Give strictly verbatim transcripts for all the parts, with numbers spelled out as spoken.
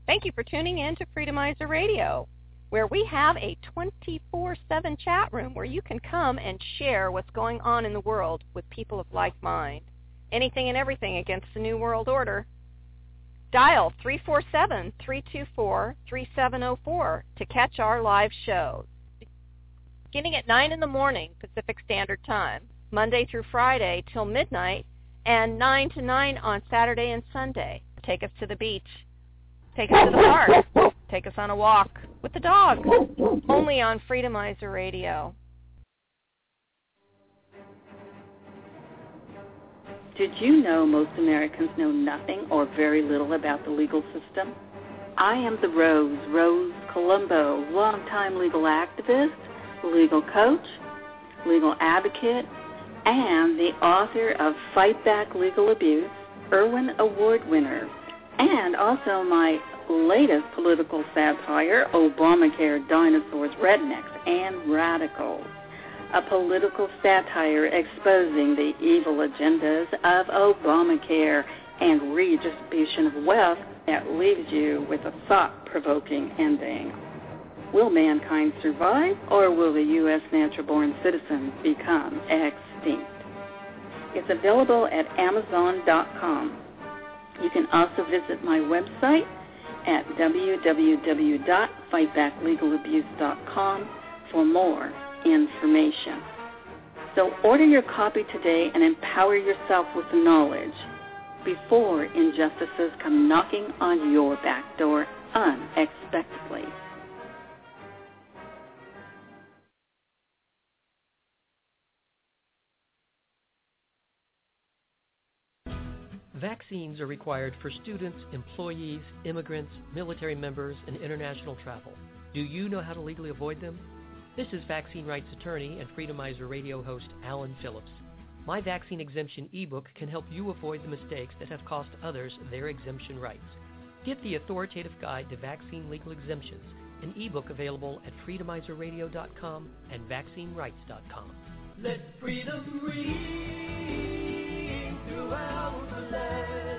Thank you for tuning in to Freedomizer Radio, where we have a twenty-four seven chat room where you can come and share what's going on in the world with people of like mind. Anything and everything against the New World Order. Dial three four seven, three two four, three seven zero four to catch our live shows. Beginning at nine in the morning Pacific Standard Time, Monday through Friday till midnight, and nine to nine on Saturday and Sunday. Take us to the beach. Take us to the park. Take us on a walk with the dog. Only on Freedomizer Radio. Did you know most Americans know nothing or very little about the legal system? I am the Rose, Rose Colombo, longtime legal activist, legal coach, legal advocate, and the author of Fight Back Legal Abuse, Irwin Award winner, and also my latest political satire, Obamacare, Dinosaurs, Rednecks, and Radicals, a political satire exposing the evil agendas of Obamacare and redistribution of wealth that leaves you with a thought-provoking ending. Will mankind survive, or will the U S natural-born citizens become extinct? It's available at amazon dot com. You can also visit my website at w w w dot fight back legal abuse dot com for more information. So order your copy today and empower yourself with the knowledge before injustices come knocking on your back door unexpectedly. Vaccines are required for students, employees, immigrants, military members, and international travel. Do you know how to legally avoid them? This is vaccine rights attorney and Freedomizer Radio host Alan Phillips. My vaccine exemption ebook can help you avoid the mistakes that have cost others their exemption rights. Get the authoritative guide to vaccine legal exemptions, an ebook available at freedomizer radio dot com and vaccine rights dot com. Let freedom ring throughout the land.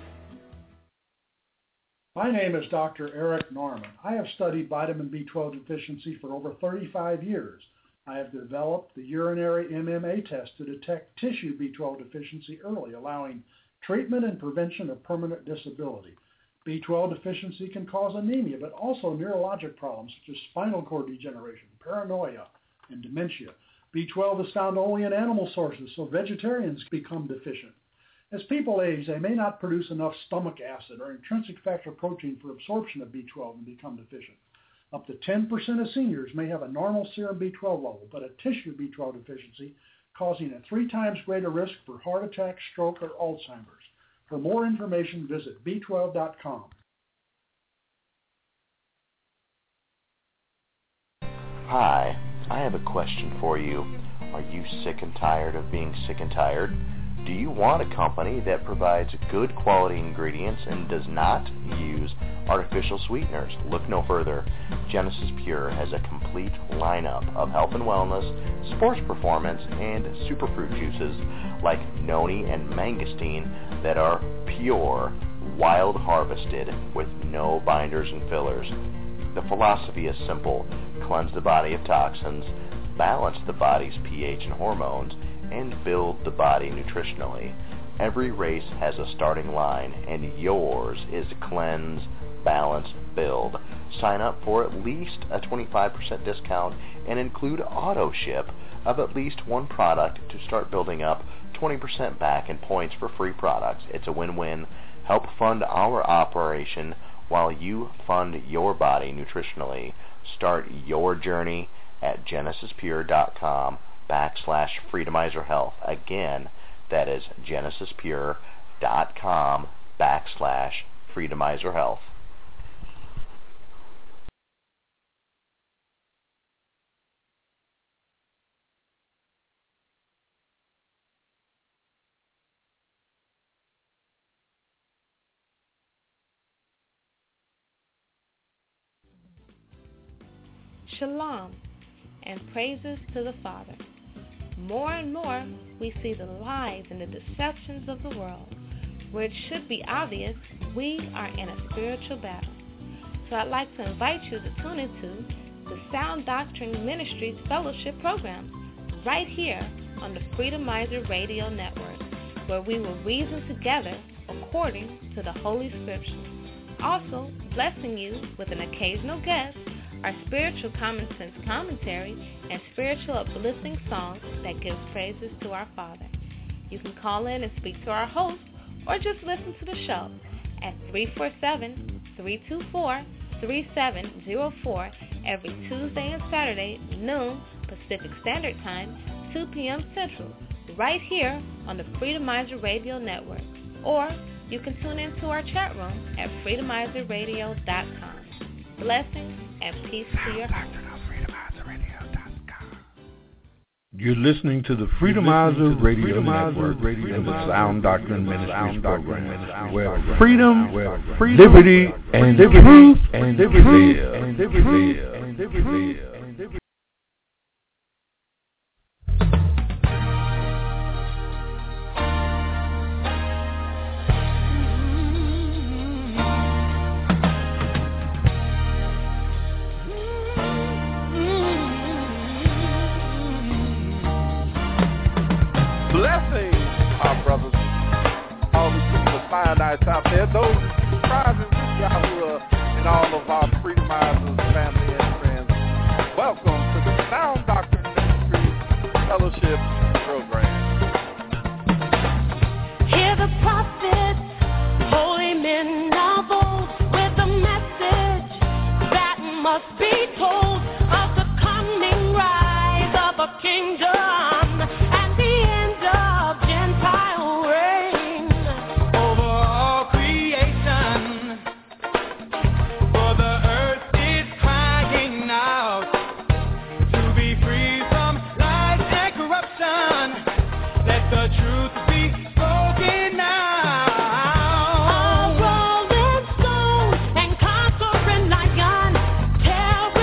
My name is Doctor Eric Norman. I have studied vitamin B twelve deficiency for over thirty-five years. I have developed the urinary M M A test to detect tissue B twelve deficiency early, allowing treatment and prevention of permanent disability. B twelve deficiency can cause anemia, but also neurologic problems such as spinal cord degeneration, paranoia, and dementia. B twelve is found only in animal sources, so vegetarians become deficient. As people age, they may not produce enough stomach acid or intrinsic factor protein for absorption of B twelve and become deficient. Up to ten percent of seniors may have a normal serum B twelve level, but a tissue B twelve deficiency causing a three times greater risk for heart attack, stroke, or Alzheimer's. For more information, visit b twelve dot com. Hi, I have a question for you. Are you sick and tired of being sick and tired? Do you want a company that provides good quality ingredients and does not use artificial sweeteners? Look no further. Genesis Pure has a complete lineup of health and wellness, sports performance, and superfruit juices like noni and mangosteen that are pure, wild harvested with no binders and fillers. The philosophy is simple. Cleanse the body of toxins, balance the body's pH and hormones, and build the body nutritionally. Every race has a starting line, and yours is Cleanse, Balance, Build. Sign up for at least a twenty-five percent discount and include auto ship of at least one product to start building up twenty percent back in points for free products. It's a win-win. Help fund our operation while you fund your body nutritionally. Start your journey at genesis pure dot com backslash Freedomizer Health. Again, that is genesis pure dot com backslash Freedomizer Health. Shalom and praises to the Father. More and more, we see the lies and the deceptions of the world. Where it should be obvious, we are in a spiritual battle. So I'd like to invite you to tune into the Sound Doctrine Ministries Fellowship Program right here on the Freedomizer Radio Network, where we will reason together according to the Holy Scriptures. Also, blessing you with an occasional guest, our spiritual common sense commentary, and spiritual uplifting songs that gives praises to our Father. You can call in and speak to our host, or just listen to the show at three four seven, three two four, three seven zero four every Tuesday and Saturday, noon Pacific Standard Time, two p.m. Central, right here on the Freedomizer Radio Network. Or you can tune into our chat room at freedomizer radio dot com. Blessings and peace to your heart. You're listening to the Freedomizer Radio Network and the Sound Doctrine Ministries program, where freedom, where liberty, and truth and live. Blessings, our brothers, all the people fine nights out there, those subscribers, Yahoo, and all of our Freedomizers, family and friends. Welcome to the Sound Doctrine Ministries Fellowship Program. Hear the prophets, holy men of old, with a message that must be told of the coming rise of a kingdom. Tell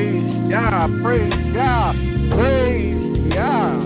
praise Yah, praise Yah, praise Yah.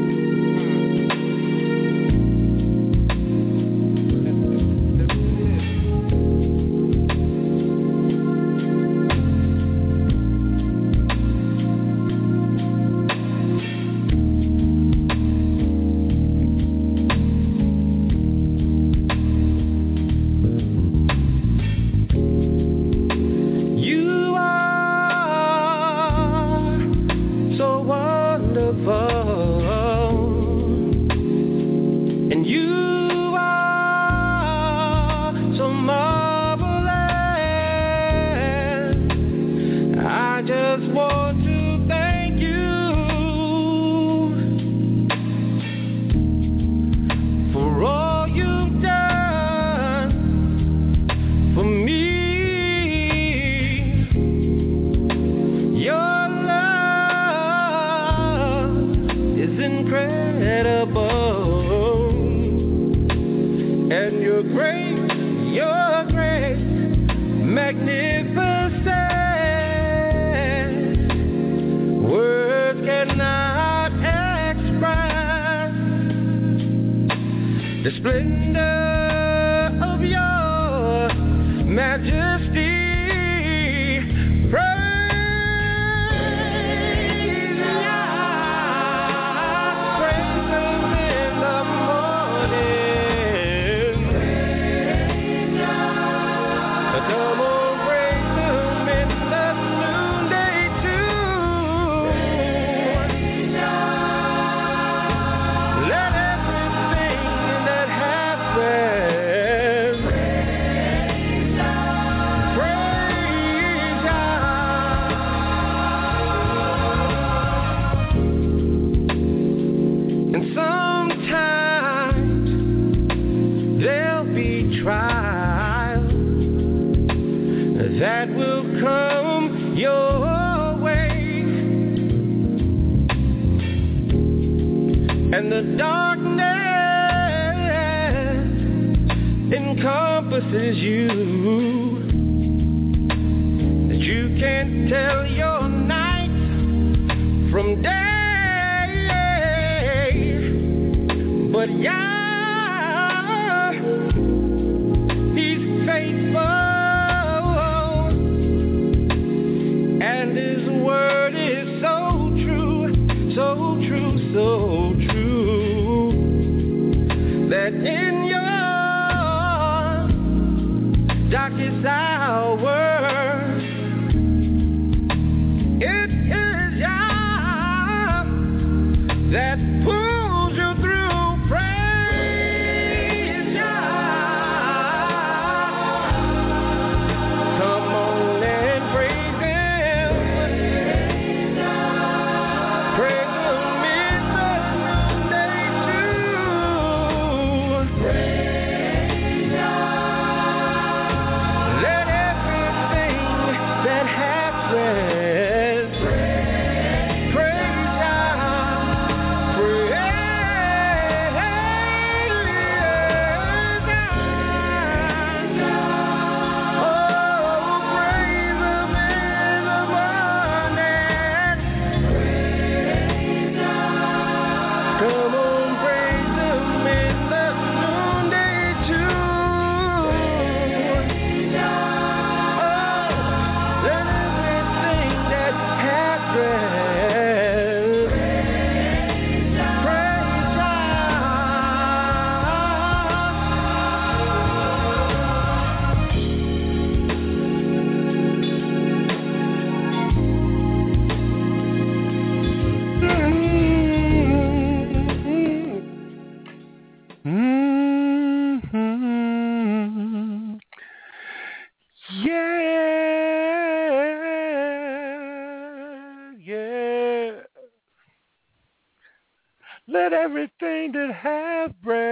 Let everything that has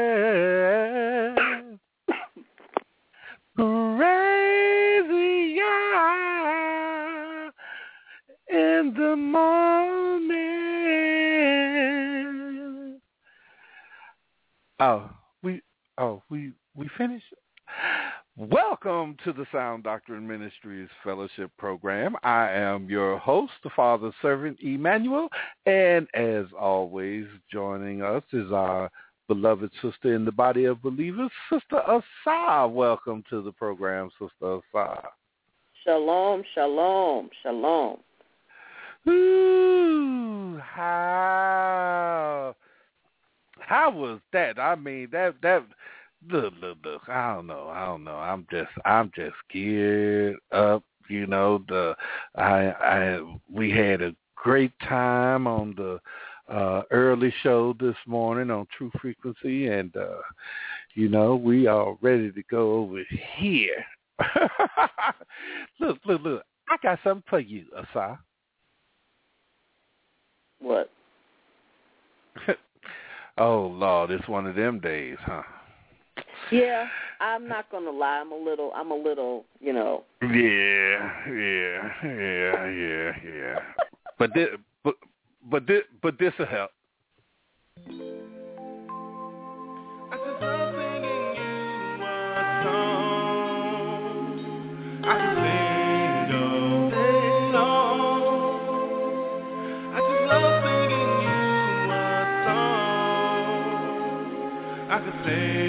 breath praise Yah in the morning. Oh, we oh we we finished. Welcome to the Sound Doctrine Ministries Fellowship Program. I am your host, the Father Servant Emmanuel, and as always, joining us is our beloved sister in the body of believers, Sister Asa. Welcome to the program, Sister Asa. Shalom, shalom, shalom. Ooh, how how was that? I mean, that that. Look, look, look. I don't know. I don't know. I'm just, I'm just geared up. You know, the, I, I, we had a great time on the uh, early show this morning on True Frequency, and uh, you know, we are ready to go over here. Look, look, look. I got something for you, Asa. What? Oh Lord, it's one of them days, huh? Yeah, I'm not gonna lie. I'm a little. I'm a little. You know. Yeah, yeah, yeah, yeah, yeah. but this, but but this, but this will help. I just love singing you a song. I can sing all day long. I just love singing you a song. I can sing.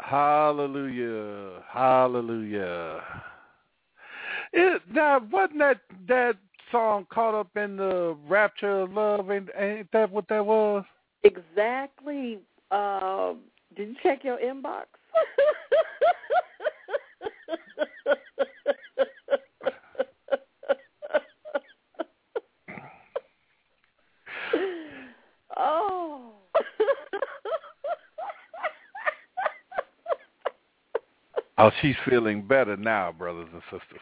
Hallelujah. Hallelujah. It, now, wasn't that, that song caught up in the rapture of love? Ain't, ain't that what that was? Exactly. Uh, did you check your inbox? Oh. Oh, she's feeling better now, brothers and sisters.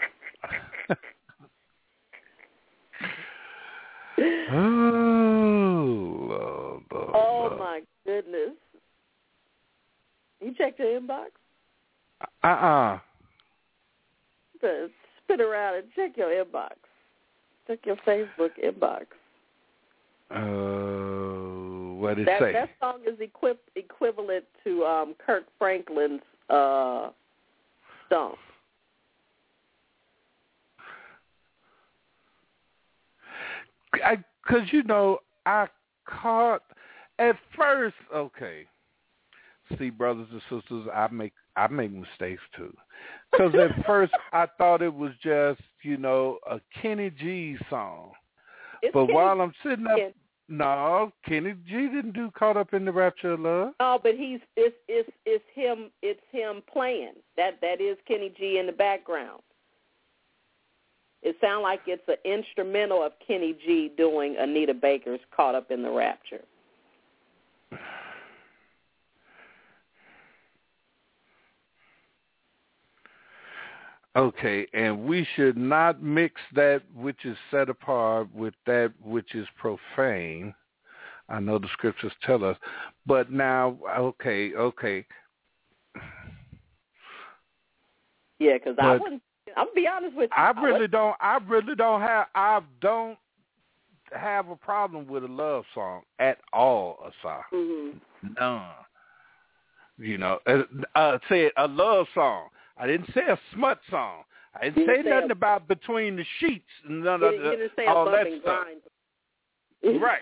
Oh, Lord, Lord, oh Lord. my goodness. You checked your inbox? Uh-uh. Better spin around and check your inbox. Check your Facebook inbox. Uh, what did it that, say? That song is equip, equivalent to um, Kirk Franklin's uh, Stomp. Because, you know, I caught, at first, okay, see, brothers and sisters, I make I make mistakes, too. Because at first, I thought it was just, you know, a Kenny G song. It's but Kenny while I'm sitting up, G. no, Kenny G didn't do Caught Up in the Rapture of Love. No, but he's it's it's it's him it's him playing. That that is Kenny G in the background. It sounds like it's an instrumental of Kenny G doing Anita Baker's Caught Up in the Rapture. Okay, and we should not mix that which is set apart with that which is profane. I know the scriptures tell us. But now, okay, okay. Yeah, because I wouldn't, I'm going to be honest with you. I really I don't, I really don't have, I don't have a problem with a love song at all, Asa. Mm-hmm. None. You know, uh, uh, say a love song. I didn't say a smut song. I didn't, didn't say, say nothing a, about between the sheets and none you, of the, you didn't say all a that and stuff. Grind. Right.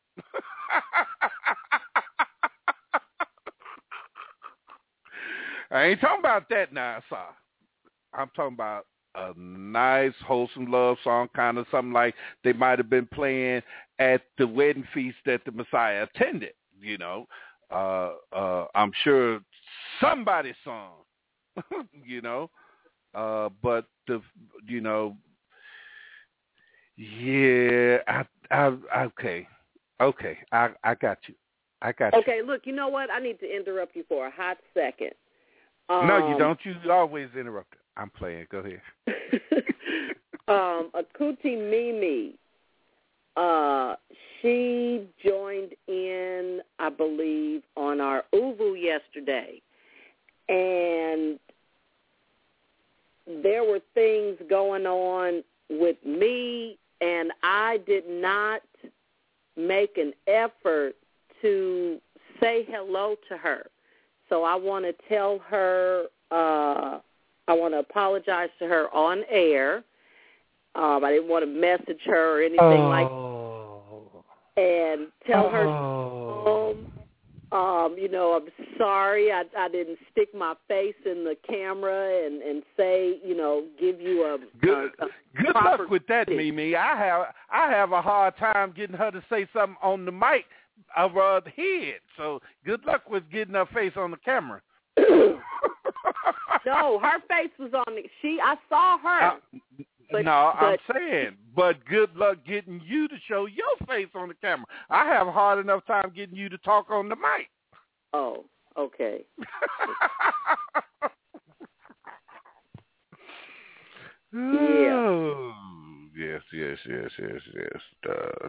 I ain't talking about that now, sir. I'm talking about a nice, wholesome love song, kind of something like they might have been playing at the wedding feast that the Messiah attended, you know. Uh, uh, I'm sure somebody's song. you know, uh, but the, you know, yeah, I, I, okay, okay, I, I got you, I got okay, you. Okay, look, you know what? I need to interrupt you for a hot second. Um, no, you don't. You always interrupt. I'm playing. Go ahead. um, Akuti Mimi, uh, she joined in, I believe, on our Uvu yesterday. And there were things going on with me, and I did not make an effort to say hello to her. So I want to tell her, uh, I want to apologize to her on air. Um, I didn't want to message her or anything oh. like that. And tell oh. her home. Um, you know, I'm sorry I, I didn't stick my face in the camera and, and say, you know, give you a good. A, a good luck with that, Mimi. I have I have a hard time getting her to say something on the mic of her head. So good luck with getting her face on the camera. No, her face was on the. She I saw her. Uh, But, no, but, I'm saying, but good luck getting you to show your face on the camera. I have a hard enough time getting you to talk on the mic. Oh, okay. Oh, yes, yes, yes, yes, yes. Uh,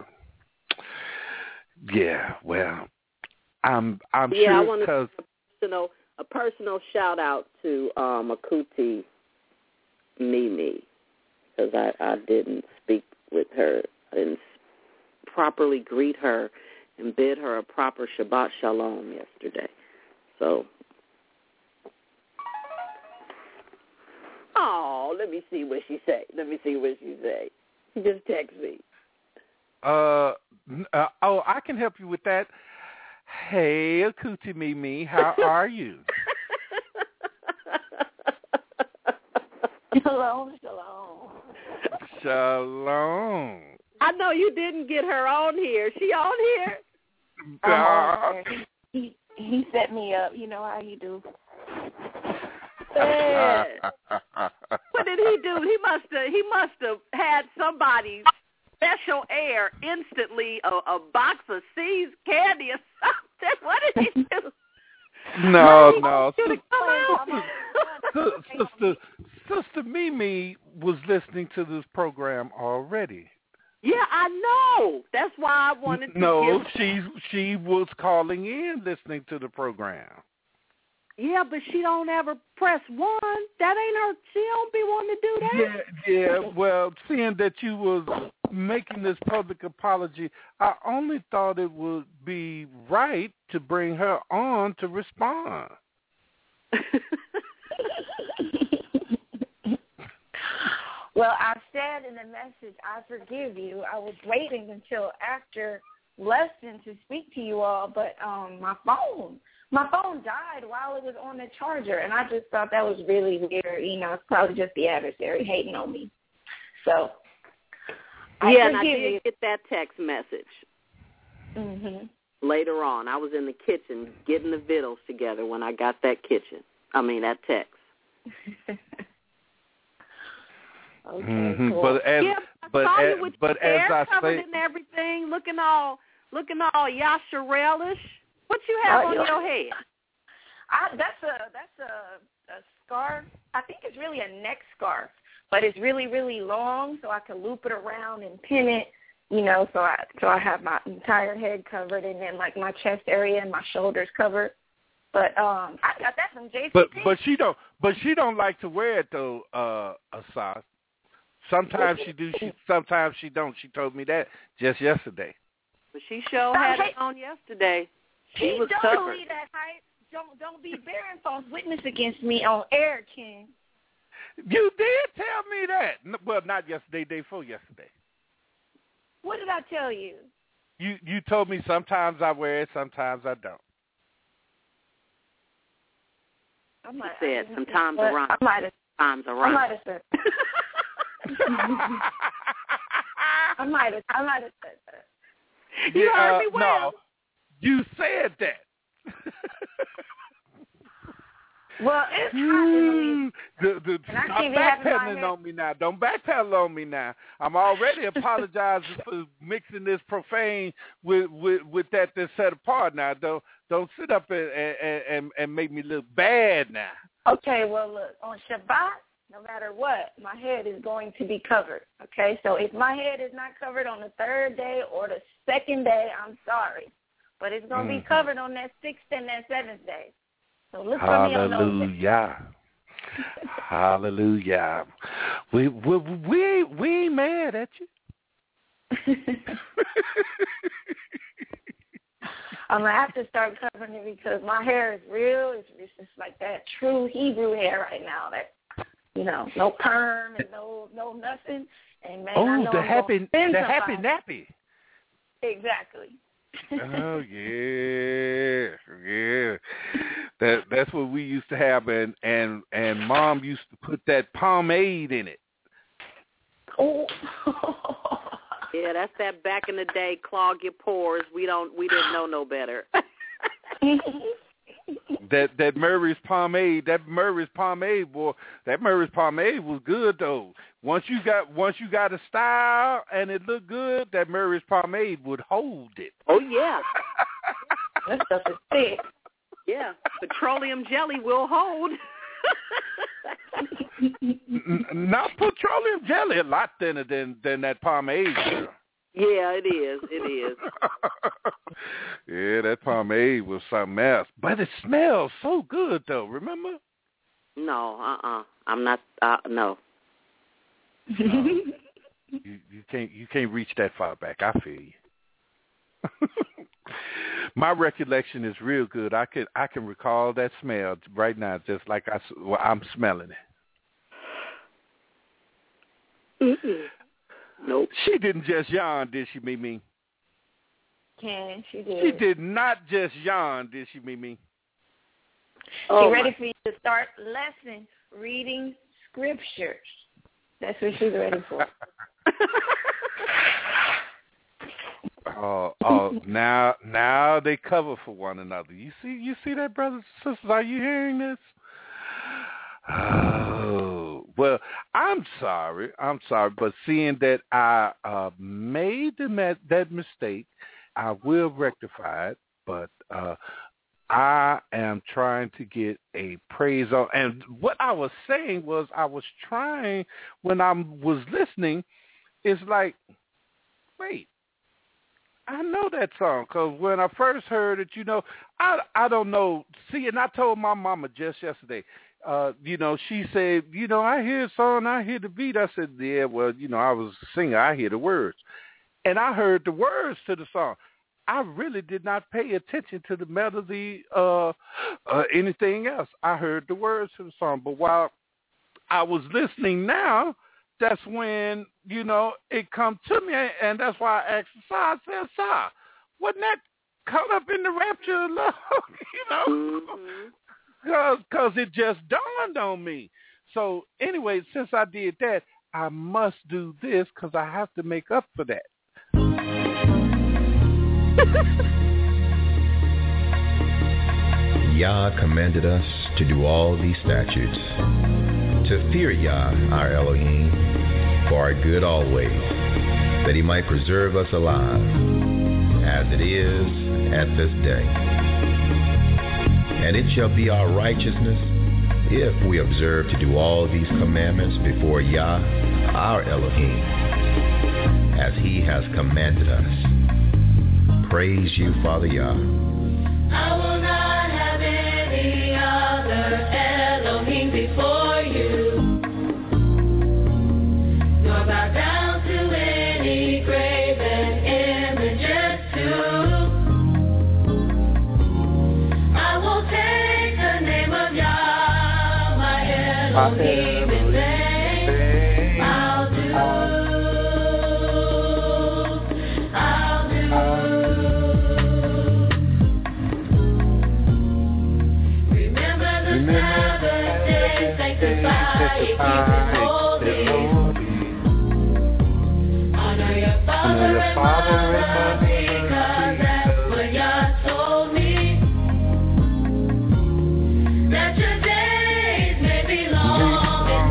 yeah, well, I'm I'm yeah, sure I want because a personal a personal shout out to um, Akuti Mimi. Because I, I didn't speak with her. I didn't properly greet her and bid her a proper Shabbat Shalom yesterday. So, oh, let me see what she say. Let me see what she say. Just text me. Uh, uh, oh, I can help you with that. Hey, Akuti Mimi, how are you? Shalom, shalom. Shalom. I know you didn't get her on here. She on here? Uh, he, he he set me up. You know how you do. Yeah. What did he do? He must have. He must have had somebody's special air instantly. A, a box of C's candy or something. What did he do? No, no. Sister, Sister, Sister Mimi was listening to this program already. Yeah, I know. That's why I wanted to. No, give... she she was calling in listening to the program. Yeah, but she don't ever press one. That ain't her. She don't be wanting to do that. Yeah, yeah. Well, seeing that you was making this public apology, I only thought it would be right to bring her on to respond. Well, I said in the message, I forgive you. I was waiting until after lesson to speak to you all, but um, my phone, my phone died while it was on the charger, and I just thought that was really weird. You know, it's probably just the adversary hating on me. So, I yeah, and I forgive did you. get that text message. Mm-hmm. Later on, I was in the kitchen getting the vittles together when I got that kitchen. I mean, that text. Okay, Mm-hmm. cool. But as Yeah, I but saw as, you with but your as hair I covered say, and everything, looking all looking all Yasharelish. What you have Oh, on yeah. your head? I, that's a that's a, a scarf. I think it's really a neck scarf, but it's really really long, so I can loop it around and pin it. You know, so I so I have my entire head covered, and then like my chest area and my shoulders covered. But um, I got that from J C P. but but she don't but she don't like to wear it though, uh, Asas. Sometimes she do, she sometimes she don't. She told me that just yesterday. But she sure had it on yesterday. She, She was don't covered. believe that hype. Don't don't be bearing false witness against me on air, King. You did tell me that. N- Well, not yesterday, day before yesterday. What did I tell you? You you told me sometimes I wear it, sometimes I don't. I She might, said I, sometimes but around. I might have. Sometimes I around. might have said. I might have. I might have said that. You Yeah, heard uh, me well. No, you said that. Well, it's hot in the, the, And I stop keep having my backpedaling head- on me now. Don't backpedal on me now. I'm already apologizing for mixing this profane with with, with that that's set apart now. Don't don't sit up and and, and and make me look bad now. Okay, well, look, on Shabbat, no matter what, my head is going to be covered, okay? So if my head is not covered on the third day or the second day, I'm sorry. But it's going to Mhm. be covered on that sixth and that seventh day. So look for me on those days. Hallelujah. Hallelujah. We we we we ain't mad at you. I'm going to have to start covering it because my hair is real. It's, it's just like that true Hebrew hair right now. That, you know, no perm and no no nothing. And, man, I Oh, know the I'm happy gonna offend the happy somebody. nappy. Exactly. Oh yeah, yeah. That that's what we used to have, and and and Mom used to put that pomade in it. Oh. Yeah, that's that back in the day, clog your pores. We don't, we didn't know no better. that that Murray's pomade, that Murray's pomade, boy, that Murray's pomade was good though. Once you got once you got a style and it looked good, that Murray's pomade would hold it. Oh yeah, that stuff is thick. Yeah, petroleum jelly will hold. N- Not petroleum jelly, a lot thinner than than that pomade. Girl. Yeah, it is. It is. Yeah, that pomade was something else, but it smells so good though. Remember? No, uh, uh-uh. uh, I'm not. Uh, no. Um, you you can't you can't reach that far back. I feel you. My recollection is real good. I can I can recall that smell right now, just like I well, I'm smelling it. Mm-mm. Nope. She didn't just yawn, did she, Mimi? Can she did. She did not just yawn, did she, Mimi? She Oh, ready my. for you to start lesson, reading scriptures. That's what she's ready for. Oh, oh! Now, now they cover for one another. You see, you see that, brothers and sisters? Are you hearing this? Oh, well, I'm sorry. I'm sorry, but seeing that I uh, made the, that mistake, I will rectify it. But uh, I am trying to get a praise on. And what I was saying was, I was trying when I was listening. It's like, wait. I know that song because when I first heard it, you know, I I don't know. See, and I told my mama just yesterday, uh, you know, she said, you know, I hear a song, I hear the beat. I said, yeah, well, you know, I was a singer. I hear the words. And I heard the words to the song. I really did not pay attention to the melody or uh, anything else. I heard the words to the song. But while I was listening now, that's when, you know, it come to me, and that's why I asked Si. I said, Si, wasn't that caught up in the rapture of love, you know? Because mm-hmm. it just dawned on me. So anyway, since I did that, I must do this because I have to make up for that. Yah commanded us to do all these statutes, to fear Yah, our Elohim, for our good always, that he might preserve us alive, as it is at this day. And it shall be our righteousness if we observe to do all these commandments before Yah, our Elohim, as he has commanded us. Praise you, Father Yah. I will not have any other Elohim before you, nor bow down to any graven images too. I will take the name of Yah, my Elohim, in vain. I'll do, I'll do. Remember the Sabbath day, sanctify it, keep it holy. Honor your father and mother, because that's what Yah told me. That your days may be long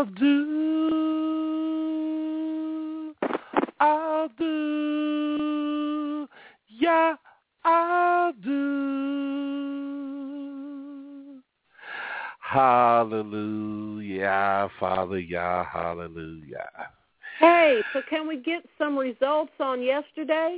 I'll do, I'll do, yeah, I'll do. Hallelujah, Father, yeah, hallelujah. Hey, so can we get some results on yesterday?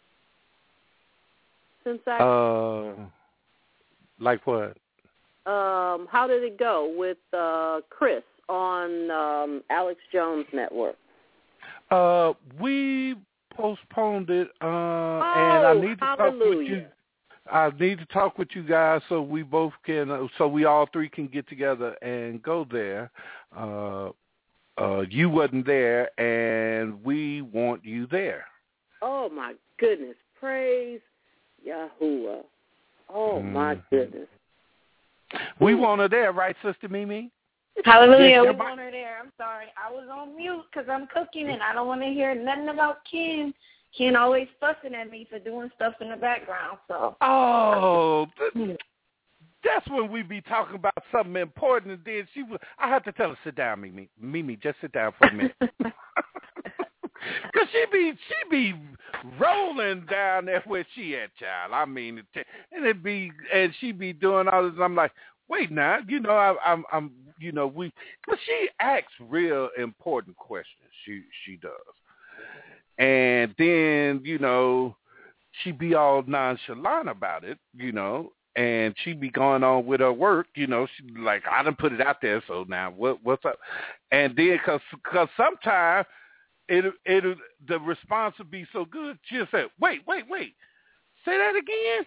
Since I Uh, like what? Um, how did it go with uh, Chris on um, Alex Jones Network? Uh, we postponed it, uh, oh, and I need to hallelujah. talk with you. I need to talk with you guys so we both can, uh, so we all three can get together and go there. Uh, uh, you wasn't there, and we want you there. Oh my goodness! Praise Yahuwah! Oh mm. my goodness! We want her there, right, Sister Mimi? Hallelujah. We want her there. I'm sorry. I was on mute because I'm cooking and I don't want to hear nothing about Ken. Ken always fussing at me for doing stuff in the background. So. Oh, that's when we be talking about something important. And then she was, I have to tell her, sit down, Mimi. Mimi, just sit down for a minute. Cause she be she be rolling down there where she at, child. I mean, and it be and she be doing all this. And I'm like, wait now, you know, I, I'm I'm you know we, cause she asks real important questions. She she does, and then you know she be all nonchalant about it, you know, and she be going on with her work, you know. She like, I done put it out there, so now what what's up? And then cause cause sometimes. It it the response would be so good. She'll say, "Wait, wait, wait, say that again,"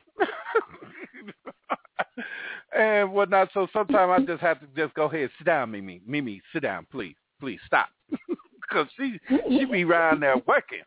and whatnot. So sometimes I just have to just go ahead, sit down, Mimi, Mimi, sit down, please, please stop, because she she be around there working.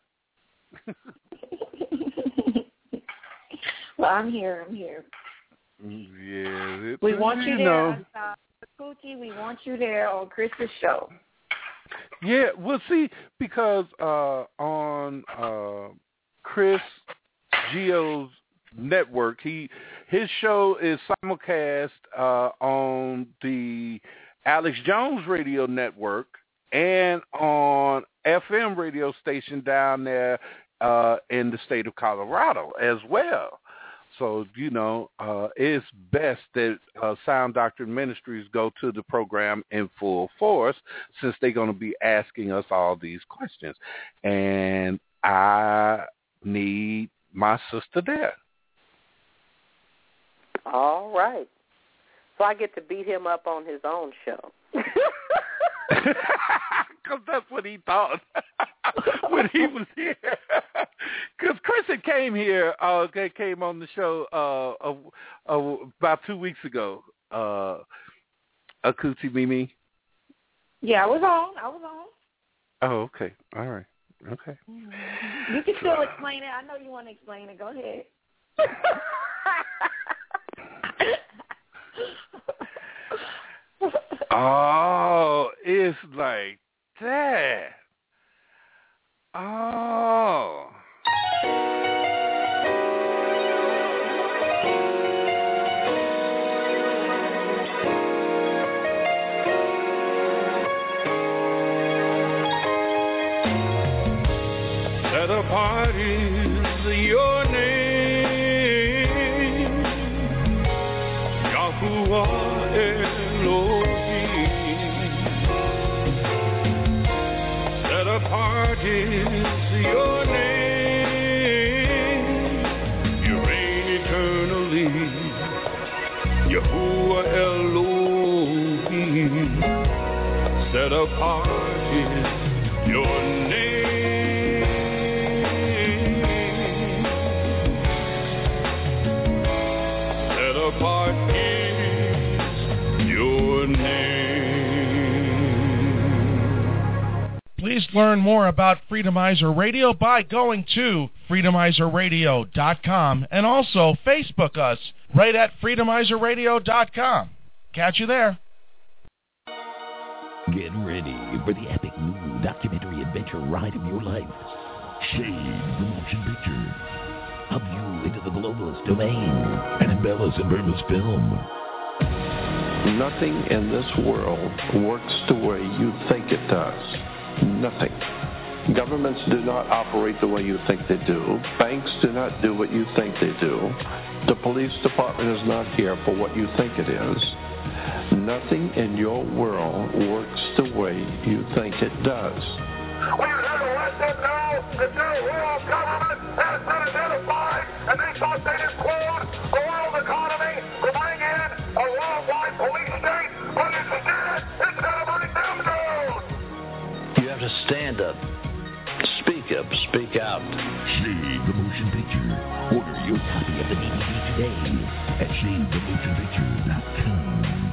Well, I'm here. I'm here. Yeah, it, we want you, you there, know. uh, Coochie. We want you there on Chris's show. Yeah, we'll see, because uh, on uh, Chris Geo's network, he his show is simulcast uh, on the Alex Jones Radio Network and on F M radio station down there uh, in the state of Colorado as well. So, you know, uh, it's best that uh, Sound Doctrine Ministries go to the program in full force, since they're going to be asking us all these questions. And I need my sister there. All right. So I get to beat him up on his own show. Because that's what he thought when he was here. Because Chris had came here, uh, came on the show uh, uh, uh, about two weeks ago. Uh, Akuti Mimi. Yeah, I was on. I was on. Oh, okay. All right. Okay. You can still explain it. I know you want to explain it. Go ahead. Oh, it's like that. Oh. Set apart is your name, Yahuwah Elohim. Set apart is your name, you reign eternally, Yahuwah Elohim. Set apart is your name. Apart is your name. Please learn more about Freedomizer Radio by going to freedomizer radio dot com and also Facebook us right at freedomizer radio dot com. Catch you there. Get ready for the epic new documentary adventure ride of your life. Shade the Motion Picture. Hub you into the globalist domain and embellish and Burma's film. Nothing in this world works the way you think it does. Nothing. Governments do not operate the way you think they do. Banks do not do what you think they do. The police department is not here for what you think it is. Nothing in your world works the way you think it does. We had to let them know that their world government has been identified, and they thought they'd include the world economy to bring in a worldwide police state, but instead, it's going to bring them down. You have to stand up. Speak up, speak out. Shade the Motion Picture. Order your copy of the D V D today at shade the motion picture dot com.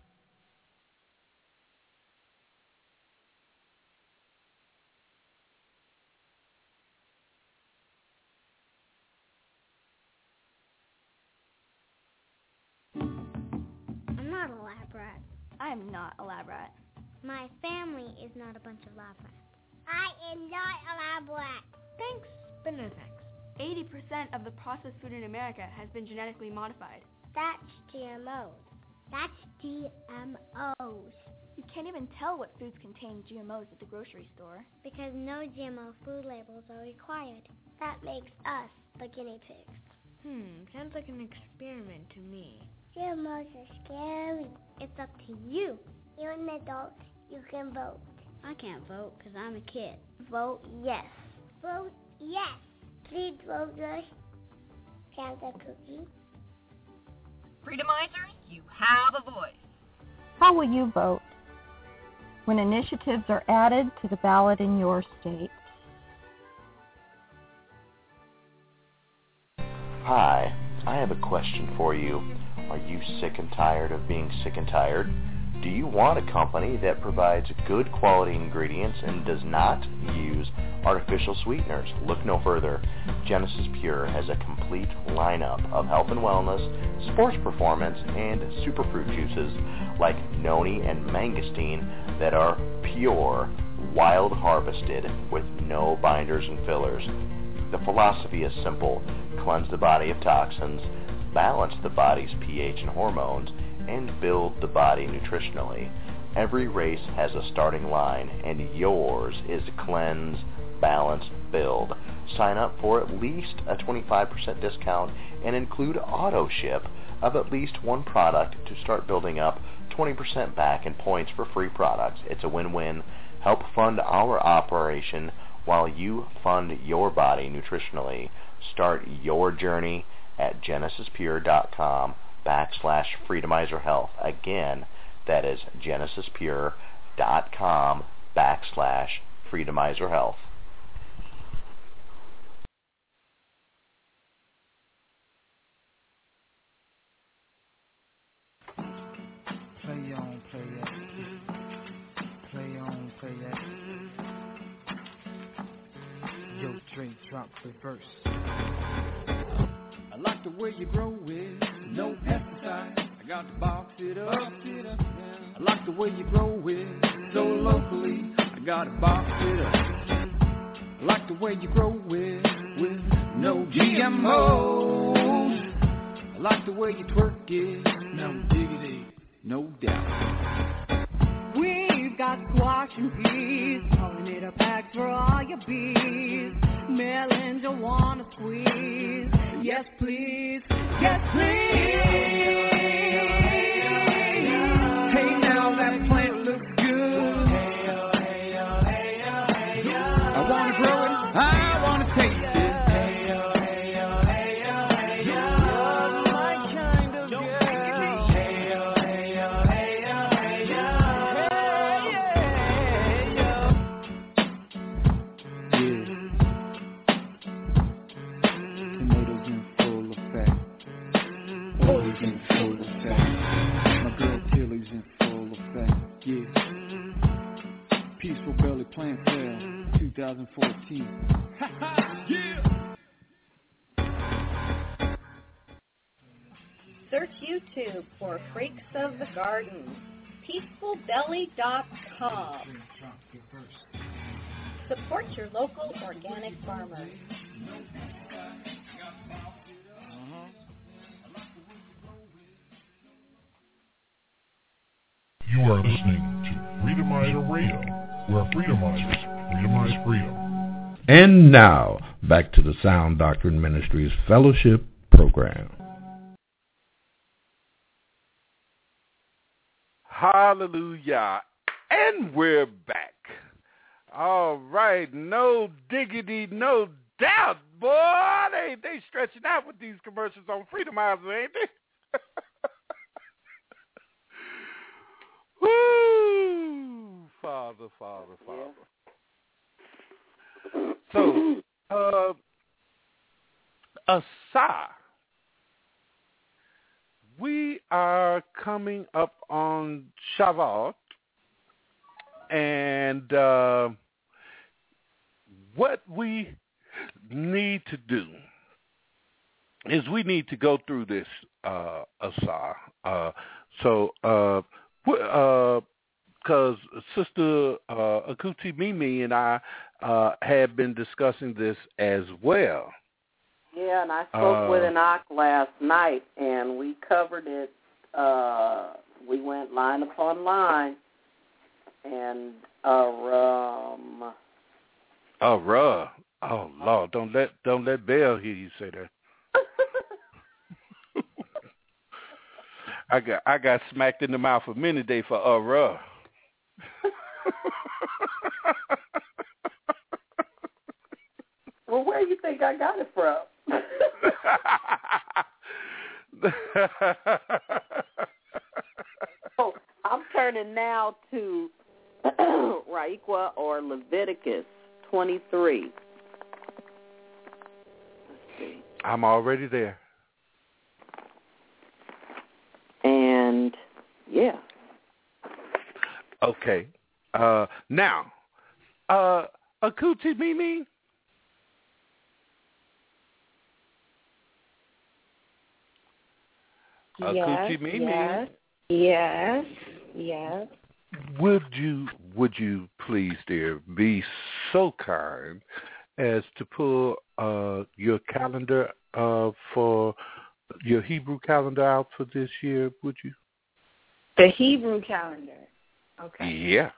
I'm not a lab rat. I'm not a lab rat. My family is not a bunch of lab rats. I am not a lab rat. Thanks, but no thanks. eighty percent of the processed food in America has been genetically modified. That's G M Os. That's G M Os. You can't even tell what foods contain G M Os at the grocery store. Because no G M O food labels are required. That makes us the guinea pigs. Hmm, sounds like an experiment to me. G M Os are scary. It's up to you. You're an adult. You can vote. I can't vote because I'm a kid. Vote yes. Vote yes. Please vote yes. Panda cookie. Freedomizers, you have a voice. How will you vote when initiatives are added to the ballot in your state? Hi, I have a question for you. Are you sick and tired of being sick and tired? Do you want a company that provides good quality ingredients and does not use artificial sweeteners? Look no further. Genesis Pure has a complete lineup of health and wellness, sports performance, and superfruit juices like noni and mangosteen that are pure, wild harvested with no binders and fillers. The philosophy is simple. Cleanse the body of toxins, balance the body's pH and hormones, and build the body nutritionally. Every race has a starting line, and yours is Cleanse, Balance, Build. Sign up for at least a twenty-five percent discount and include auto ship of at least one product to start building up twenty percent back in points for free products. It's a win-win. Help fund our operation while you fund your body nutritionally. Start your journey at genesis pure dot com backslash Freedomizer Health. Again, that is genesis pure dot com backslash Freedomizer Health. Play on, play it. Play on, play it. Yo, Dre, drop the verse. I like the way you grow it, no pesticide. I got to box it up. I like the way you grow it, so locally. I got to box it up. I like the way you grow it, with no G M Os. I like the way you twerk it, no diggity, no doubt. We've got squash and peas, pollinator packs for all your bees. Melons you wanna squeeze, yes please, yes please. Hey now that plant looks good. I wanna grow it, I wanna taste it. Plant Sale twenty fourteen. Yeah. Search YouTube for Freaks of the Garden. peaceful belly dot com. Support your local organic farmers. You are listening to Freedomizer Radio, where Freedomizers freedomize freedom. And now, back to the Sound Doctrine Ministries Fellowship Program. Hallelujah. And we're back. All right. No diggity, no doubt. Boy, they, they stretching out with these commercials on Freedomizer, ain't they? Woo! Father, Father, Father. So, uh, Asa, we are coming up on Shavuot, and uh, what we need to do is we need to go through this uh, Asa. Uh, so, uh, because uh, Sister uh, Akuti Mimi and I uh, had been discussing this as well. Yeah, and I spoke uh, with Enoch last night, and we covered it. Uh, we went line upon line, and uh, um, oh, ruh. Oh, Lord, don't let don't let Belle hear you say that. I got I got smacked in the mouth a minute day for uh ruh. Well, where do you think I got it from? So I'm turning now to Raikwa or Leviticus twenty-three. I'm already there. And, yeah. Okay. Uh, now, uh, Akuti Mimi? Yes, Akuti Mimi? yes, yes, yes. Would you, would you please, dear, be so kind as to pull uh, your calendar uh, for your Hebrew calendar out for this year, would you? The Hebrew calendar. Okay. Yeah.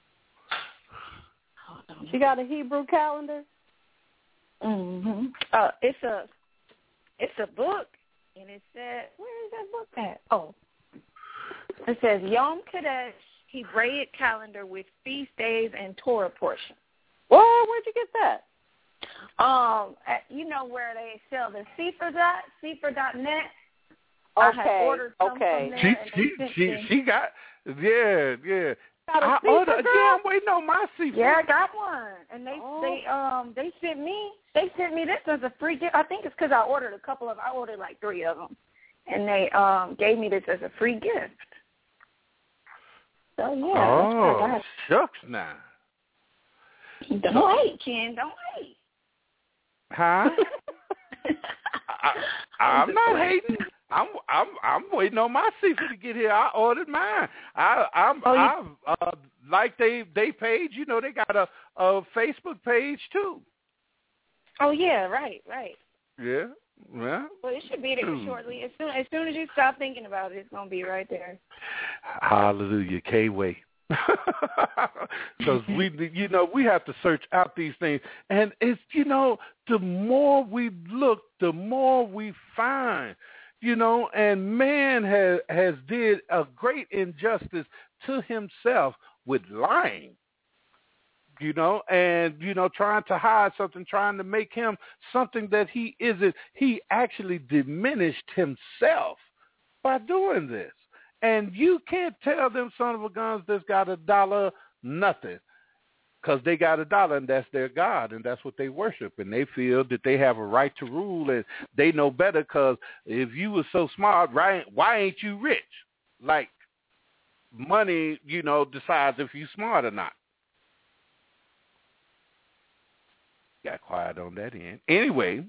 She got a Hebrew calendar? Mm-hmm. Uh, it's a it's a book, and it says, where is that book at? Oh. It says Yom Kadesh Hebraic calendar with feast days and Torah portion. Well, where'd you get that? Um, at, you know where they sell the Sefer dot Sefer dot net. Okay. I had ordered some okay. from She there she she me. she got yeah yeah. Got a I Sefer, ordered, girl? yeah, I'm waiting on my Sefer. Yeah, I got one, and they oh. they um they sent me they sent me this as a free gift. I think it's because I ordered a couple of I ordered like three of them, and they um gave me this as a free gift. So yeah. Oh, that's shucks now. Don't hate, Ken. Don't hate. Huh? I, I'm not hating. I'm I'm I'm waiting on my Sefer to get here. I ordered mine. I I'm oh, I'm uh, like they they page. You know they got a a Facebook page too. Oh yeah, right, right. Yeah, yeah. Well, it should be there Hmm. shortly. As soon as soon as you stop thinking about it, it's gonna be right there. Hallelujah, K-Way. Because we, you know, we have to search out these things, and it's, you know, the more we look, the more we find, you know. And man has has did a great injustice to himself with lying, you know, and you know, trying to hide something, trying to make him something that he isn't. He actually diminished himself by doing this. And you can't tell them son of a guns that's got a dollar nothing, because they got a dollar and that's their God and that's what they worship, and they feel that they have a right to rule and they know better, because if you were so smart, right, why ain't you rich? Like money, you know, decides if you're smart or not. Got quiet on that end. Anyway.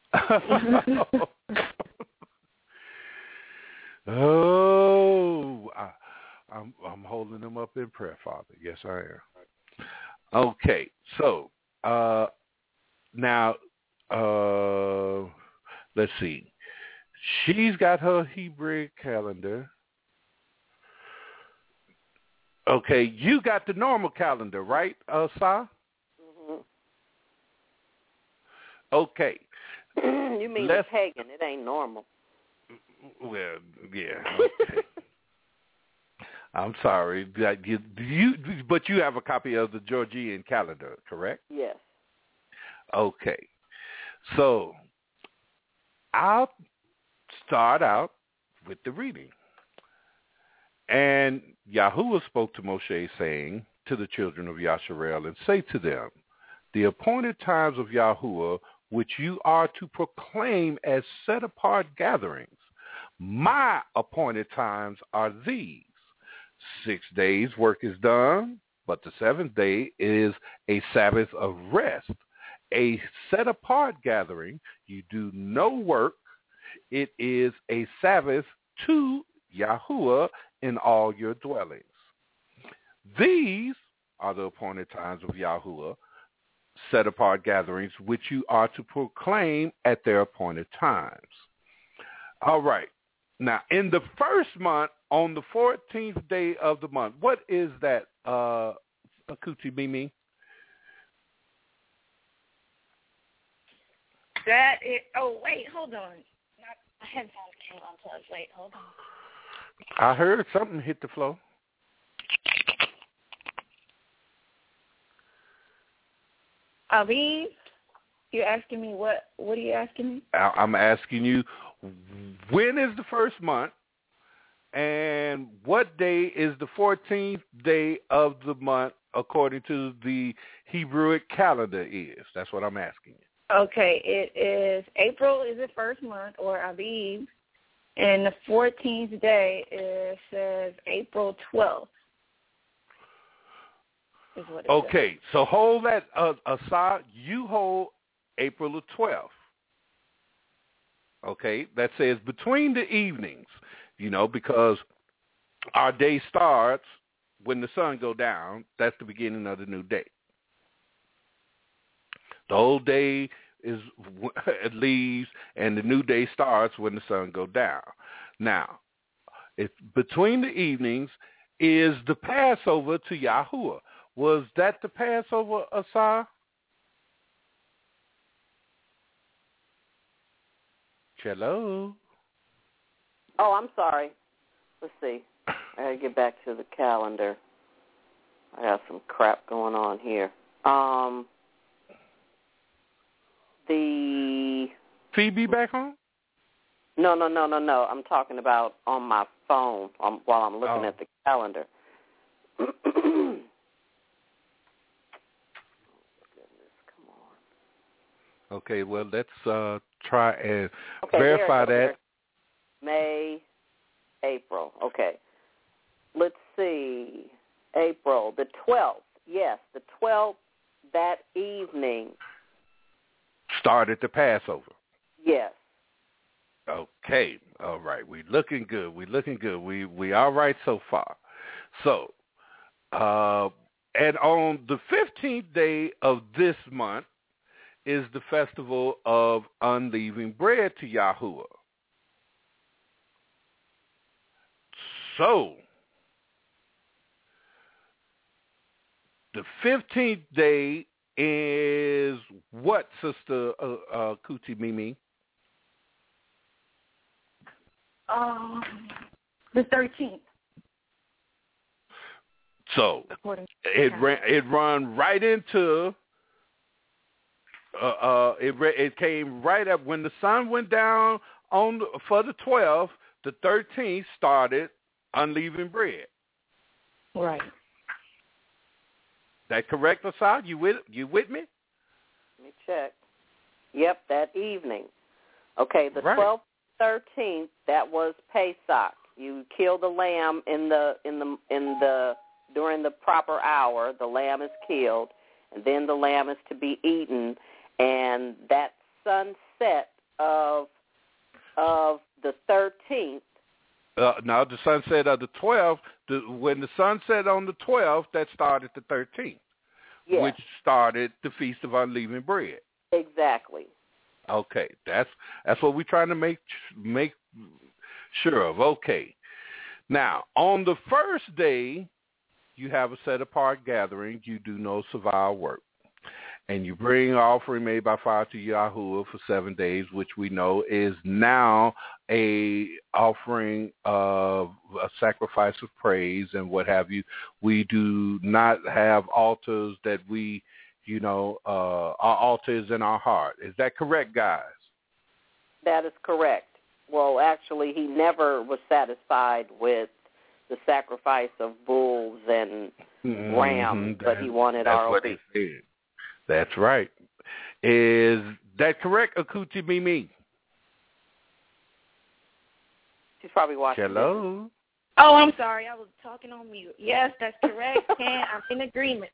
Oh, I, I'm I'm holding them up in prayer, Father. Yes, I am. Okay, so uh, now uh, let's see. She's got her Hebrew calendar. Okay, you got the normal calendar, right, uh, Sa? Mm-hmm. Okay. You mean Let's, the pagan? It ain't normal. Well, yeah. Okay. I'm sorry. You, you, but you have a copy of the Georgian calendar, correct? Yes. Okay. So I'll start out with the reading. And Yahuwah spoke to Moshe, saying to the children of Yasharel, and say to them, the appointed times of Yahuwah, which you are to proclaim as set-apart gatherings, my appointed times are these. Six days work is done, but the seventh day is a Sabbath of rest. A set-apart gathering, you do no work. It is a Sabbath to Yahuwah in all your dwellings. These are the appointed times of Yahuwah, set-apart gatherings, which you are to proclaim at their appointed times. All right. Now, in the first month, on the fourteenth day of the month, what is that, uh, Akuti Mimi? That is, oh, wait, hold on. Not, my headphones came unplugged. Wait, hold on. I heard something hit the floor. Aviv, you're asking me what? What are you asking me? I'm asking you, when is the first month, and what day is the fourteenth day of the month according to the Hebrewic calendar is? That's what I'm asking you. Okay, it is April is the first month, or Aviv, and the fourteenth day is says April twelfth. Is what it Okay, says. so hold that uh, aside. You hold April the twelfth. Okay, that says between the evenings, you know, because our day starts when the sun go down. That's the beginning of the new day. The old day is it leaves, and the new day starts when the sun go down. Now, if between the evenings is the Passover to Yahuwah. Was that the Passover, Asar? Hello? Oh, I'm sorry. Let's see. I gotta get back to the calendar. I got some crap going on here. Um, the Phoebe back home? No, no, no, no, no. I'm talking about on my phone um, while I'm looking oh. at the calendar. Okay, well, let's uh, try and okay, verify there, that. May, April. Okay. Let's see. April, the twelfth. Yes, the twelfth, that evening. Started the Passover. Yes. Okay. All right. We looking good. We looking good. We we all right so far. So, uh, and on the fifteenth day of this month is the festival of unleavened bread to Yahuwah. So, the fifteenth day is what, Sister uh, uh, Kuti Mimi? Um, the thirteenth. So it ran, it run right into uh, uh it it came right up when the sun went down on the, for the twelfth. The thirteenth started unleavened bread. Right. That correct, Asad? You with you with me? Let me check. Yep, that evening. Okay, the right. twelfth, thirteenth. That was Pesach. You kill the lamb in the in the in the during the proper hour. The lamb is killed, and then the lamb is to be eaten. And that sunset of of the thirteenth. Uh, now the sunset of the twelfth. The, when the sun set on the twelfth, that started the thirteenth, yes. which started the Feast of Unleavened Bread. Exactly. Okay, that's that's what we're trying to make make sure of. Okay. Now, on the first day, you have a set-apart gathering, you do no servile work. And you bring offering made by fire to Yahuwah for seven days, which we know is now a offering of a sacrifice of praise and what have you. We do not have altars that we, you know, uh, our altar is in our heart. Is that correct, guys? That is correct. Well, actually, he never was satisfied with the sacrifice of bulls and mm-hmm. rams, but he wanted that's our what he said. That's right. Is that correct, Akuti Mimi? She's probably watching. Hello. This. Oh, I'm sorry. I was talking on mute. Yes, that's correct, Ken. I'm in agreement.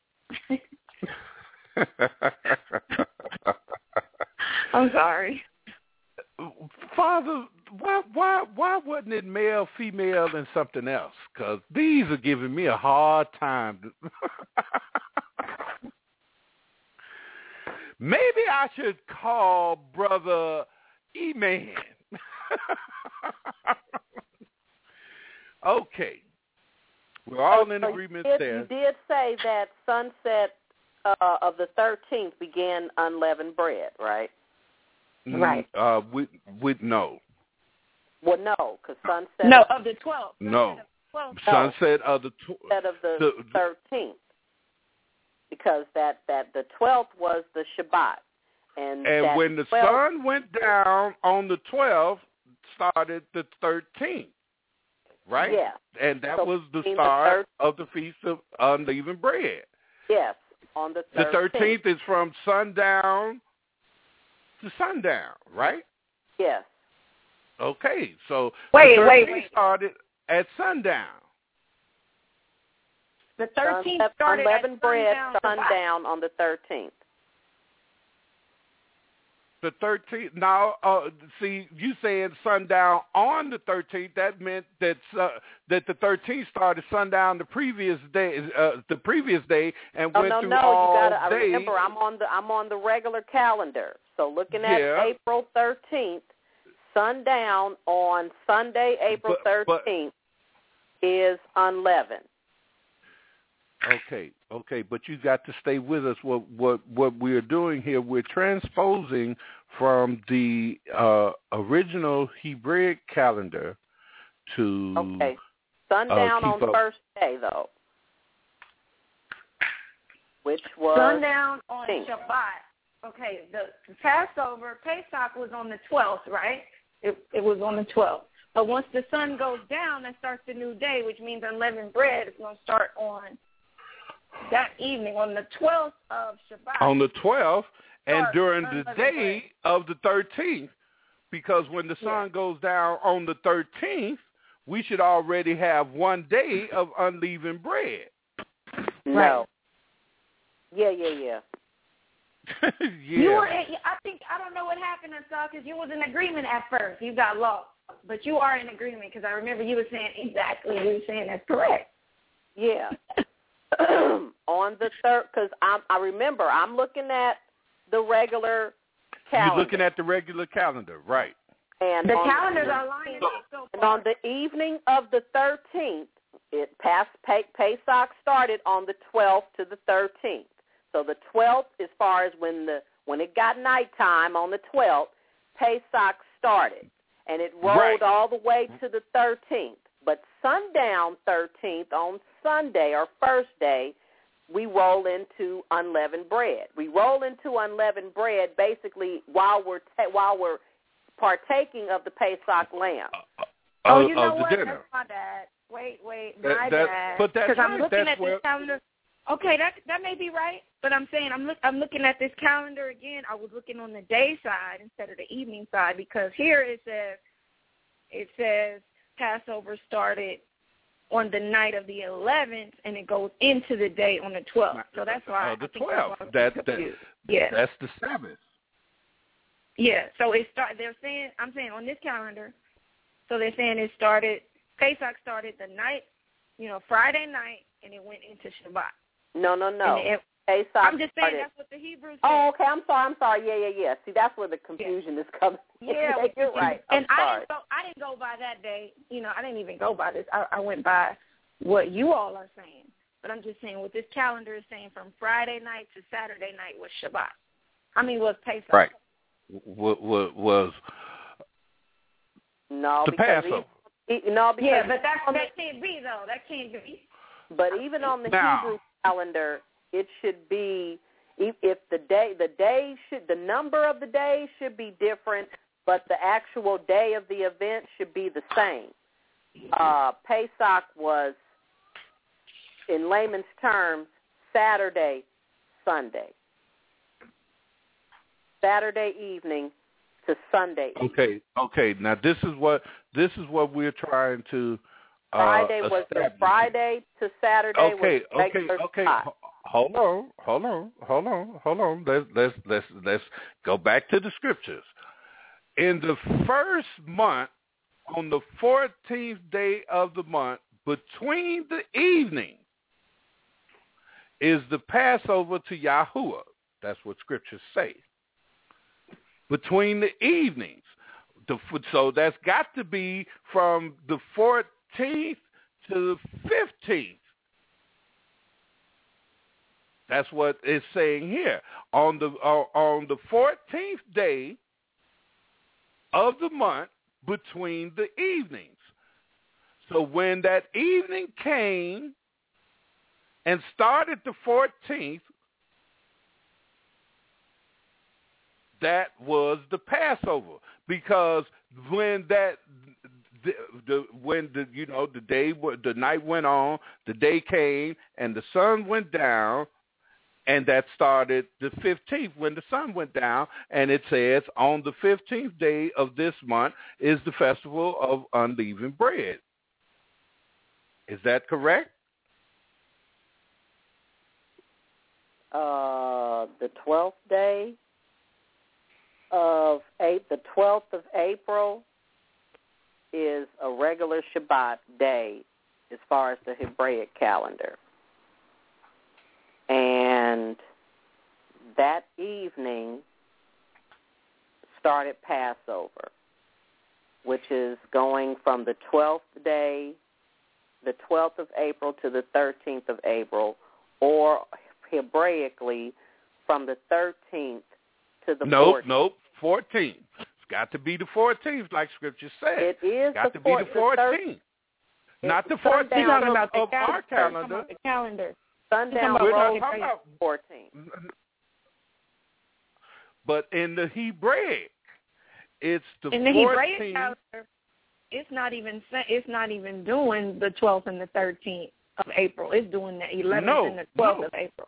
I'm sorry. Father, why why why wasn't it male, female, and something else? Because these are giving me a hard time. Maybe I should call Brother E-Man. Okay. We're all in so agreement you did, there. You did say that sunset uh, of the thirteenth began unleavened bread, right? Right. Uh, with, with no. Well, no, because sunset. No, of the twelfth. No. twelfth. Sunset of the tw- Sunset of the, the thirteenth, because that, that the twelfth was the Shabbat, and and that when the twelfth, sun went down on the twelfth, started the thirteenth, right? Yeah. And that So was the between start the of the Feast of Unleavened Bread. Yes, on the The thirteenth. thirteenth is from sundown to sundown, right? Yes. Okay, so Wait, the wait, thirteenth wait. started at sundown. The thirteenth Unleavened started unleavened at bread sundown. sundown on the thirteenth. The thirteenth. Now, uh, see, you saying sundown on the thirteenth? That meant that uh, that the thirteenth started sundown the previous day, uh, the previous day, and No, went no, through no. all You gotta. I day. remember, I'm on the I'm on the regular calendar. So looking at Yeah. April thirteenth, sundown on Sunday, April But- but- thirteenth, is unleavened. Okay, okay, but you got to stay with us. What what what we're doing here, we're transposing from the uh, original Hebraic calendar to Okay, sundown uh, on keep the up. first day though, which was Sundown on Sing. Shabbat. Okay, the, the Passover, Pesach was on the twelfth, right? It, it was on the twelfth. But once the sun goes down, that starts the new day, which means unleavened bread is going to start on that evening, on the twelfth of Shabbat. on the twelfth, and Start during the unleavened day of the thirteenth, because when the sun Yeah. goes down on the thirteenth, we should already have one day of unleavened bread. no. Yeah, yeah, yeah. yeah. You were, I think, I don't know what happened, Asal, because you was in agreement at first. You got lost. But you are in agreement, because I remember you were saying exactly, you were saying that's correct. Yeah. On the third, because I I remember I'm looking at the regular calendar. You're looking at the regular calendar, right? And The on calendars the, are lining up so And far. on the evening of the thirteenth, it passed. Pesach started on the twelfth to the thirteenth. So the twelfth, as far as when the when it got nighttime on the twelfth, Pesach started, and it rolled Right. all the way to the thirteenth. But sundown thirteenth on Sunday or first day, we roll into unleavened bread. We roll into unleavened bread basically while we're ta- while we're partaking of the Pesach lamb. Oh, Of- you know of the what? dinner. That's my bad. Wait, wait, That- my that- bad. but that's Because I'm right. looking That's at where- this calendar. Okay, that that may be right, but I'm saying I'm look I'm looking at this calendar again. I was looking on the day side instead of the evening side, because here it says it says Passover started on the night of the eleventh, and it goes into the day on the twelfth. So that's why Uh, the I think twelfth. that's why I was That, that, confused. Yeah. That's the Sabbath. Yeah, so it start. They're saying I'm saying on this calendar, so they're saying it started. Pesach started the night, you know, Friday night, and it went into Shabbat. No, no, no. And it- Pesach I'm just saying started. that's what the Hebrews said. Oh, okay. I'm sorry. I'm sorry. Yeah, yeah, yeah. See, that's where the confusion is coming. Yeah, you're right. I'm And I sorry. didn't go. I didn't go by that day. You know, I didn't even go by this. I, I went by what you all are saying. but I'm just saying what this calendar is saying from Friday night to Saturday night was Shabbat. I mean, was Pesach. Right. Was, was, was no, the Passover. He, no, because yeah, but that, that can't be, though. That can't be. But even on the now, Hebrew calendar, it should be, if the day, the day should, the number of the days should be different, but the actual day of the event should be the same. Uh, Pesach was, in layman's terms, Saturday, Sunday. Saturday evening to Sunday evening. Okay, okay. Now this is what this is what we're trying to. Uh, Friday was the Friday to Saturday. Okay, was okay, okay. H- hold on, hold on, hold on, hold on. Let's let's let's let's go back to the scriptures. In the first month, on the fourteenth day of the month, between the evenings, is the Passover to Yahuwah. That's what scriptures say. Between the evenings. The, so that's got to be from the fourteenth to the fifteenth. That's what it's saying here. On the uh, on the fourteenth day of the month, between the evenings. So when that evening came and started the fourteenth, that was the Passover, because when that the, the when the you know the day the night went on, the day came and the sun went down, and that started the fifteenth when the sun went down, and it says on the fifteenth day of this month is the festival of unleavened bread. Is that correct? Uh, the twelfth day of eight, the twelfth of April is a regular Shabbat day as far as the Hebraic calendar. And that evening started Passover, which is going from the twelfth day, the twelfth of April to the thirteenth of April, or Hebraically from the thirteenth to the nope, fourteenth. Nope, fourteenth. It's got to be the fourteenth, like Scripture said. It is got the to four, be the fourteenth, the not the fourteenth of, of, the of our calendar. The calendar. Sundown We're rolls not talking about fourteen. But in the Hebraic, it's the in the fourteenth. Hebraic calendar, it's not even it's not even doing the twelfth and the thirteenth of April. It's doing the eleventh no, and the twelfth no. of April.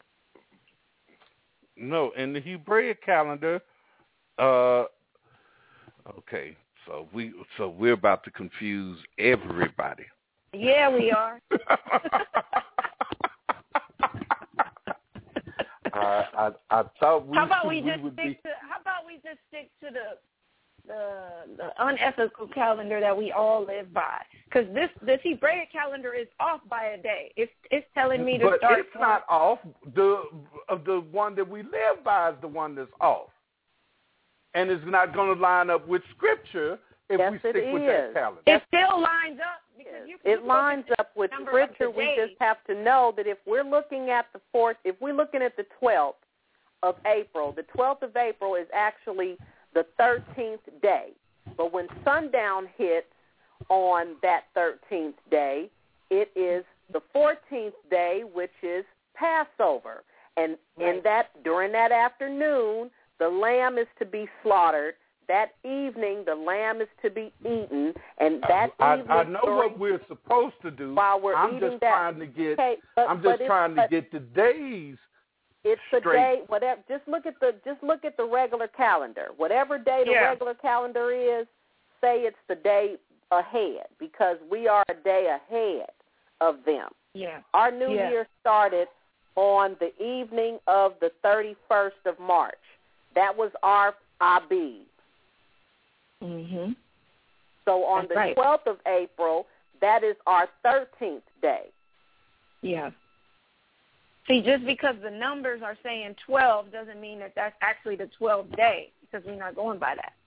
No, in the Hebraic calendar, uh, okay, so we so we're about to confuse everybody. Yeah, we are. I, I I thought we. How about we, we just would stick be... to? How about we just stick to the the, the unethical calendar that we all live by? Because this this Hebraic calendar is off by a day. It's it's telling me to but start. But it's not off. The uh, the one that we live by is the one that's off, and it's not going to line up with Scripture if yes, we stick it with is. that calendar. It still lines up. Because you, it lines up with Scripture. We just have to know that if we're looking at the fourth, if we're looking at the twelfth of April, the twelfth of April is actually the thirteenth day. But when sundown hits on that thirteenth day, it is the fourteenth day, which is Passover. And right. in that during that afternoon, the lamb is to be slaughtered. That evening, the lamb is to be eaten, and that I, evening. I know what we're supposed to do. While we're I'm eating just that, trying to get. okay, but, I'm just but trying to but get the days. It's the straight. day. Whatever. Just look at the. Just look at the regular calendar. Whatever day the yeah. regular calendar is, say it's the day ahead, because we are a day ahead of them. Yeah. Our new yeah. year started on the evening of the thirty-first of March. That was our Abib. Mhm. So on That's the right. twelfth of April, that is our thirteenth day. Yeah. See, just because the numbers are saying twelve doesn't mean that that's actually the twelfth day, because we're not going by that.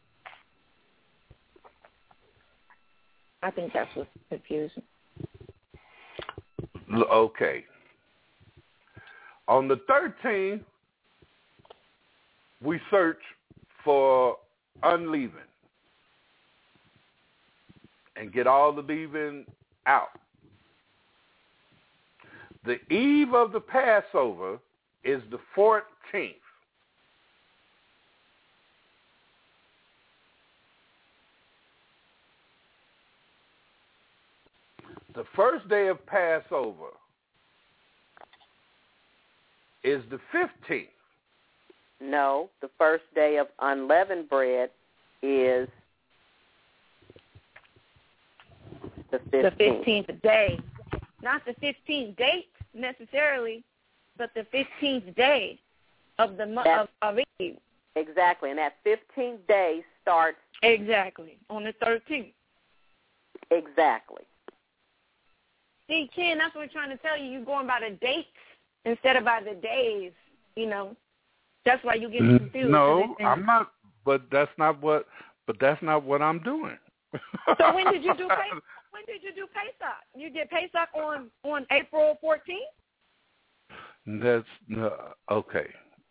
I think that's what's confusing. Okay. On the thirteenth, we search for unleaven and get all the leaven out. The eve of the Passover is the fourteenth. The first day of Passover is the fifteenth. No, the first day of unleavened bread is the fifteenth. The fifteenth day. Not the fifteenth date necessarily, but the fifteenth day of the month of, of Eve. Exactly, and that fifteenth day starts... Exactly, on the thirteenth. Exactly. See, Ken, that's what we're trying to tell you. You're going by the dates instead of by the days, you know. That's why you get confused. No, I'm not, but that's not what, but that's not what I'm doing. So when did you do Pesach? When did you do Pesach? You did Pesach on, on April fourteenth? That's, uh, okay.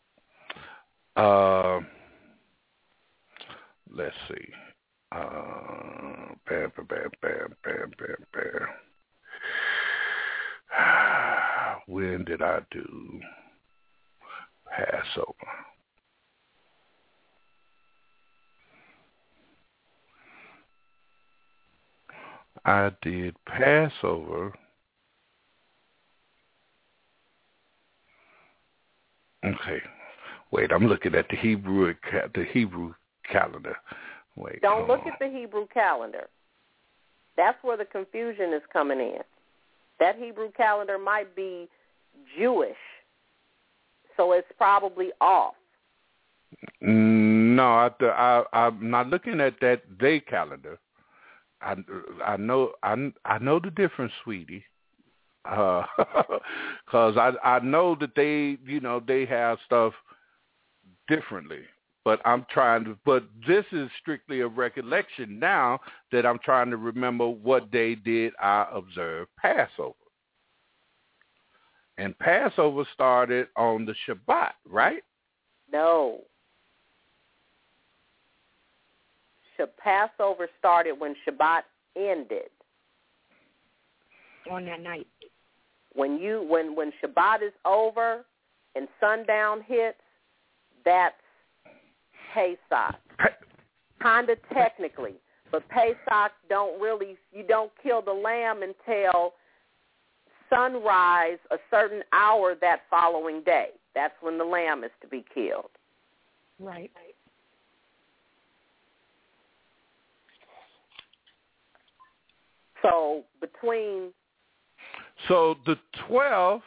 Uh, let's see. Uh, bam, bam, bam, bam, bam, bam, bam. When did I do Passover? I did Passover. Okay. Wait, I'm looking at the Hebrew the Hebrew calendar. Wait. Don't look on. at the Hebrew calendar. That's where the confusion is coming in. That Hebrew calendar might be Jewish, so it's probably off. No, I, I, I'm not looking at that day calendar. I, I know I, I know the difference, sweetie, because uh, I I know that they you know they have stuff differently. But I'm trying to. But this is strictly a recollection now that I'm trying to remember what day did I observe Passover. And Passover started on the Shabbat, right? No. Passover started when Shabbat ended. On that night. When you when when Shabbat is over and sundown hits, that's Pesach. Kind of technically, but Pesach don't really, you don't kill the lamb until sunrise a certain hour that following day. That's when the lamb is to be killed. Right. So between... So the twelfth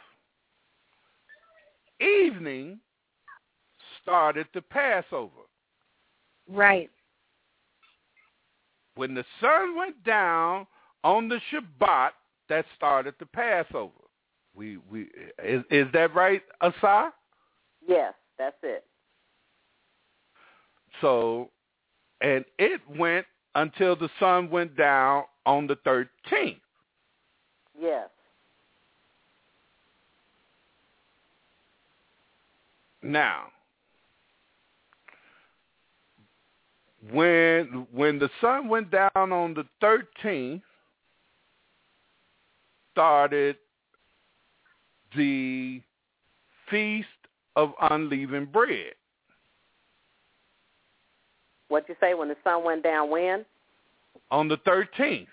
evening started the Passover. Right. When the sun went down on the Shabbat, that started the Passover. We we is is that right, Asai? Yes, that's it. So, and it went until the sun went down on the thirteenth. Yes. Now, when when the sun went down on the thirteenth, started the Feast of Unleavened Bread. What'd you say, when the sun went down when? On the thirteenth.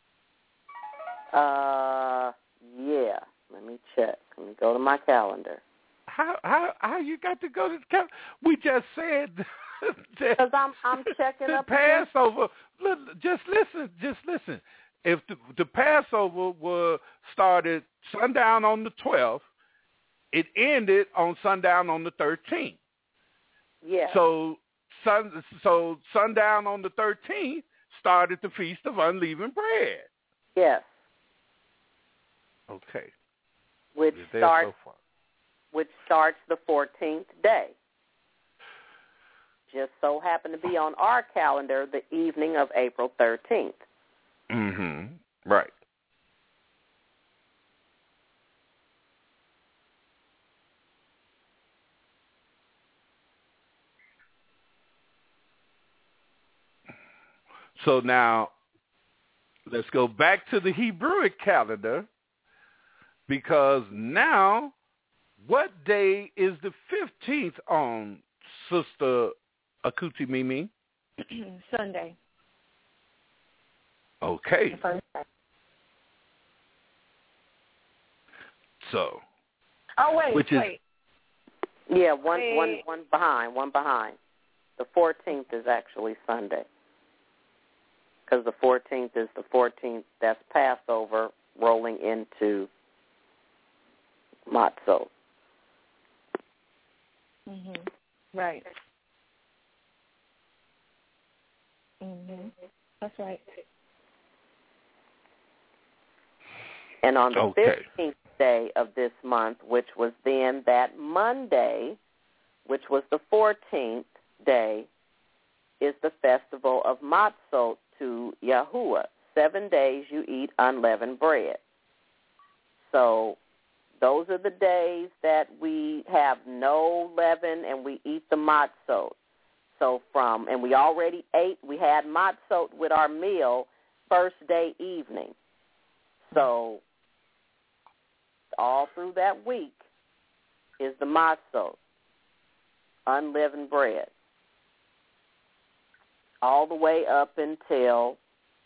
Uh, yeah. Let me check. Let me go to my calendar. How how how you got to go to the calendar? We just said because I'm I'm checking the up Passover. Look, just listen, just listen. If the, the Passover was started sundown on the twelfth, it ended on sundown on the thirteenth. Yeah. So sun so sundown on the thirteenth started the Feast of Unleavened Bread. Yes. Okay. Which starts so which starts the fourteenth day. Just so happened to be on our calendar the evening of April thirteenth. Mm-hmm. Right. So now let's go back to the Hebrew calendar, because now what day is the fifteenth on, Sister Akuti Mimi? Sunday. Okay. The first day. So. Oh, wait, which is, wait. Yeah, one, wait. one, one behind, one behind. The fourteenth is actually Sunday. Because the fourteenth is the fourteenth, that's Passover, rolling into Matzot. Mm-hmm. Right. Mm-hmm. That's right. And on the okay. fifteenth day of this month, which was then that Monday, which was the fourteenth day, is the festival of Matzot to Yahuwah. Seven days you eat unleavened bread. So those are the days that we have no leaven and we eat the Matzot. So from, and we already ate, we had Matzot with our meal first day evening. So all through that week is the Matzot, unleavened bread, all the way up until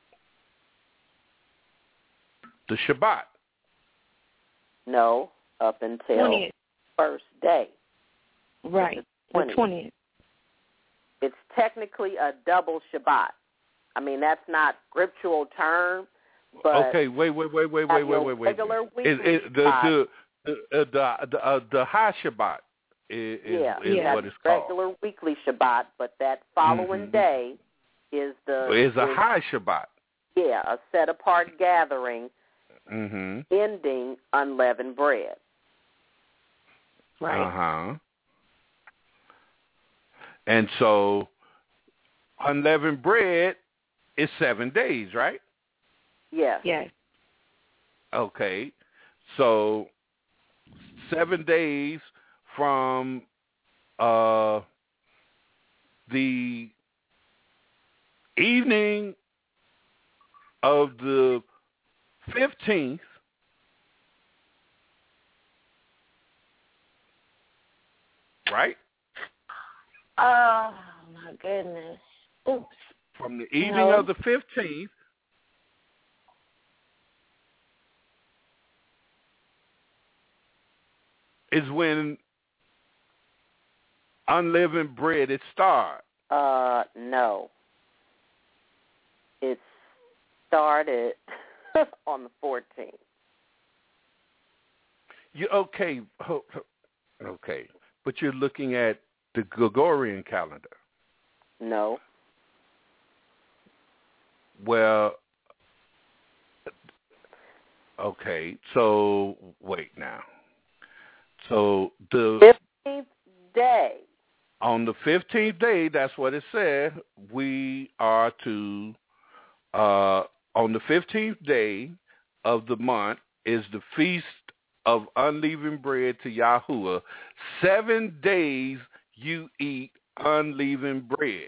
the Shabbat. No, up until twentieth. First day. Right, the twentieth. It's technically a double Shabbat. I mean, that's not scriptural term, but okay, wait, wait, wait, wait, wait, wait, wait, wait. Regular weekly it, it, the, Shabbat. the, the, the, the, uh, the high Shabbat is, yeah, is yeah, what it's called. Regular weekly Shabbat, but that following mm-hmm. day is the is a is, high Shabbat. Yeah, a set apart gathering mm-hmm. ending unleavened bread. Right. Uh huh. And so unleavened bread is seven days, right? Yes. Yes. Okay. So seven days from uh, the evening of the fifteenth right? Oh, my goodness. Oops. From the evening no. of the fifteenth is when unleavened bread is started. Uh, no. It started on the fourteenth. You okay? Okay, but you're looking at the Gregorian calendar. No. Well, okay. So wait now. So the fifteenth day. On the fifteenth day, that's what it said. We are to uh, on the fifteenth day of the month is the feast of unleavened bread to Yahuwah. Seven days you eat unleavened bread.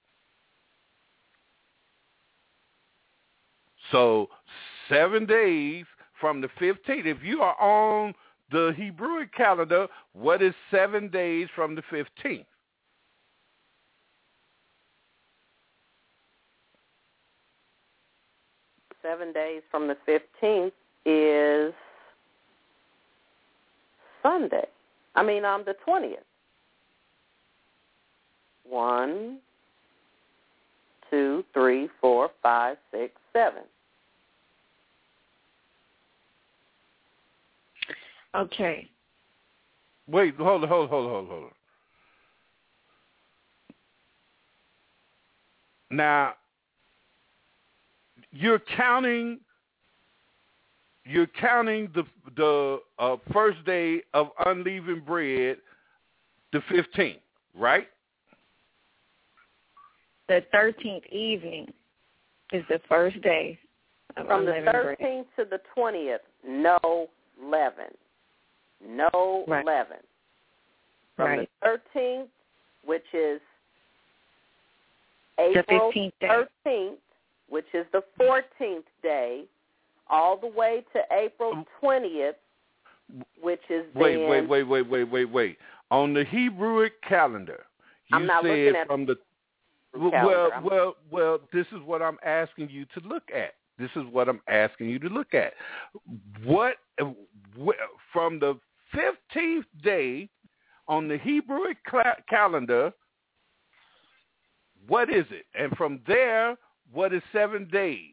So seven days from the fifteenth. If you are on the Hebrew calendar, what is seven days from the fifteenth? Seven days from the fifteenth is Sunday. I mean, on um, the twentieth. One, two, three, four, five, six, seven. Okay. Wait, hold on, hold on, hold on, hold on, hold on. Now, you're counting. You're counting the the uh, first day of unleavened bread, the fifteenth, right? The thirteenth evening is the first day of From the unleavened thirteenth to the twentieth, no leaven. No right. leaven. From right. the thirteenth, which is April the fifteenth day. thirteenth which is the fourteenth day, all the way to April twentieth, which is wait, then, wait, wait, wait, wait, wait, wait. On the Hebrew calendar, you I'm not said looking at from the Hebrew well, calendar. well, well. This is what I'm asking you to look at. This is what I'm asking you to look at. What from the fifteenth day on the Hebrew calendar? What is it? And from there, what is seven days?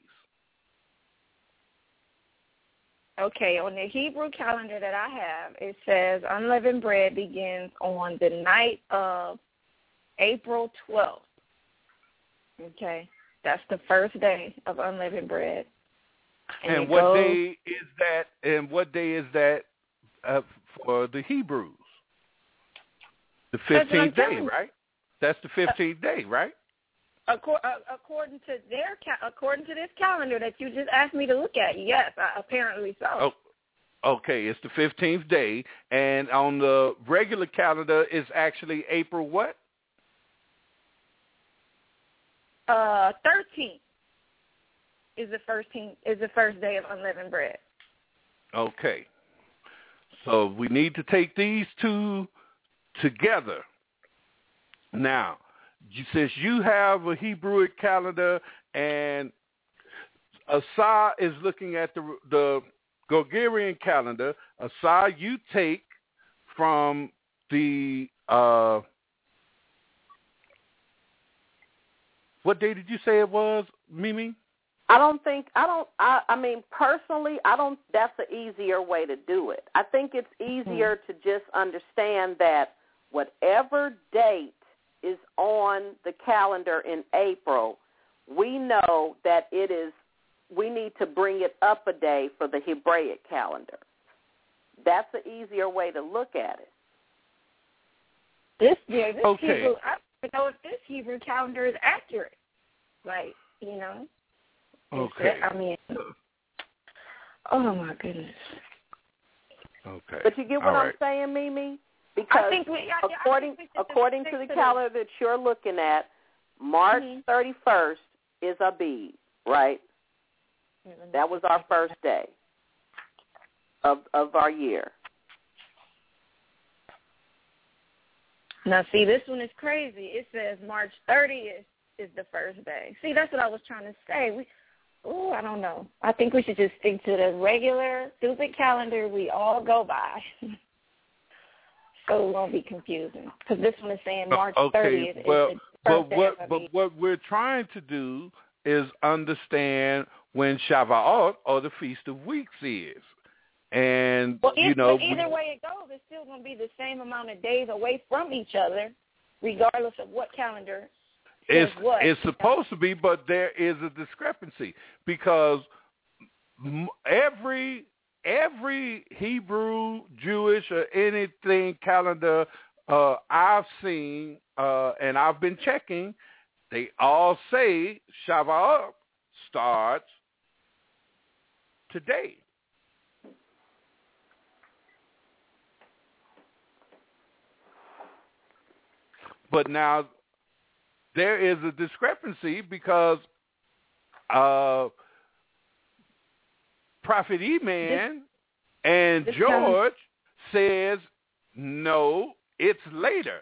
Okay, on the Hebrew calendar that I have, it says unleavened bread begins on the night of April twelfth. Okay, that's the first day of unleavened bread. And, and what goes, day is that? And what day is that uh, for the Hebrews? The fifteenth day, right? That's the fifteenth uh, day, right? According to their, according to this calendar that you just asked me to look at, yes, apparently so. Oh, okay, it's the fifteenth day, and on the regular calendar, it's actually April what? Uh, thirteenth is the first is the first day of unleavened bread. Okay, so we need to take these two together now. Since you have a Hebrew calendar and Asa is looking at the the Gregorian calendar, Asa, you take from the uh, what day did you say it was, Mimi? I don't think I don't. I, I mean, personally, I don't. That's an easier way to do it. I think it's easier mm-hmm. to just understand that whatever date is on the calendar in April, we know that it is, we need to bring it up a day for the Hebraic calendar. That's an easier way to look at it. This, yeah, this okay. Hebrew, I don't know if this Hebrew calendar is accurate. Like, you know. Okay. I mean, oh my goodness. Okay. But you get what All I'm right. saying, Mimi? Because I think we, I, according I think according to the calendar that you're looking at, March mm-hmm. thirty-first is Abib, right? Mm-hmm. That was our first day of of our year. Now, see, this one is crazy. It says March thirtieth is the first day. See, that's what I was trying to say. We, oh, I don't know. I think we should just stick to the regular, stupid calendar we all go by. So it won't be confusing, because this one is saying March thirtieth. Okay, well, is the but first what day but what we're trying to do is understand when Shavuot or the Feast of Weeks is, and well, you know, either we, way it goes, it's still going to be the same amount of days away from each other, regardless of what calendar. It's what. it's supposed to be, but there is a discrepancy because every every Hebrew, Jewish, or anything calendar uh, I've seen uh, and I've been checking, they all say Shavuot starts today. But now there is a discrepancy because uh, Prophet Eman and this George says, no, it's later.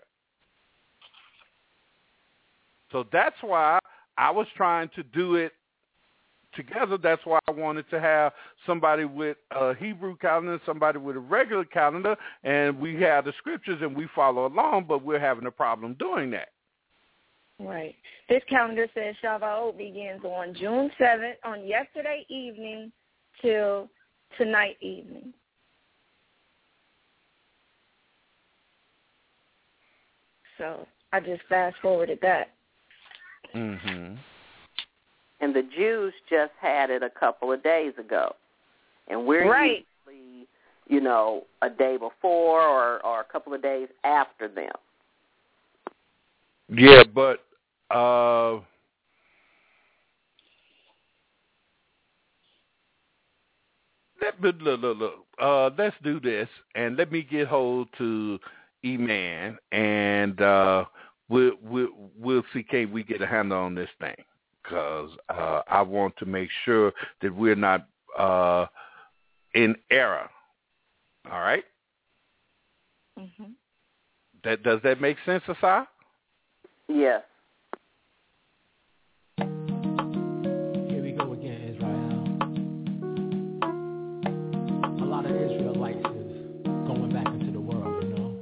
So that's why I was trying to do it together. That's why I wanted to have somebody with a Hebrew calendar, somebody with a regular calendar, and we have the scriptures and we follow along, but we're having a problem doing that. Right. This calendar says Shavuot begins on June seventh, on yesterday evening till tonight evening. So I just fast forwarded that. Mm-hmm. And the Jews just had it a couple of days ago. And we're right. usually, you know, a day before or, or a couple of days after them. Yeah, but uh, let, look, look, look. Uh, let's do this, and let me get hold to E-Man, and uh, we'll, we'll, we'll see can we get a handle on this thing. because uh, I want to make sure that we're not uh, in error. All right? Mm-hmm. That, does that make sense, Asai? Yes. Here we go again, Israel. A lot of Israelites is going back into the world, you know,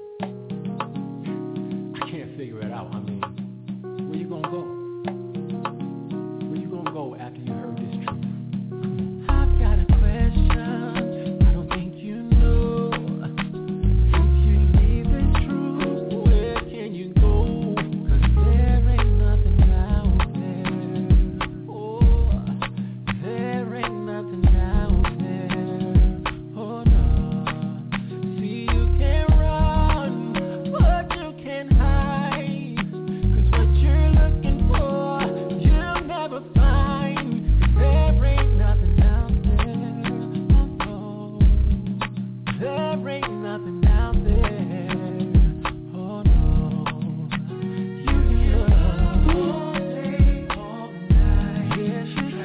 and I can't figure it out. I mean, where you gonna go? Where you gonna go after you heard this truth? I've got a question. I don't think you know. If you need the truth, where can you go? 'Cause there ain't nothing out there. Oh, there ain't nothing out there. Oh no. See, you can run, but you can't hide. 'Cause what you're looking for, you'll never find. There ain't nothing out there. Oh no. There ain't nothing out there. Oh no. You can look all day, all night. Yes, you can.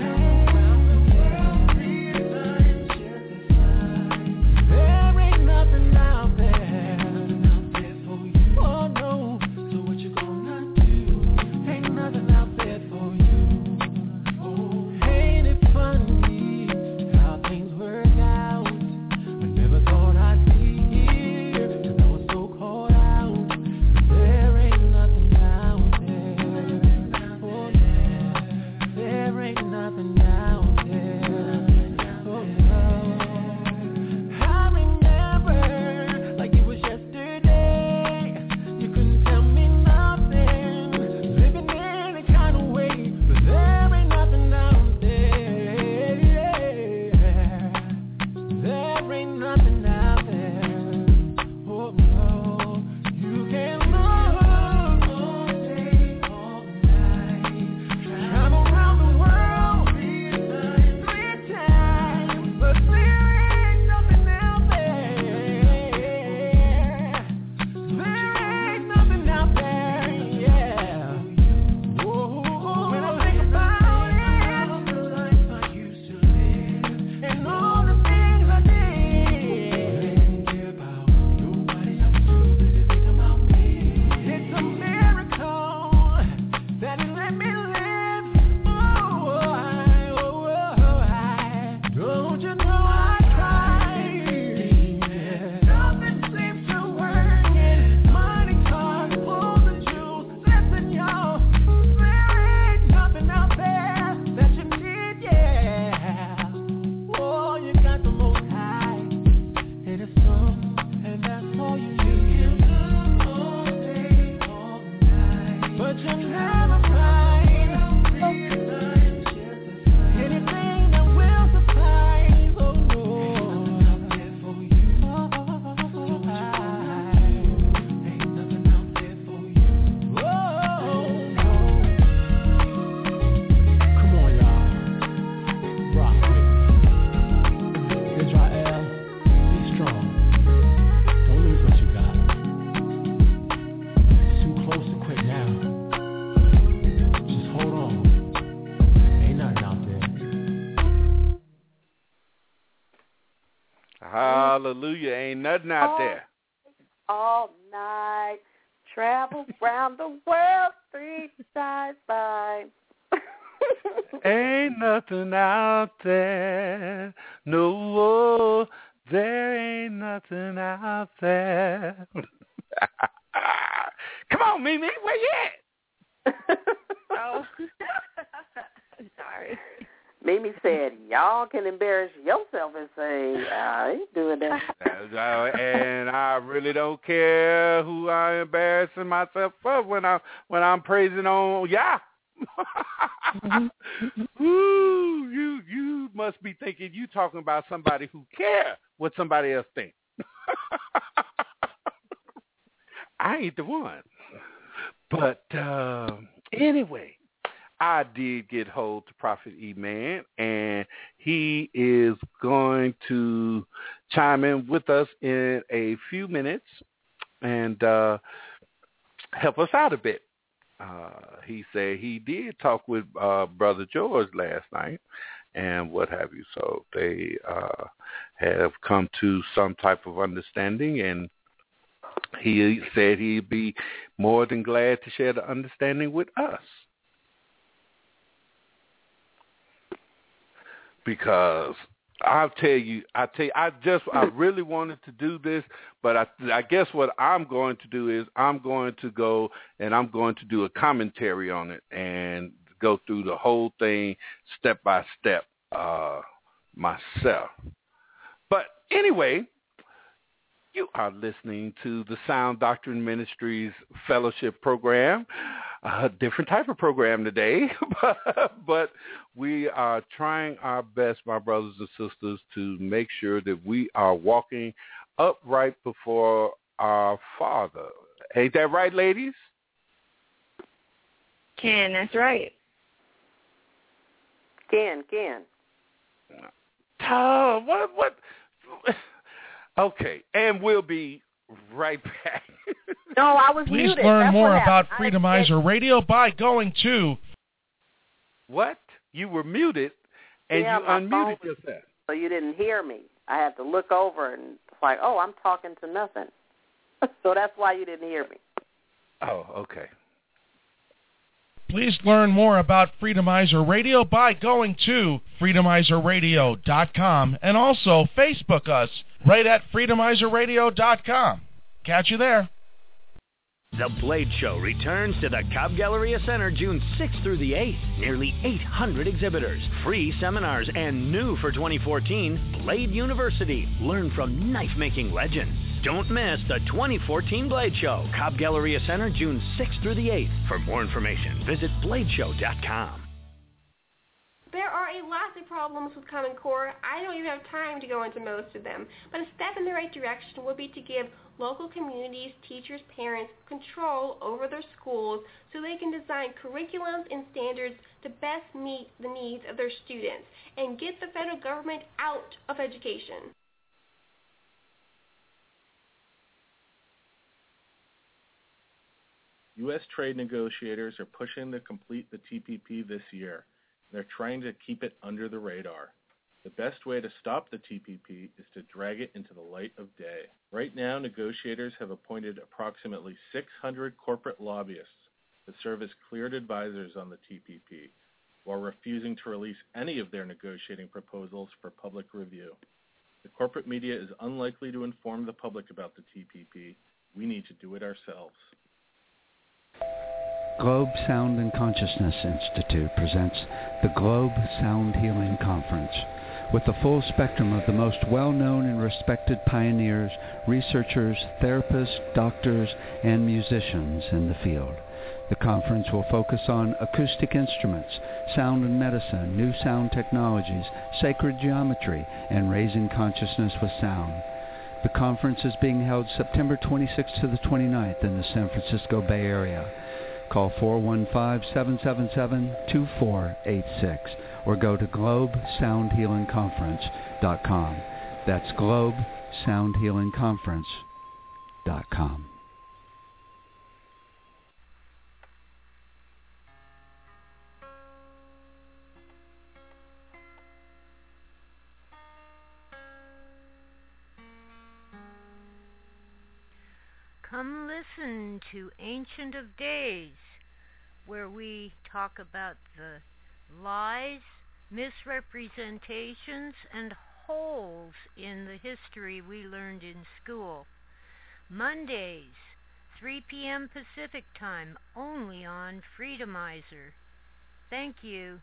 There ain't nothing out there. Oh no. So what you gonna do? Ain't nothing out there for you. Oh, ain't it funny how things work out? I never thought I'd be here 'cause I was so caught out. There ain't nothing out there. Oh yeah. There ain't nothing out there. Oh no. I remember like it was yesterday. You couldn't tell me nothing. Living in a kind of way, but there ain't nothing out there. There ain't nothing out there. Oh no. You can look all day, all night. Travel around the world three times, but there ain't nothing out there. There ain't nothing out there, yeah. Whoa, when I think about it, the life I used to live, and all the things I did, didn't care about nobody else too busy thinking about me. It's a miracle that it let me live. Oh, I, oh, I, don't you know I tried? Nothing seems to work, and money can't pull the juice. Listen, y'all, there ain't nothing out there that you need, yeah. Oh, you got the Most High, and it's some, and that's all you need. All day, all night, but you never find anything that will suffice. Oh no. Ain't nothing out there for you. Oh no. Come on, y'all. Rock with me. Israel, be strong. Don't lose what you got. It's too close to quit now. Just hold on. Ain't nothing out there. Hallelujah. Ain't nothing out there. All night, travel around the world three times by. Ain't nothing out there. No, there ain't nothing out there. Come on, Mimi, where you at? Oh, sorry. Mimi said, y'all can embarrass yourself and say, I ain't doing that. Uh, and I really don't care who I'm embarrassing myself for when I when I'm praising on Yah. Ooh, you you must be thinking you talking about somebody who care what somebody else thinks. I ain't the one. But uh, anyway, I did get hold to Prophet E-Man, and he is going to chime in with us in a few minutes and uh, help us out a bit. uh, he said he did talk with uh, Brother George last night and what have you. So they uh, have come to some type of understanding, and he said he'd be more than glad to share the understanding with us. Because I'll tell you, I tell you, I just, I really wanted to do this, but I, I guess what I'm going to do is I'm going to go and I'm going to do a commentary on it and go through the whole thing step by step uh, myself. But anyway, you are listening to the Sound Doctrine Ministries Fellowship Program, a different type of program today, but, but we are trying our best, my brothers and sisters, to make sure that we are walking upright before our Father. Ain't that right, ladies? Ken, that's right. Ken, Ken. Uh, what, what? Okay, and we'll be right back. No, I was Please muted. learn That's more what about happened. Freedomizer Radio by going to... What? You were muted, and yeah, you my unmuted phone, yourself. So you didn't hear me. I had to look over, and it's like, oh, I'm talking to nothing. So that's why you didn't hear me. Oh, okay. Please learn more about Freedomizer Radio by going to freedomizer radio dot com and also Facebook us right at freedomizer radio dot com. Catch you there. The Blade Show returns to the Cobb Galleria Center June sixth through the eighth. Nearly eight hundred exhibitors, free seminars, and new for twenty fourteen, Blade University. Learn from knife-making legends. Don't miss the twenty fourteen Blade Show. Cobb Galleria Center June sixth through the eighth. For more information, visit blade show dot com. There are a lot of problems with Common Core. I don't even have time to go into most of them, but a step in the right direction would be to give local communities, teachers, parents control over their schools so they can design curriculums and standards to best meet the needs of their students and get the federal government out of education. U S trade negotiators are pushing to complete the T P P this year. They're trying to keep it under the radar. The best way to stop the T P P is to drag it into the light of day. Right now, negotiators have appointed approximately six hundred corporate lobbyists to serve as cleared advisors on the T P P, while refusing to release any of their negotiating proposals for public review. The corporate media is unlikely to inform the public about the T P P. We need to do it ourselves. Globe Sound and Consciousness Institute presents the Globe Sound Healing Conference, with the full spectrum of the most well-known and respected pioneers, researchers, therapists, doctors, and musicians in the field. The conference will focus on acoustic instruments, sound and medicine, new sound technologies, sacred geometry, and raising consciousness with sound. The conference is being held September twenty-sixth to the twenty-ninth in the San Francisco Bay Area. Call four one five, seven seven seven, two four eight six or go to globe sound healing conference dot com. That's globe sound healing conference dot com. Come listen to Ancient of Days, where we talk about the lies, misrepresentations, and holes in the history we learned in school. Mondays, three p.m. Pacific Time, only on Freedomizer. Thank you.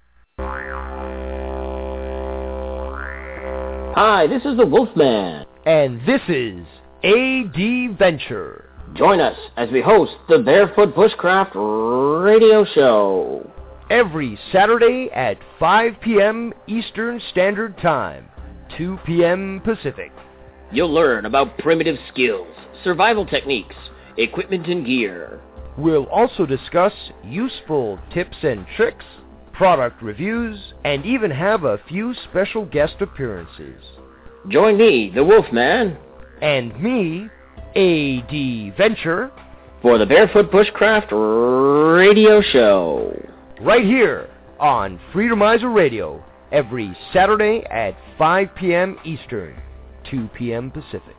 Hi, this is the Wolfman. And this is A D Venture. Join us as we host the Barefoot Bushcraft Radio Show. Every Saturday at five p.m. Eastern Standard Time, two p.m. Pacific. You'll learn about primitive skills, survival techniques, equipment and gear. We'll also discuss useful tips and tricks, product reviews, and even have a few special guest appearances. Join me, the Wolfman, and me, A D Venture, for the Barefoot Bushcraft Radio Show. Right here on Freedomizer Radio, every Saturday at five p.m. Eastern, two p.m. Pacific.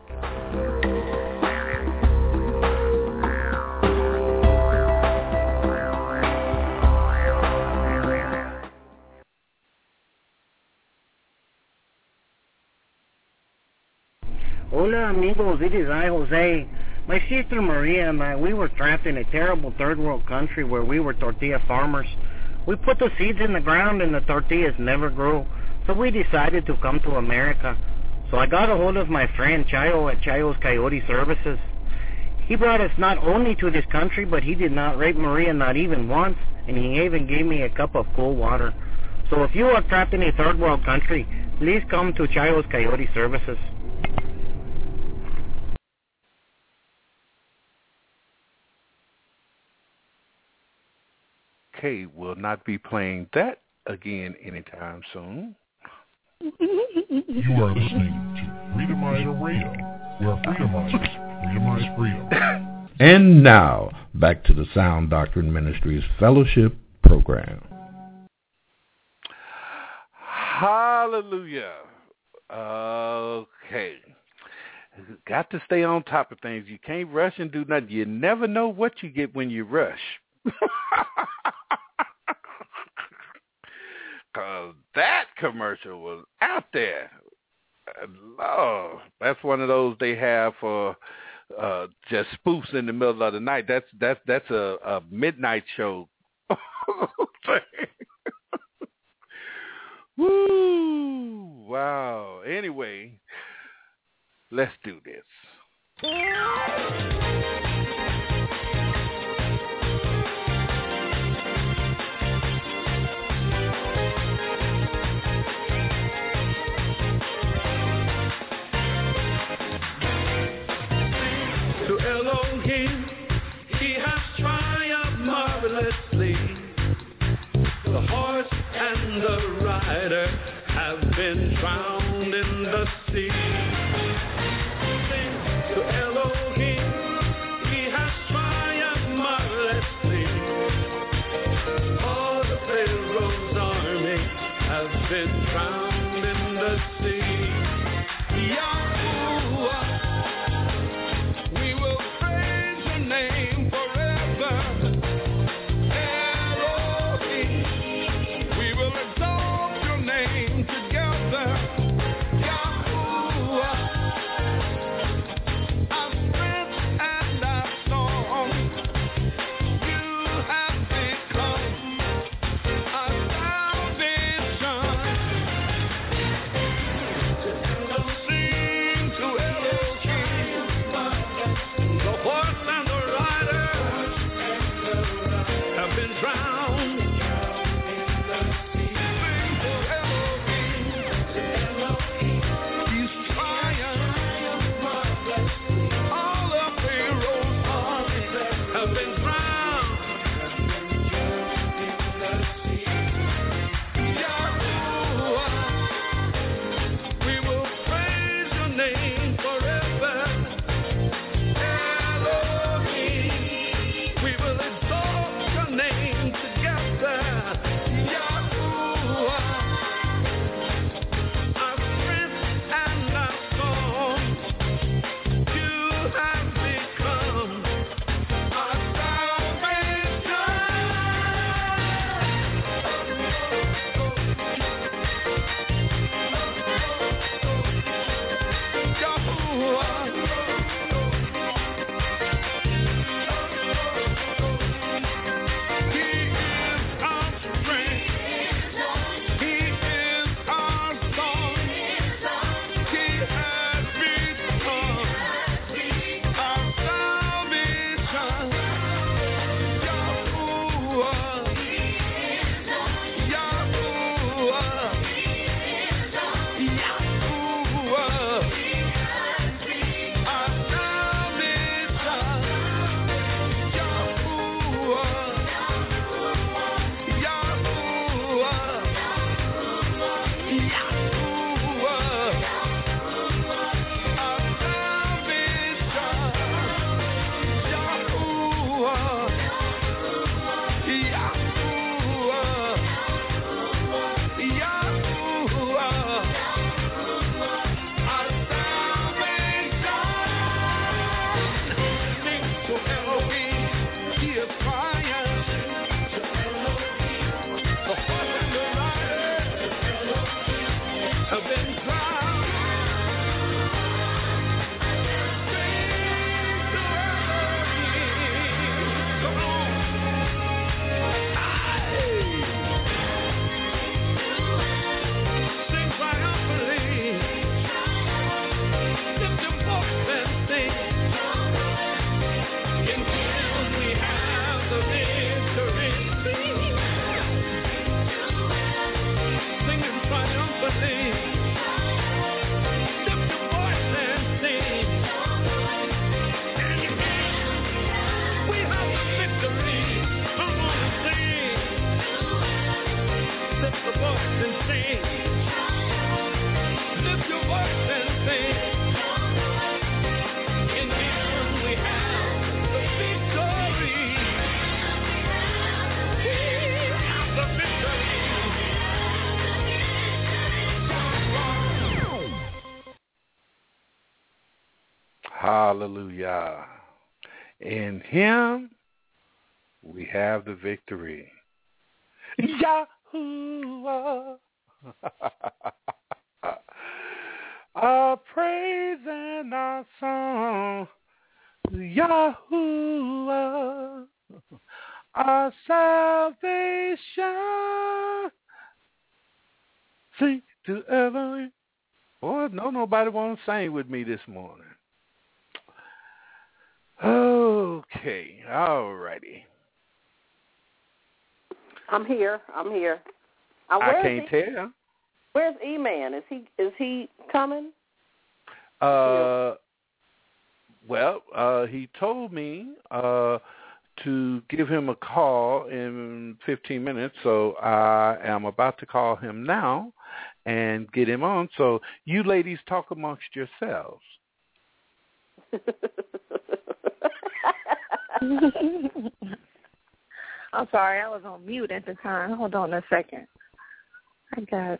Hola amigos, it is I, Jose. My sister Maria and I, we were trapped in a terrible third world country where we were tortilla farmers. We put the seeds in the ground and the tortillas never grew, so we decided to come to America. So I got a hold of my friend Chayo at Chayo's Coyote Services. He brought us not only to this country, but he did not rape Maria not even once, and he even gave me a cup of cool water. So if you are trapped in a third world country, please come to Chayo's Coyote Services. K will not be playing that again anytime soon. You are listening to Freedomizer Radio, where Freedomizers freedomize freedom. And now, back to the Sound Doctrine Ministries Fellowship Program. Hallelujah. Okay. Got to stay on top of things. You can't rush and do nothing. You never know what you get when you rush. Cause that commercial was out there. Lord, that's one of those they have for uh, just spoofs in the middle of the night. That's that's that's a, a midnight show. Woo! Wow. Anyway, let's do this. To Elohim, he has triumphed marvelously. The horse and the rider have been drowned in the sea. Sing to Elohim, he has triumphed marvelously. All the Pharaoh's army have been drowned in the sea. Yahuwah, Hallelujah. In him we have the victory. Yahuwah. Our praise and our song. Yahuwah. Our salvation. Sing to Elohim. Boy, no, nobody want to sing with me this morning. Okay, all righty. I'm here. I'm here. Uh, I can't he? tell. Where's E-Man? Is he is he coming? Uh, well, uh, he told me uh, to give him a call in fifteen minutes, so I am about to call him now and get him on. So you ladies talk amongst yourselves. I'm sorry, I was on mute at the time. Hold on a second. I got.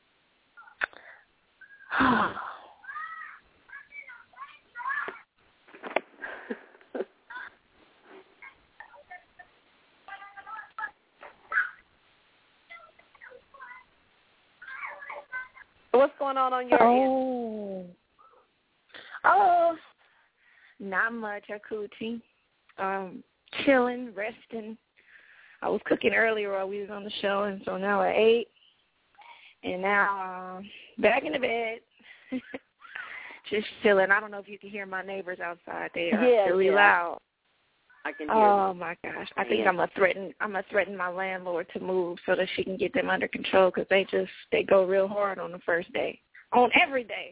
What's going on on your oh. end? Oh, not much. A coochie. Um, chilling, resting. I was cooking earlier while we was on the show, and so now I ate, and now uh, back in the bed, just chilling. I don't know if you can hear my neighbors outside. They are yeah, really yeah. loud. I can hear Oh them. my gosh! I think yeah. I'm gonna threaten. I'm gonna threaten my landlord to move so that she can get them under control because they just they go real hard on the first day, on every day.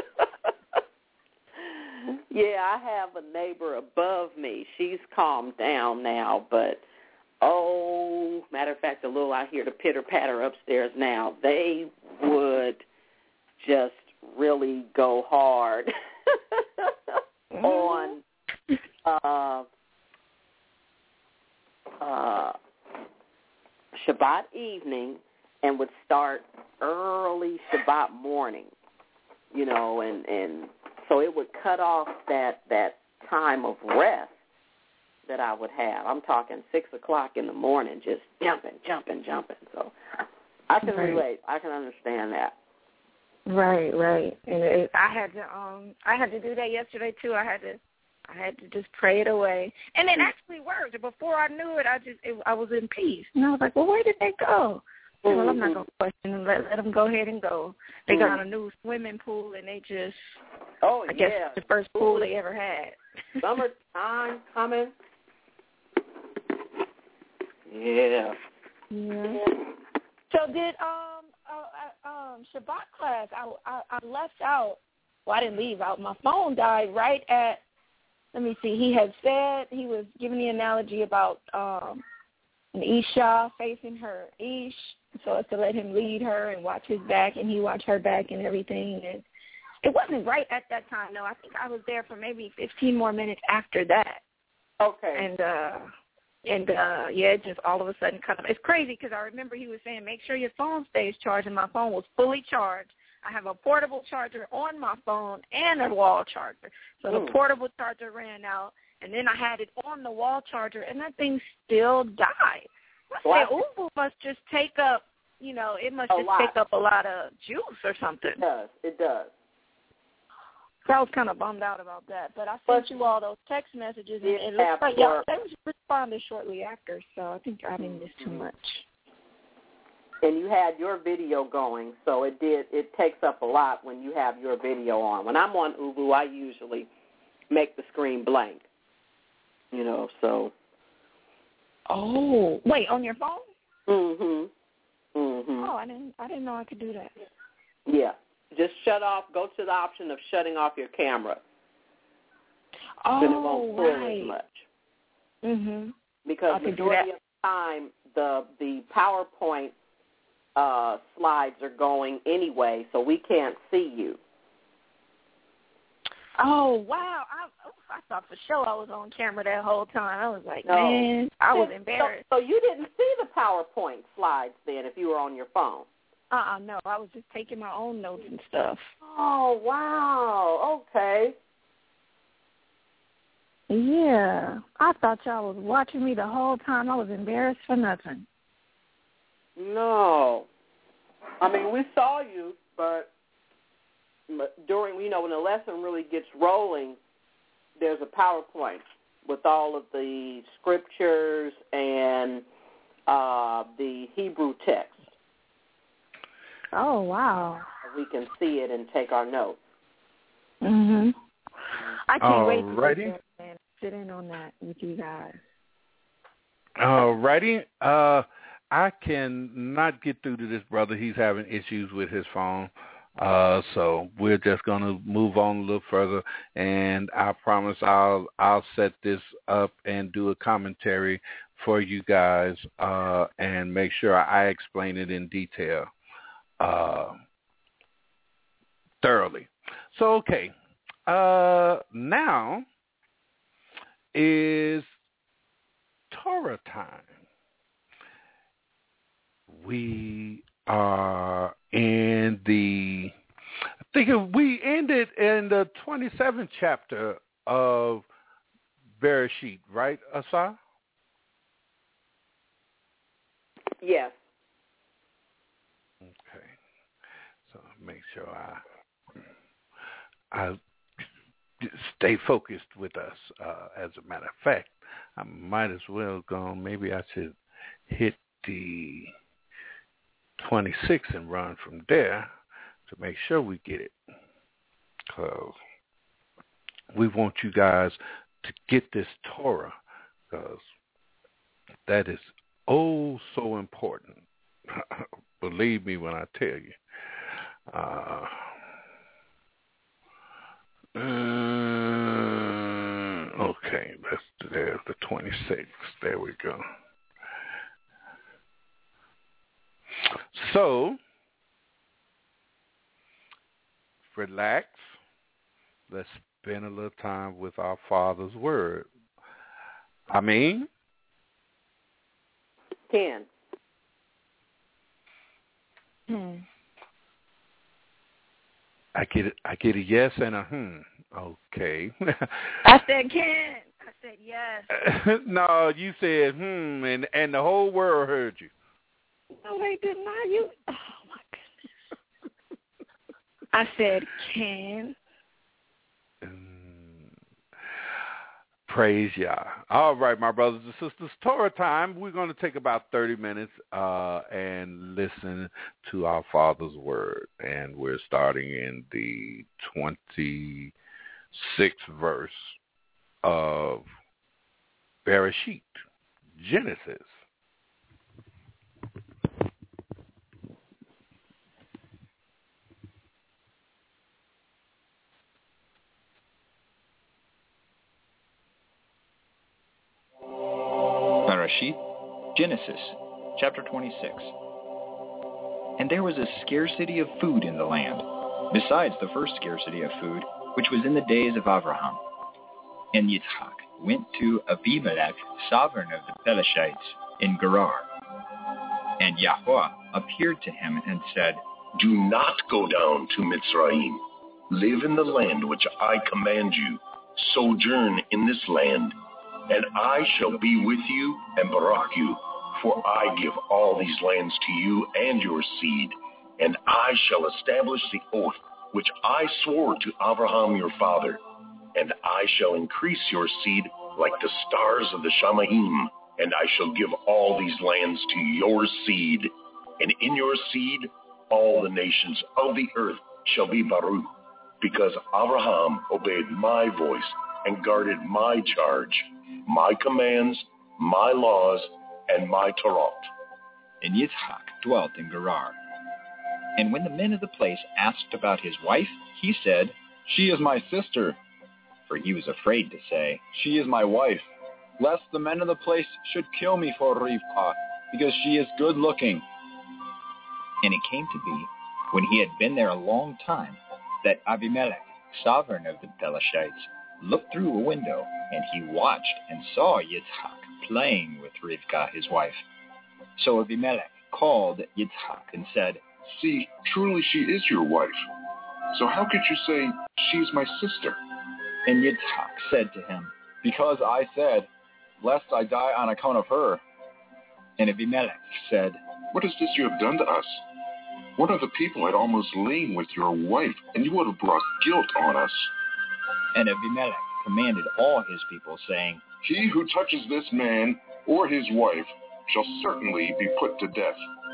Yeah, I have a neighbor above me. She's calmed down now, but, oh, matter of fact, a little I hear the pitter-patter upstairs now. They would just really go hard on uh, uh, Shabbat evening and would start early Shabbat morning, you know, and, and so it would cut off that, that time of rest that I would have. I'm talking six o'clock in the morning, just jumping, jumping, jumping. So I can right. relate. I can understand that. Right, right. And it, I had to, um, I had to do that yesterday too. I had to, I had to just pray it away, and it actually worked. Before I knew it, I just, it, I was in peace, and I was like, well, where did they go? Mm-hmm. Well, I'm not gonna question them. Let, let them go ahead and go. They mm-hmm. got a new swimming pool, and they just, oh I yeah, guess it's the first pool they ever had. Summertime coming. Yeah. Yeah. So did um uh, um Shabbat class? I, I I left out. Well, I didn't leave out. My phone died right at. Let me see. He had said he was giving the analogy about um an Isha facing her Ish, so as to let him lead her and watch his back, and he watch her back and everything. And it wasn't right at that time. No, I think I was there for maybe fifteen more minutes after that. Okay. And uh. And, uh, yeah, it just all of a sudden cut off. It's crazy because I remember he was saying, make sure your phone stays charged, and my phone was fully charged. I have a portable charger on my phone and a wall charger. So mm. the portable charger ran out, and then I had it on the wall charger, and that thing still died. I wow. said, Ubu must just take up you know, it must A just lot. take up a lot of juice or something. It does. It does. So I was kind of bummed out about that. But I sent you all those text messages, and it Yeah, looks like for- y'all, they responded shortly after, so I think I didn't miss too much. And you had your video going, so it did. It takes up a lot when you have your video on. When I'm on Ubu, I usually make the screen blank. You know, so. Oh, wait, on your phone? Mhm. Mhm. Oh, I didn't. I didn't know I could do that. Yeah. Just shut off. Go to the option of shutting off your camera. Oh, then it won't pull right. as much. Mhm. Because I could do majority that. of the time, the the PowerPoint uh, slides are going anyway, so we can't see you. Oh, wow. I, oh, I thought for sure I was on camera that whole time. I was like, No. man, I was So- embarrassed. So, so you didn't see the PowerPoint slides then if you were on your phone? Uh-uh, no. I was just taking my own notes and stuff. Oh, wow. Okay. Yeah. I thought y'all was watching me the whole time. I was embarrassed for nothing. No. I mean, we saw you, but during, you know, when the lesson really gets rolling, there's a PowerPoint with all of the scriptures and uh, the Hebrew text. Oh, wow. We can see it and take our notes. Mhm. I can't wait to Alrighty. get there and sit in on that with you guys. Alrighty. Uh, I cannot get through to this brother. He's having issues with his phone. Uh, so we're just going to move on a little further, and I promise I'll I'll set this up and do a commentary for you guys uh, and make sure I explain it in detail uh, thoroughly. So, okay. Uh, now is Torah time. We are in the, I think we ended in the twenty-seventh chapter of Bereshit, right, Asa? Yes. Okay. So make sure I, I stay focused with us. Uh, as a matter of fact, I might as well go, maybe I should hit the twenty-six and run from there to make sure we get it. Because we want you guys to get this Torah, because that is oh so important. Believe me when I tell you. Uh, uh, okay, that's there's the twenty-sixth. There we go. So, relax. Let's spend a little time with our Father's Word. I mean? Ten. Hmm. I get it. I get a yes and a hmm. Okay. I said Ken. I said yes. No, you said hmm, and and the whole world heard you. No, they did not. You. Oh my goodness. I said Ken. Praise Yah. All right, my brothers and sisters, Torah time. We're going to take about thirty minutes uh, and listen to our Father's Word. And we're starting in the twenty-sixth verse of Bereshit, Genesis. Bereshit, Genesis, chapter twenty-six. And there was a scarcity of food in the land, besides the first scarcity of food, which was in the days of Abraham. And Yitzhak went to Abimelech, sovereign of the Pelashites, in Gerar. And Yahweh appeared to him and said, Do not go down to Mitzrayim. Live in the land which I command you. Sojourn in this land, and I shall be with you and barak you, For I give all these lands to you and your seed, and I shall establish the oath which I swore to Abraham your father, and I shall increase your seed like the stars of the Shamaim, and I shall give all these lands to your seed, and in your seed all the nations of the earth shall be Baruch, because Abraham obeyed my voice and guarded my charge, my commands, my laws, and my Torah. And Yitzhak dwelt in Gerar. And when the men of the place asked about his wife, he said, She is my sister. For he was afraid to say, She is my wife, lest the men of the place should kill me for Rivkah, because she is good-looking. And it came to be, when he had been there a long time, that Abimelech, sovereign of the Pelashites, looked through a window, and he watched and saw Yitzhak playing with Rivkah his wife. So Abimelech called Yitzhak and said, See, truly she is your wife. So how could you say, she's my sister? And Yitzhak said to him, Because I said, lest I die on account of her. And Abimelech said, What is this you have done to us? One of the people had almost lain with your wife, and you would have brought guilt on us. And Abimelech commanded all his people, saying, He who touches this man or his wife shall certainly be put to death.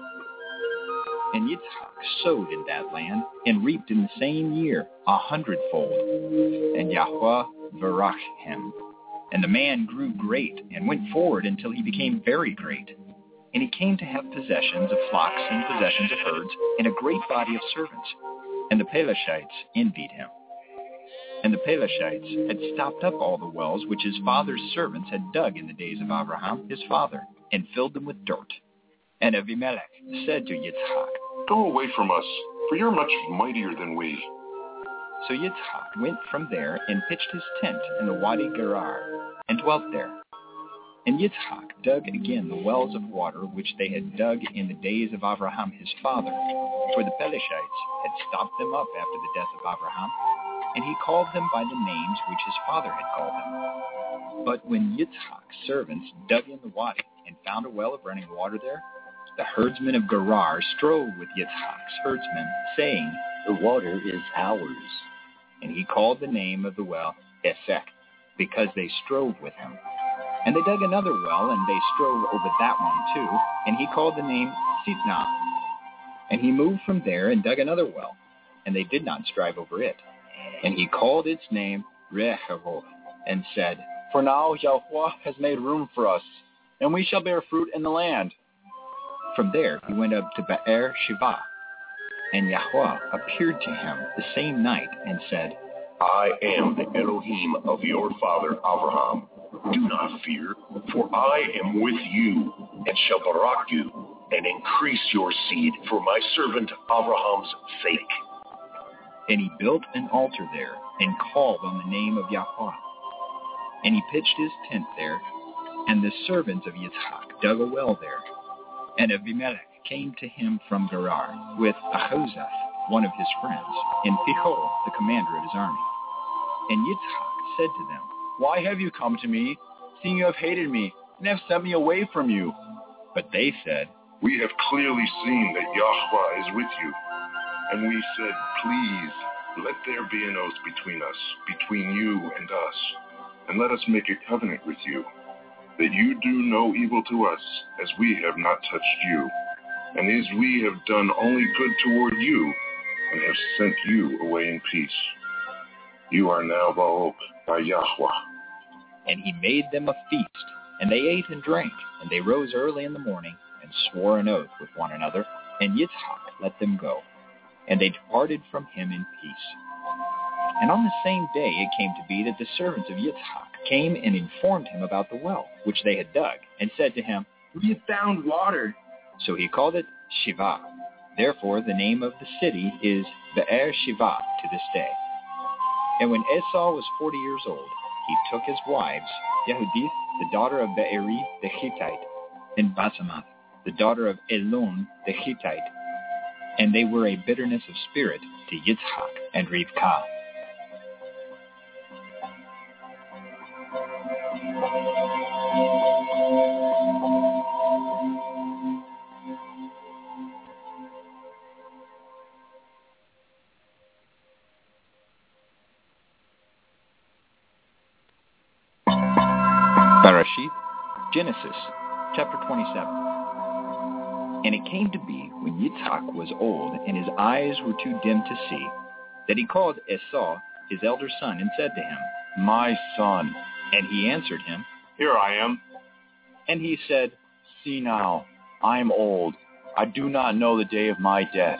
And Yitzhak sowed in that land, and reaped in the same year a hundredfold. And Yahweh varach him. And the man grew great, and went forward until he became very great. And he came to have possessions of flocks and possessions of herds, and a great body of servants. And the Pelashites envied him. And the Pelashites had stopped up all the wells which his father's servants had dug in the days of Abraham his father, and filled them with dirt. And Abimelech said to Yitzhak, Go away from us, for you're much mightier than we. So Yitzhak went from there and pitched his tent in the Wadi Gerar, and dwelt there. And Yitzhak dug again the wells of water which they had dug in the days of Abraham his father, for the Pelashites had stopped them up after the death of Abraham, and he called them by the names which his father had called them. But when Yitzhak's servants dug in the wadi and found a well of running water there, the herdsmen of Gerar strove with Yitzhak's herdsmen, saying, The water is ours. And he called the name of the well Esek, because they strove with him. And they dug another well, and they strove over that one too, and he called the name Sitnah. And he moved from there and dug another well, and they did not strive over it. And he called its name Rehoboth, and said, For now Yahweh has made room for us, and we shall bear fruit in the land. From there he went up to Be'er Sheva, and Yahweh appeared to him the same night, and said, I am the Elohim of your father Abraham. Do not fear, for I am with you, and shall barak you, and increase your seed for my servant Abraham's sake. And he built an altar there, and called on the name of Yahweh. And he pitched his tent there, and the servants of Yitzhak dug a well there. And Abimelech came to him from Gerar, with Ahuzeth, one of his friends, and Phicol, the commander of his army. And Yitzhak said to them, Why have you come to me, seeing you have hated me, and have sent me away from you? But they said, We have clearly seen that Yahweh is with you. And we said, Please, let there be an oath between us, between you and us, and let us make a covenant with you, that you do no evil to us, as we have not touched you, and as we have done only good toward you, and have sent you away in peace. You are now Baruch by Yahweh. And he made them a feast, and they ate and drank, and they rose early in the morning, and swore an oath with one another, and Yitzhak let them go. And they departed from him in peace. And on the same day it came to be that the servants of Yitzhak came and informed him about the well, which they had dug, and said to him, We have found water. So he called it Shiva. Therefore the name of the city is Be'er Shiva to this day. And when Esau was forty years old, he took his wives, Yehudith, the daughter of Be'eri the Hittite, and Basemath, the daughter of Elon the Hittite, and they were a bitterness of spirit to Yitzhak and Rivkah. sheep? Genesis chapter twenty-seven. And it came to be, when Yitzhak was old, and his eyes were too dim to see, that he called Esau, his elder son, and said to him, My son. And he answered him, Here I am. And he said, See now, I am old. I do not know the day of my death.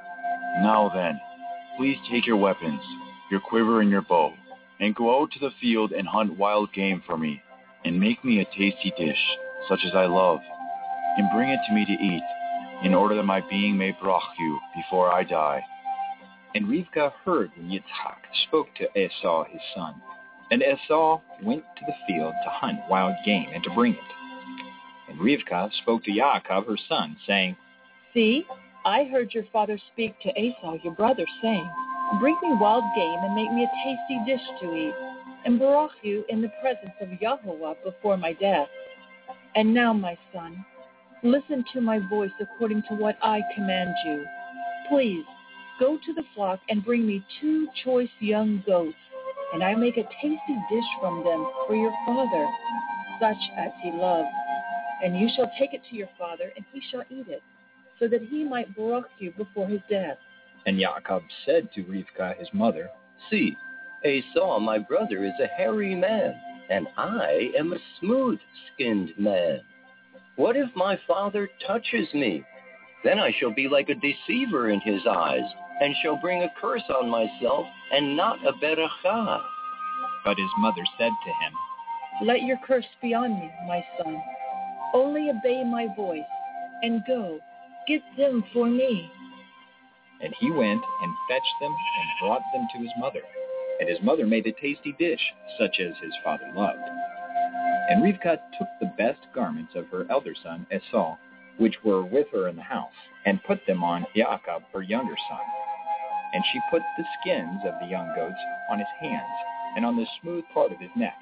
Now then, please take your weapons, your quiver and your bow, and go out to the field and hunt wild game for me, and make me a tasty dish, such as I love, and bring it to me to eat, in order that my being may brach you before I die. And Rivkah heard when Yitzhak spoke to Esau his son. And Esau went to the field to hunt wild game and to bring it. And Rivkah spoke to Yaakov her son, saying, See, I heard your father speak to Esau your brother, saying, Bring me wild game and make me a tasty dish to eat, and brach you in the presence of Yahweh before my death. And now, my son, listen to my voice according to what I command you. Please, go to the flock and bring me two choice young goats, and I make a tasty dish from them for your father, such as he loves. And you shall take it to your father, and he shall eat it, so that he might brach you before his death. And Yaakov said to Rivkah his mother, See, Esau my brother is a hairy man, and I am a smooth-skinned man. What if my father touches me? Then I shall be like a deceiver in his eyes, and shall bring a curse on myself, and not a beracha. But his mother said to him, Let your curse be on me, my son. Only obey my voice, and go, get them for me. And he went and fetched them and brought them to his mother. And his mother made a tasty dish, such as his father loved. And Rivkah took the best garments of her elder son Esau, which were with her in the house, and put them on Yaakov her younger son. And she put the skins of the young goats on his hands, and on the smooth part of his neck.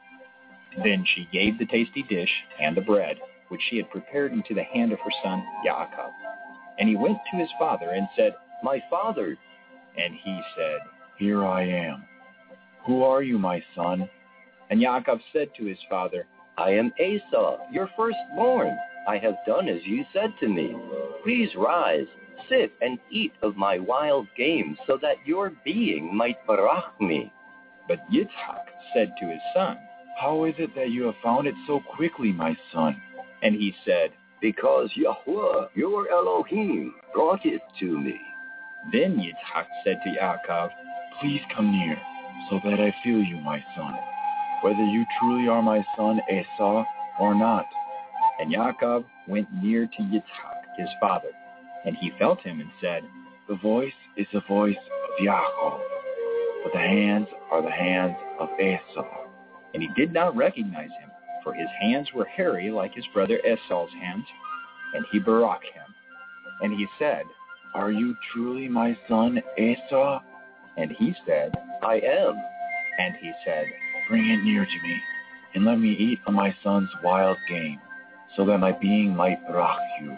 Then she gave the tasty dish and the bread, which she had prepared, into the hand of her son Yaakov. And he went to his father and said, My father. And he said, Here I am. Who are you, my son? And Yaakov said to his father, I am Esau, your firstborn. I have done as you said to me. Please rise, sit, and eat of my wild game, so that your being might brach me. But Yitzhak said to his son, How is it that you have found it so quickly, my son? And he said, Because Yahweh, your Elohim, brought it to me. Then Yitzhak said to Yaakov, Please come near, so that I feel you, my son, whether you truly are my son Esau or not. And Yaakov went near to Yitzhak, his father, and he felt him and said, The voice is the voice of Yaakov, but the hands are the hands of Esau. And he did not recognize him, for his hands were hairy like his brother Esau's hands, and he barach him. And he said, Are you truly my son Esau? And he said, I am. And he said, Bring it near to me, and let me eat of my son's wild game, so that my being might brach you.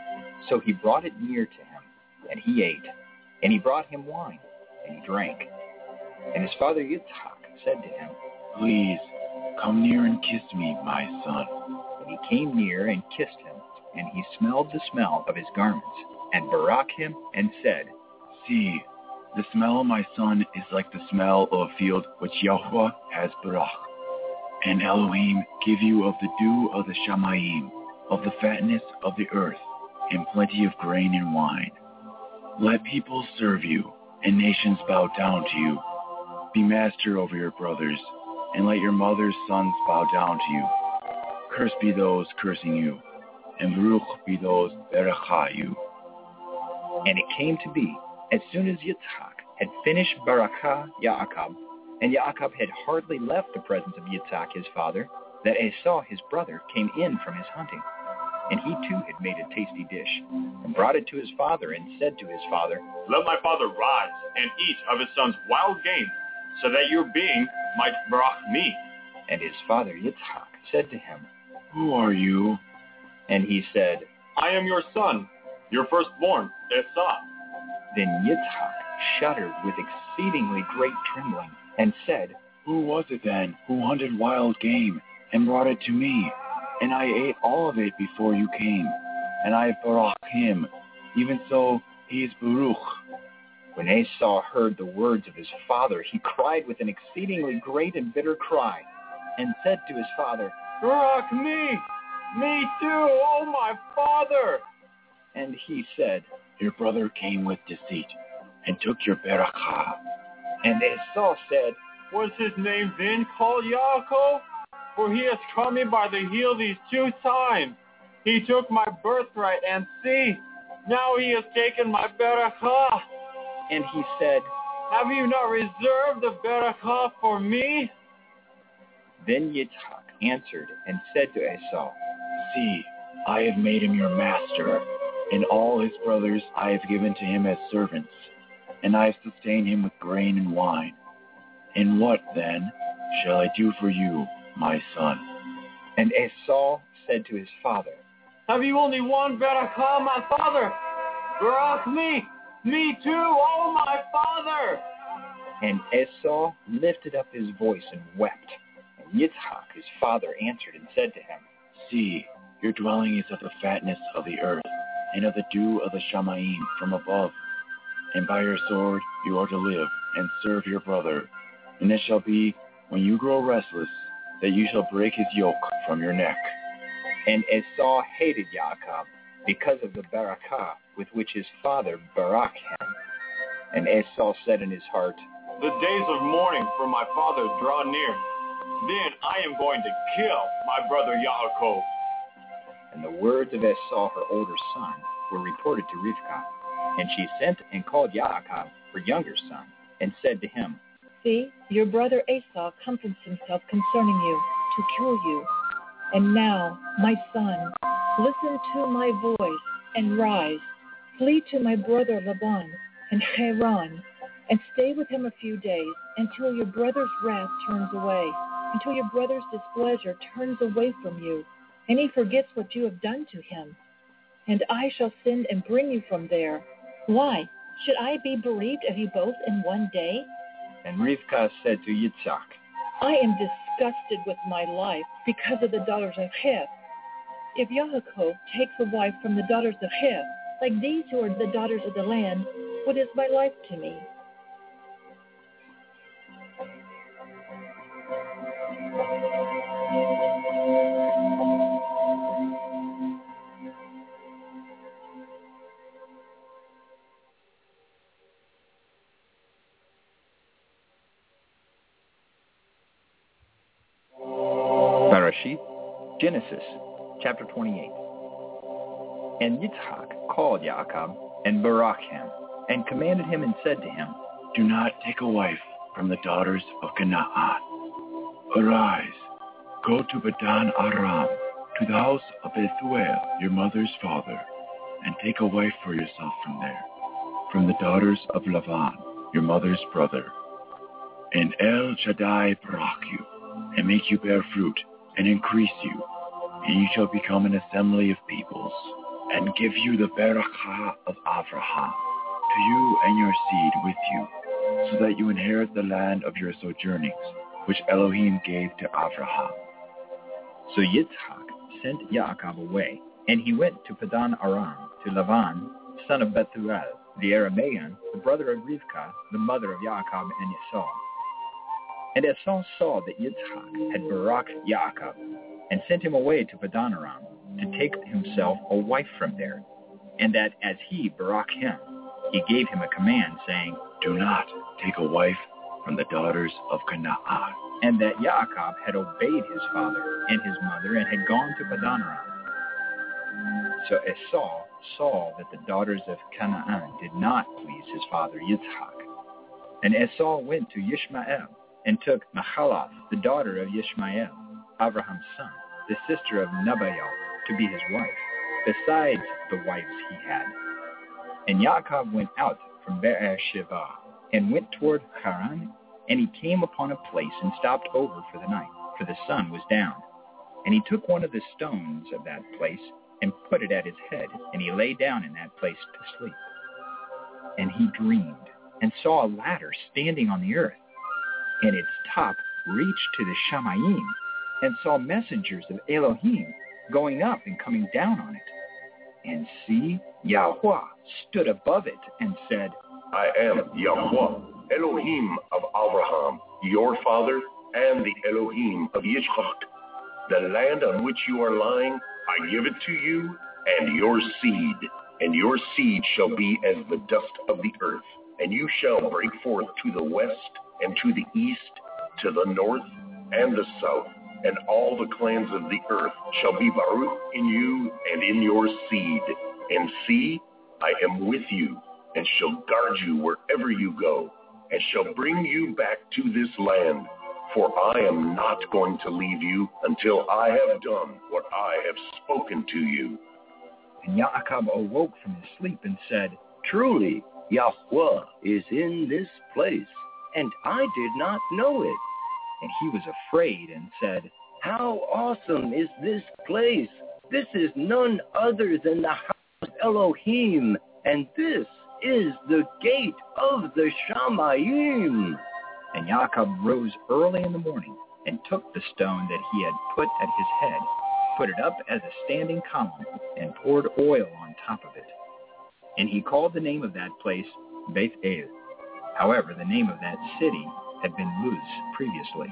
So he brought it near to him, and he ate. And he brought him wine, and he drank. And his father Yitzhak said to him, Please, come near and kiss me, my son. And he came near and kissed him, and he smelled the smell of his garments, and barach him, and said, See, the smell of my son is like the smell of a field which Yahweh has barach. And Elohim give you of the dew of the shamayim, of the fatness of the earth, and plenty of grain and wine. Let people serve you, and nations bow down to you. Be master over your brothers, and let your mother's sons bow down to you. Cursed be those cursing you, and baruch be those beracha you. And it came to be, as soon as Yitzhak had finished barakah Yaakov, and Yaakov had hardly left the presence of Yitzhak his father, that Esau his brother came in from his hunting. And he too had made a tasty dish, and brought it to his father, and said to his father, Let my father rise and eat of his son's wild game, so that your being might brach me. And his father Yitzhak said to him, Who are you? And he said, I am your son, your firstborn, Esau. Then Yitzhak shuddered with exceedingly great trembling, and said, Who was it then who hunted wild game, and brought it to me, and I ate all of it before you came, and I barak him. Even so, he is Baruch. When Esau heard the words of his father, he cried with an exceedingly great and bitter cry, and said to his father, Barak me! Me too, oh my father! And he said, Your brother came with deceit, and took your barakah. And Esau said, Was his name then called Yaakov? For he has caught me by the heel these two times. He took my birthright, and see, now he has taken my barakah. And he said, Have you not reserved the barakah for me? Then Yitzhak answered and said to Esau, See, I have made him your master, and all his brothers I have given to him as servants, and I have sustained him with grain and wine. And what, then, shall I do for you, my son? And Esau said to his father, Have you only one barakah, my father? Barak me! Me too, oh my father! And Esau lifted up his voice and wept. And Yitzhak, his father, answered and said to him, See, your dwelling is of the fatness of the earth, and of the dew of the Shamayim from above. And by your sword you are to live, and serve your brother. And it shall be, when you grow restless, that you shall break his yoke from your neck. And Esau hated Yaakov, because of the barakah with which his father barak him. And Esau said in his heart, The days of mourning for my father draw near. Then I am going to kill my brother Yaakov. And the words of Esau, her older son, were reported to Rivkah. And she sent and called Yaakov, her younger son, and said to him, See, your brother Esau comforts himself concerning you, to kill you. And now, my son, listen to my voice, and rise. Flee to my brother Laban and Haran, and stay with him a few days, until your brother's wrath turns away, until your brother's displeasure turns away from you, and he forgets what you have done to him. And I shall send and bring you from there. Why? Should I be bereaved of you both in one day? And Rivkah said to Yitzhak, I am disgusted with my life because of the daughters of Heth. If Yaakov takes a wife from the daughters of Heth, like these who are the daughters of the land, what is my life to me? Bereshit, Genesis, chapter twenty-eight. And Yitzhak called Yaakov and barak him, and commanded him and said to him, Do not take a wife from the daughters of Canaan. Arise, go to Padan Aram, to the house of Bethuel, your mother's father, and take a wife for yourself from there, from the daughters of Lavan, your mother's brother. And El Shaddai barak you, and make you bear fruit, and increase you, and you shall become an assembly of peoples, and give you the barakah of Abraham, to you and your seed with you, so that you inherit the land of your sojournings, which Elohim gave to Abraham. So Yitzhak sent Yaakov away, and he went to Padan Aram, to Lavan, son of Bethuel, the Aramean, the brother of Rivkah, the mother of Yaakov and Esau. And Esau saw that Yitzhak had baraked Yaakov, and sent him away to Padan Aram, to take himself a wife from there, and that as he barak him, he gave him a command, saying, Do not take a wife from the daughters of Canaan. And that Yaakov had obeyed his father and his mother, and had gone to Padan Aram. So Esau saw that the daughters of Canaan did not please his father Yitzhak. And Esau went to Yishmael, and took Mahalath, the daughter of Yishmael, Abraham's son, the sister of Nebaioth, to be his wife, besides the wives he had. And Yaakov went out from Beer-sheba, and went toward Haran, and he came upon a place and stopped over for the night, for the sun was down. And he took one of the stones of that place, and put it at his head, and he lay down in that place to sleep. And he dreamed, and saw a ladder standing on the earth, and its top reached to the Shamayim, and saw messengers of Elohim going up and coming down on it. And see, Yahweh stood above it and said, I am Yahweh, Elohim of Abraham, your father, and the Elohim of Yitzchak. The land on which you are lying, I give it to you and your seed, and your seed shall be as the dust of the earth, and you shall break forth to the west and to the east, to the north and the south, and all the clans of the earth shall be Baruch in you and in your seed. And see, I am with you, and shall guard you wherever you go, and shall bring you back to this land. For I am not going to leave you until I have done what I have spoken to you. And Yaakov awoke from his sleep and said, Truly, Yahweh is in this place, and I did not know it. And he was afraid and said, How awesome is this place! This is none other than the house of Elohim, and this is the gate of the Shamayim. And Yaakov rose early in the morning and took the stone that he had put at his head, put it up as a standing column, and poured oil on top of it. And he called the name of that place Beth El. However, the name of that city had been Luz previously.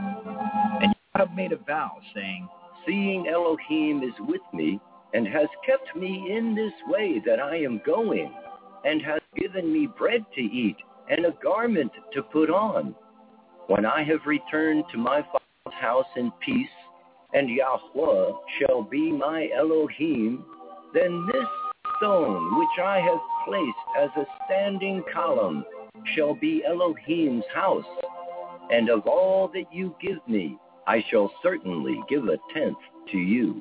And Yaakov made a vow, saying, Seeing Elohim is with me, and has kept me in this way that I am going, and has given me bread to eat, and a garment to put on. When I have returned to my father's house in peace, and Yahweh shall be my Elohim, then this stone which I have placed as a standing column shall be Elohim's house. And of all that you give me, I shall certainly give a tenth to you.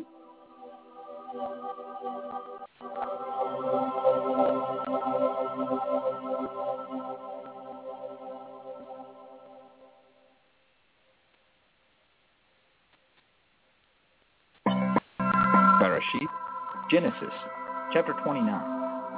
Bereshit, Genesis, chapter twenty-nine.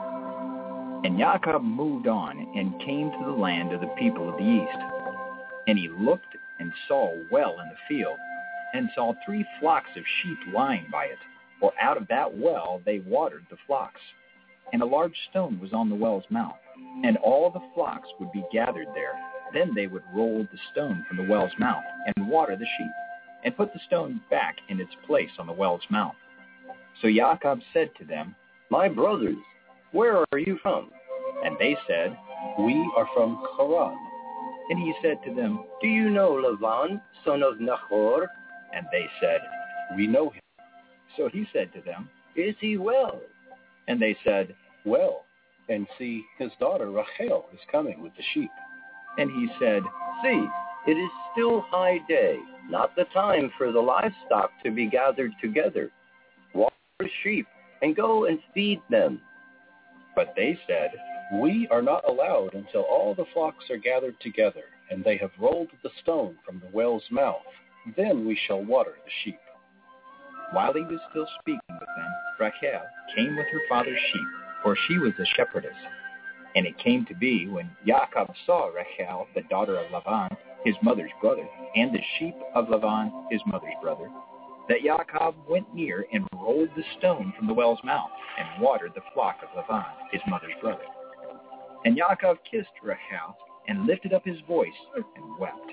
And Yaakov moved on and came to the land of the people of the east. And he looked and saw a well in the field, and saw three flocks of sheep lying by it, for out of that well they watered the flocks. And a large stone was on the well's mouth, and all the flocks would be gathered there. Then they would roll the stone from the well's mouth, and water the sheep, and put the stone back in its place on the well's mouth. So Yaakov said to them, My brothers, where are you from? And they said, We are from Haran. And he said to them, Do you know Lavan, son of Nahor? And they said, We know him. So he said to them, Is he well? And they said, Well, and see, his daughter Rachel is coming with the sheep. And he said, See, it is still high day, not the time for the livestock to be gathered together. Water the sheep, and go and feed them. But they said, We are not allowed until all the flocks are gathered together, and they have rolled the stone from the well's mouth. Then we shall water the sheep. While he was still speaking with them, Rachel came with her father's sheep, for she was a shepherdess. And it came to be, when Yaakov saw Rachel, the daughter of Lavan, his mother's brother, and the sheep of Lavan, his mother's brother, that Yaakov went near and rolled the stone from the well's mouth, and watered the flock of Lavan, his mother's brother. And Yaakov kissed Rachel, and lifted up his voice, and wept.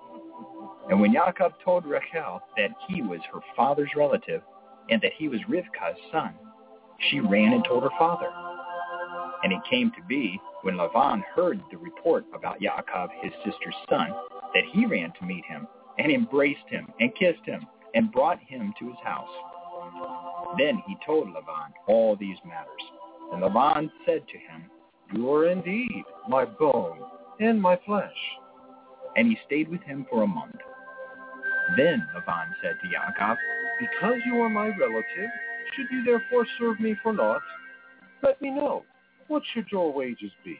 And when Yaakov told Rachel that he was her father's relative, and that he was Rivkah's son, she ran and told her father. And it came to be, when Lavan heard the report about Yaakov, his sister's son, that he ran to meet him, and embraced him, and kissed him, and brought him to his house. Then he told Lavan all these matters. And Lavan said to him, You are indeed my bone and my flesh. And he stayed with him for a month. Then Lavan said to Yaakov, Because you are my relative, should you therefore serve me for naught? Let me know, what should your wages be?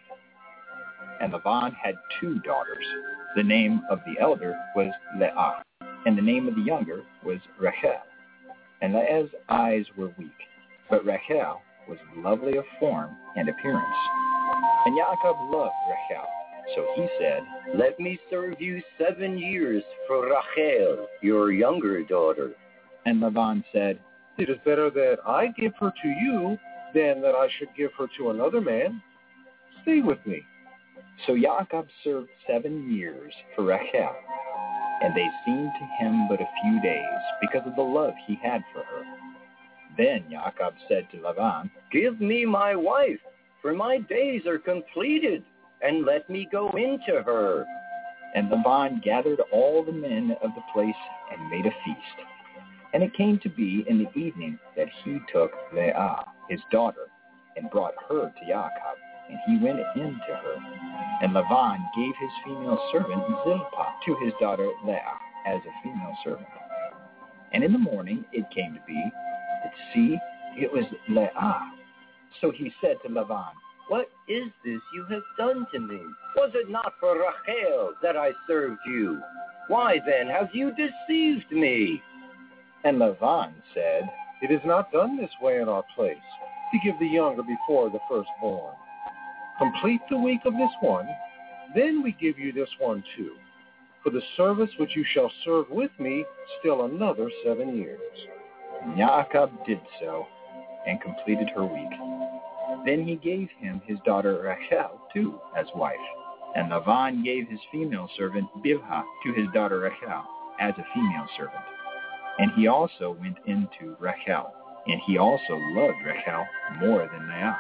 And Lavan had two daughters. The name of the elder was Leah, and the name of the younger was Rachel. And Leah's eyes were weak, but Rachel was lovely of form and appearance. And Yaakov loved Rachel, So he said, Let me serve you seven years for Rachel, your younger daughter. And Laban said, It is better that I give her to you than that I should give her to another man. Stay with me. So Yaakov served seven years for Rachel, and they seemed to him but a few days because of the love he had for her. Then Yaakov said to Laban, Give me my wife, for my days are completed, and let me go into her. And Laban gathered all the men of the place and made a feast. And it came to be in the evening that he took Leah, his daughter, and brought her to Yaakov, and he went in to her. And Laban gave his female servant Zilpah to his daughter Leah as a female servant. And in the morning it came to be that, see, it was Leah. So he said to Laban, What is this you have done to me? Was it not for Rachel that I served you? Why then have you deceived me? And Laban said, It is not done this way in our place, to give the younger before the firstborn. Complete the week of this one, then we give you this one too, for the service which you shall serve with me still another seven years. And Yaakov did so, and completed her week. Then he gave him his daughter Rachel too as wife, and Laban gave his female servant Bilhah to his daughter Rachel as a female servant. And he also went into Rachel, and he also loved Rachel more than Leah.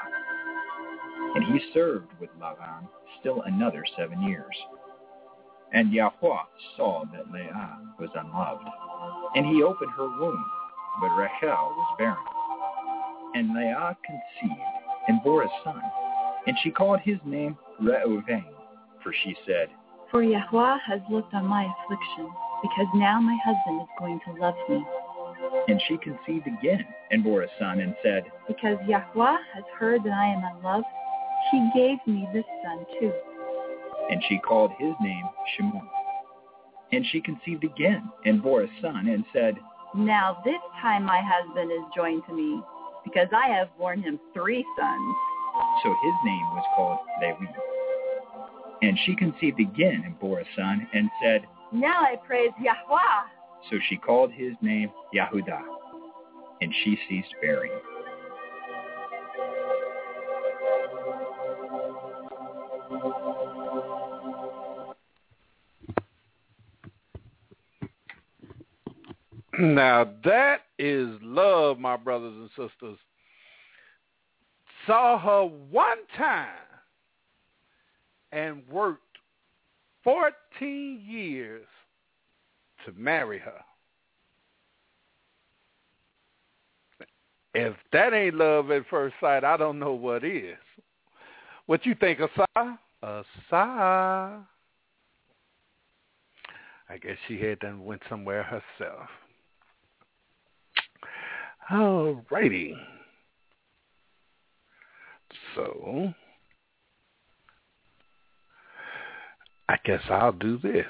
And he served with Laban still another seven years. And Yahweh saw that Leah was unloved, and he opened her womb, but Rachel was barren. And Leah conceived and bore a son, and she called his name Reuven, for she said, For Yahweh has looked on my affliction, because now my husband is going to love me. And she conceived again and bore a son and said, Because Yahweh has heard that I am unloved, he gave me this son too. And she called his name Shimon. And she conceived again and bore a son and said, Now this time my husband is joined to me, because I have borne him three sons. So his name was called Levi. And she conceived again and bore a son and said, Now I praise Yahweh. So she called his name Yahudah, and she ceased bearing. Now that is love, my brothers and sisters. Saw her one time and worked fourteen years to marry her. If that ain't love at first sight, I don't know what is. What you think, Asai? Asai. I guess she had done went somewhere herself. All righty. So, I guess I'll do this.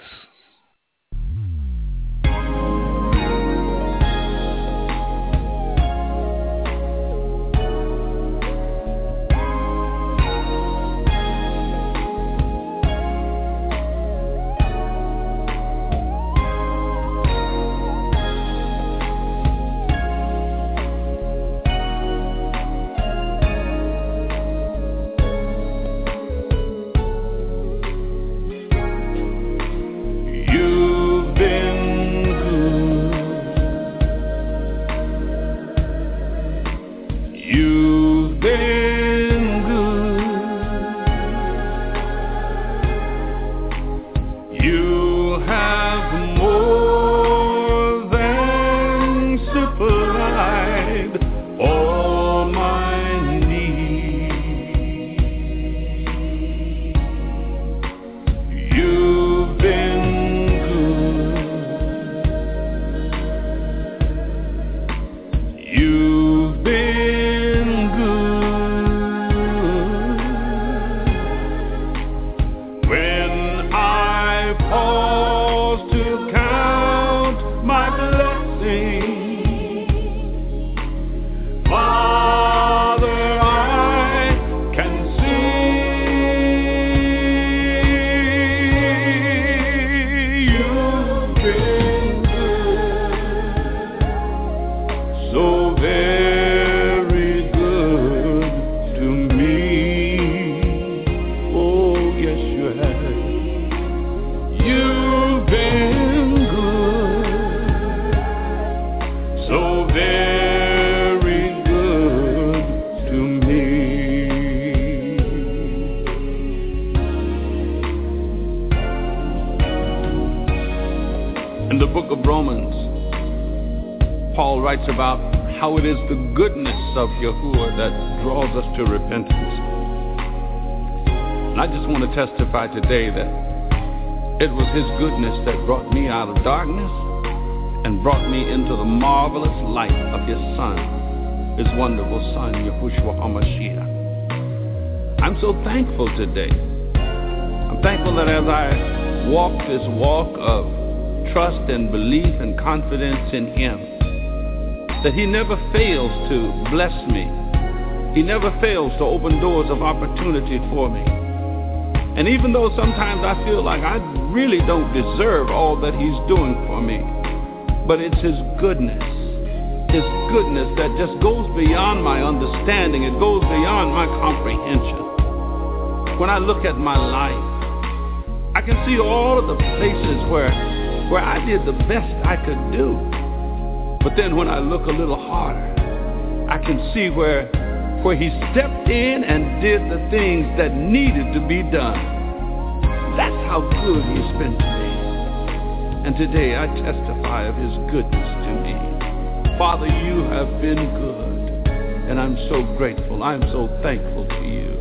In the book of Romans, Paul writes about how it is the goodness of Yahuwah that draws us to repentance. And I just want to testify today that it was his goodness that brought me out of darkness and brought me into the marvelous light of his son, his wonderful son, Yahushua HaMashiach. I'm so thankful today. I'm thankful that as I walk this walk of trust and belief and confidence in him, that he never fails to bless me. He never fails to open doors of opportunity for me. And even though sometimes I feel like I really don't deserve all that he's doing for me, but it's his goodness, his goodness that just goes beyond my understanding. It goes beyond my comprehension. When I look at my life, I can see all of the places where, where I did the best I could do. But then when I look a little harder, I can see where where he stepped in and did the things that needed to be done. That's how good he's been to me. And today I testify of his goodness to me. Father, you have been good, and I'm so grateful. I'm so thankful to you.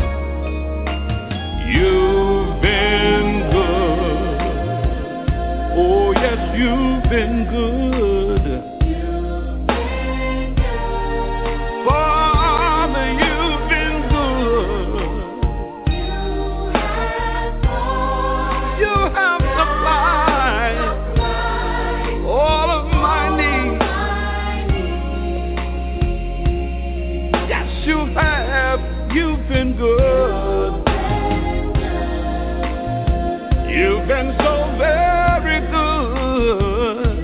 You've been good. Oh, yes, you've been good. You've been good. You've been so very good.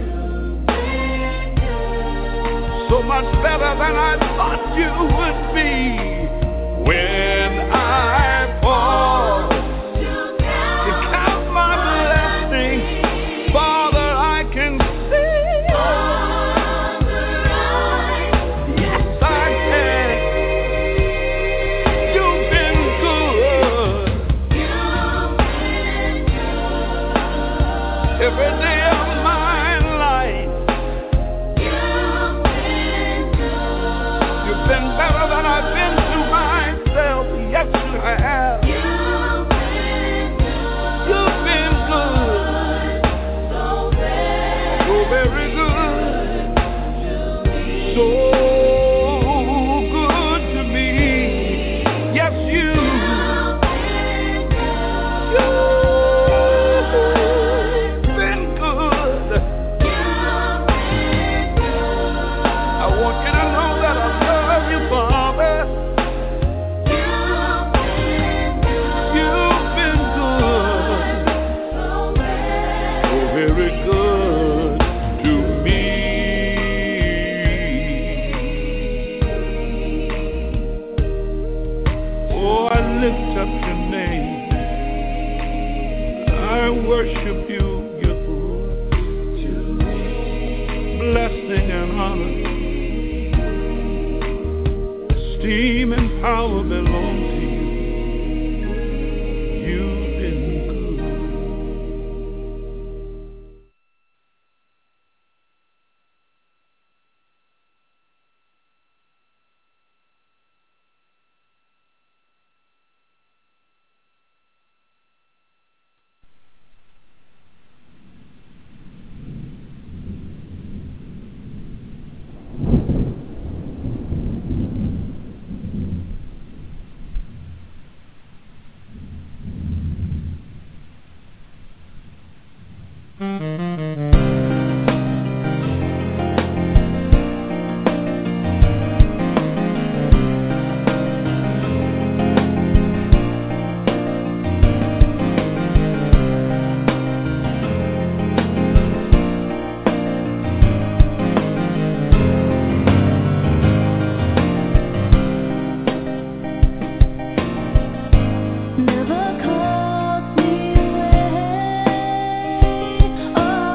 So much better than I thought you would be. When I pause to count my blessings, Father, I can every day of my life. You've been better than I've been to myself. Yes, you have. You've been good. So very good. So good to me. Yes, you. You. Worship you, Yahuwah. Blessing and honor, esteem and power belong to you. You've been Never caught me away.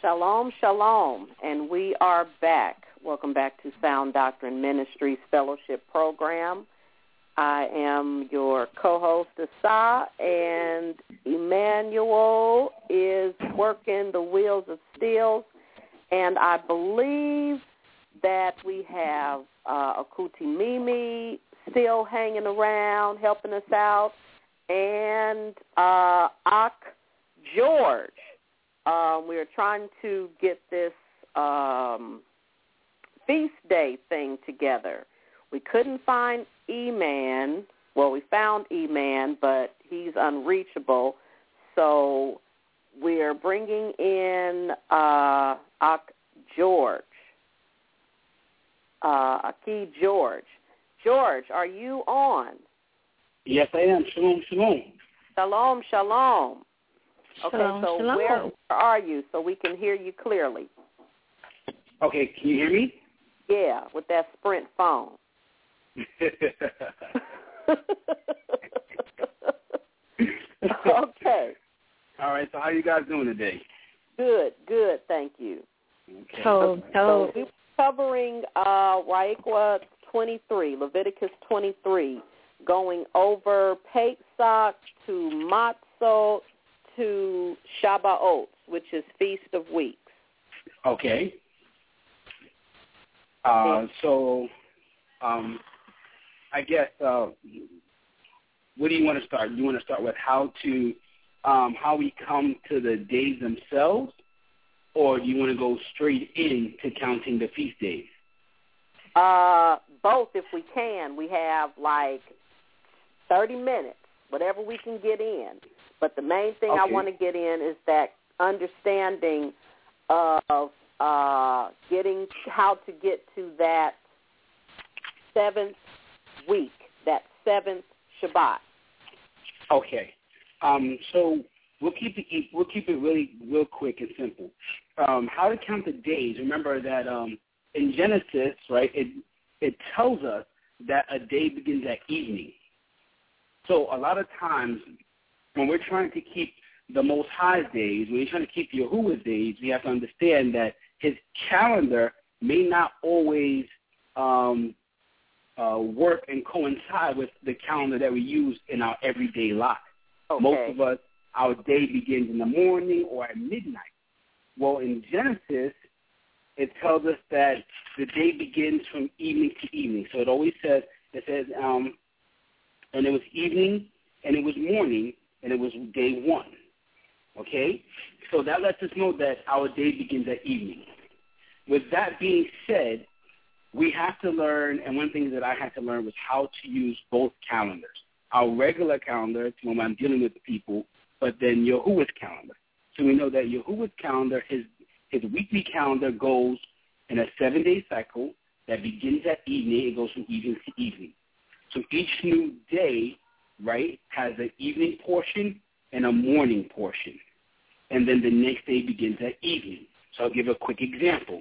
Shalom, shalom, and we are back. Welcome back to Sound Doctrine Ministries Fellowship Program. I am your co-host, Asa, and Emmanuel is working the wheels of steel, and I believe that we have uh, Akuti Mimi still hanging around, helping us out, and uh, Ak George. Um, we are trying to get this um, feast day thing together. We couldn't find E-Man. Well, we found E-Man, but he's unreachable. So we're bringing in uh, Ak George. Uh, Aki George. George, are you on? Yes, I am. Shalom, shalom. Shalom, shalom. Okay, Shalom, so shalom. where are you so we can hear you clearly? Okay, can you hear me? Yeah, with that Sprint phone. Okay. All right, so how you guys doing today? Good, good, thank you. Okay. So, so we're covering uh, Waikwa twenty-three, Leviticus twenty-three, going over Pesach to Matzot to Shabbaot, which is Feast of Weeks. Okay. Uh, so, um, I guess, uh, what do you want to start? Do you want to start with how to, um, how we come to the days themselves, or do you want to go straight into counting the feast days? Uh, both, if we can. We have like thirty minutes, whatever we can get in. But the main thing Okay. I want to get in is that understanding of uh, getting how to get to that seventh week, that seventh Shabbat. Okay. Um, so we'll keep it we'll keep it really real quick and simple. Um, how to count the days? Remember that um, in Genesis, right? It it tells us that a day begins at evening. So a lot of times when we're trying to keep the Most High's days, when you're trying to keep Yahuwah's days, we have to understand that his calendar may not always um, uh, work and coincide with the calendar that we use in our everyday life. Okay. Most of us, our day begins in the morning or at midnight. Well, in Genesis, it tells us that the day begins from evening to evening. So it always says, it says, um, and it was evening, and it was morning, and it was day one. Okay? So that lets us know that our day begins at evening. With that being said, we have to learn, and one thing that I had to learn was how to use both calendars. Our regular calendar, when I'm dealing with the people, but then Yahuwah's calendar. So we know that Yahuwah's calendar, his his weekly calendar goes in a seven-day cycle that begins at evening. It goes from evening to evening. So each new day, right, has an evening portion and a morning portion. And then the next day begins at evening. So I'll give a quick example.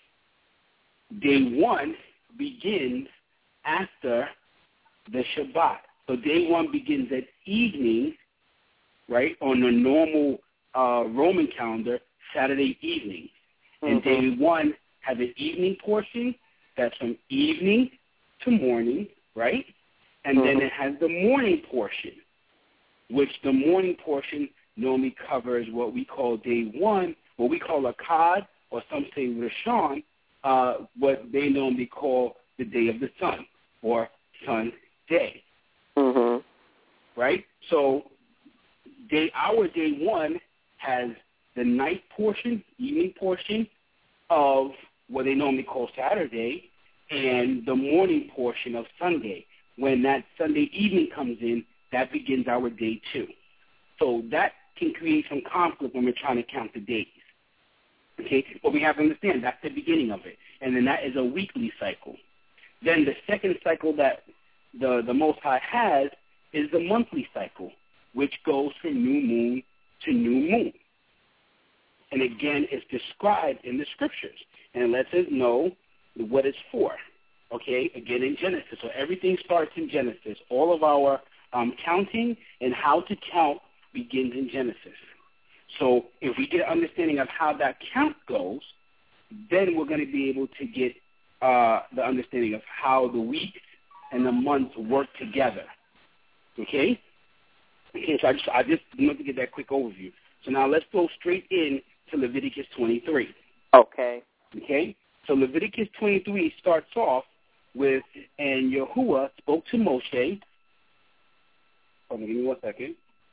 Day one begins after the Shabbat. So day one begins at evening, right, on the normal uh, Roman calendar, Saturday evening. And day one has an evening portion that's from evening to morning, right? And then it has the morning portion, which the morning portion normally covers what we call day one, what we call a Akkad, or some say Rishon, uh, what they normally call the day of the sun, or sun day. Mm-hmm. Right? So day our day one has the night portion, evening portion of what they normally call Saturday, and the morning portion of Sunday. When that Sunday evening comes in, that begins our day two. So that can create some conflict when we're trying to count the days. Okay? But we have to understand that's the beginning of it. And then that is a weekly cycle. Then the second cycle that the, the Most High has is the monthly cycle, which goes from new moon to new moon. And again, it's described in the scriptures. And it lets us know what it's for. Okay, again in Genesis. So everything starts in Genesis. All of our um, counting and how to count begins in Genesis. So if we get an understanding of how that count goes, then we're going to be able to get uh, the understanding of how the weeks and the months work together. Okay? Okay, so I just, I just wanted to get that quick overview. So now let's go straight in to Leviticus twenty-three. Okay. Okay? So Leviticus twenty-three starts off with, and Yahuwah spoke to Moshe. Hold on, give me one second.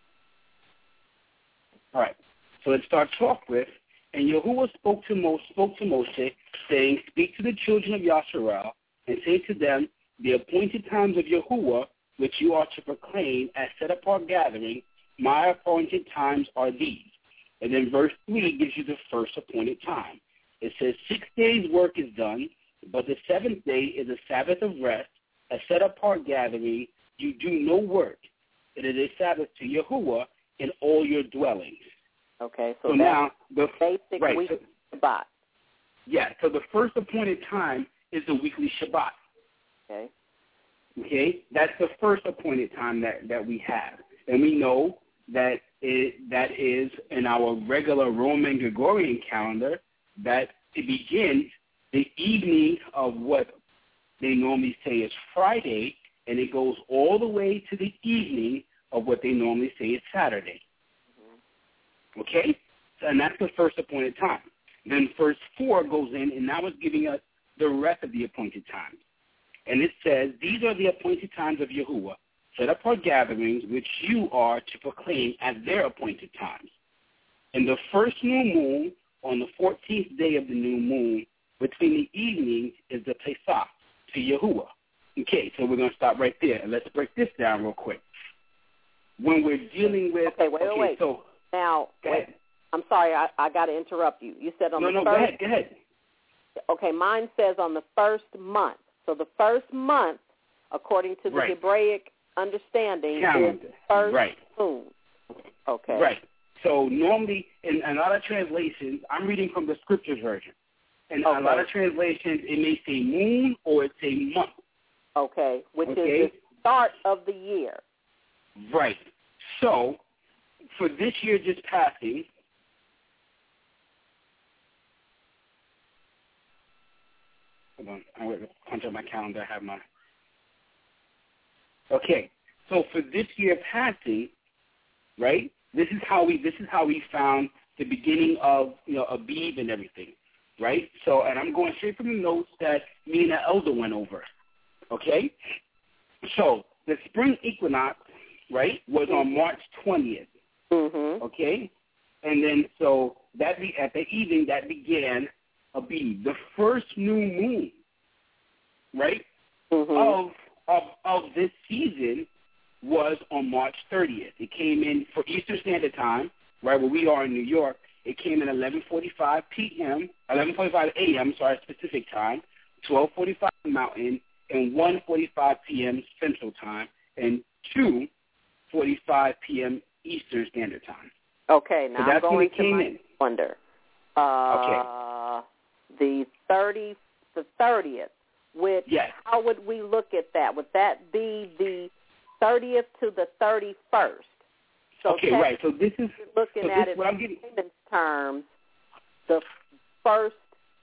All right. So it starts off with, and Yahuwah spoke to, Mo- spoke to Moshe, saying, speak to the children of Yasharal, and say to them, the appointed times of Yahuwah, which you are to proclaim as set-apart gathering, my appointed times are these. And then verse three gives you the first appointed time. It says, six days' work is done, but the seventh day is a Sabbath of rest, a set-apart gathering. You do no work. It is a Sabbath to Yahuwah in all your dwellings. Okay, so, so now the basic right, weekly so, Shabbat. Yeah, so the first appointed time is the weekly Shabbat. Okay. Okay, that's the first appointed time that, that we have. And we know that it, that is in our regular Roman Gregorian calendar that it begins the evening of what they normally say is Friday, and it goes all the way to the evening of what they normally say is Saturday. Mm-hmm. Okay? And that's the first appointed time. Then verse four goes in, and now it's giving us the rest of the appointed times. And it says, these are the appointed times of Yahuwah, set apart gatherings, which you are to proclaim as their appointed times. In the first new moon, on the fourteenth day of the new moon, between the evenings is the Pesach to Yahuwah. Okay, so we're going to stop right there, and let's break this down real quick. When we're dealing with... Okay, wait, okay, wait, so, now, wait, I'm sorry, I, I got to interrupt you. You said on no, the no, first... No, no, go ahead, go ahead. Okay, mine says on the first month. So the first month, according to the right. Hebraic understanding, calendar. is first right. moon. Okay. Right. So normally, in a lot of translations, I'm reading from the Scriptures version. In okay. a lot of translations, it may say moon or it say month. Okay, which okay? is the start of the year. Right. So, for this year just passing, hold on, I'm going to punch up my calendar. I have my... Okay, so for this year passing, right, this is how we this is how we found the beginning of, you know, Abib and everything, right? So, and I'm going straight from the notes that me and the elder went over, okay? So, the spring equinox, right, was on March twentieth, mm-hmm. okay? And then, so, that be, at the evening, that began Abib, the first new moon, right, mm-hmm. of, of of this season was on March thirtieth. It came in for Eastern Standard Time, right, where we are in New York. It came in eleven forty-five p.m., eleven forty-five a.m., sorry, Pacific Time, twelve forty-five Mountain, and one forty-five p.m. Central Time, and two forty-five p.m. Eastern Standard Time. Okay, now so that's I'm going when it to came my in. wonder. Uh, okay. The thirty, the thirtieth. Which, yes. How would we look at that? Would that be the thirtieth to the thirty-first? So okay, right. So this is looking so at this, it in layman's terms. The first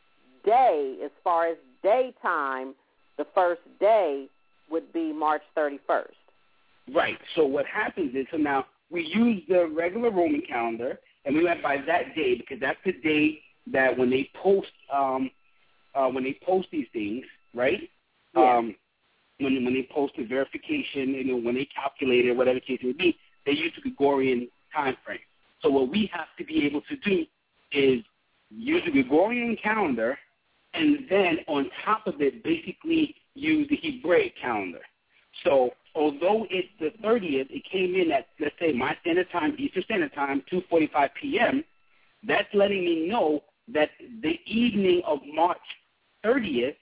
day, as far as daytime, the first day would be March thirty-first. Right. So what happens is, so now we use the regular Roman calendar, and we went by that day because that's the day that when they post, um, uh, when they post these things, right? Yeah. Um, when when they post the verification, you know, when they calculate it, whatever case it would be, they use the Gregorian time frame. So what we have to be able to do is use the Gregorian calendar, and then on top of it, basically use the Hebraic calendar. So although it's the thirtieth, it came in at, let's say, my standard time, Eastern Standard Time, two forty-five p.m., that's letting me know that the evening of March thirtieth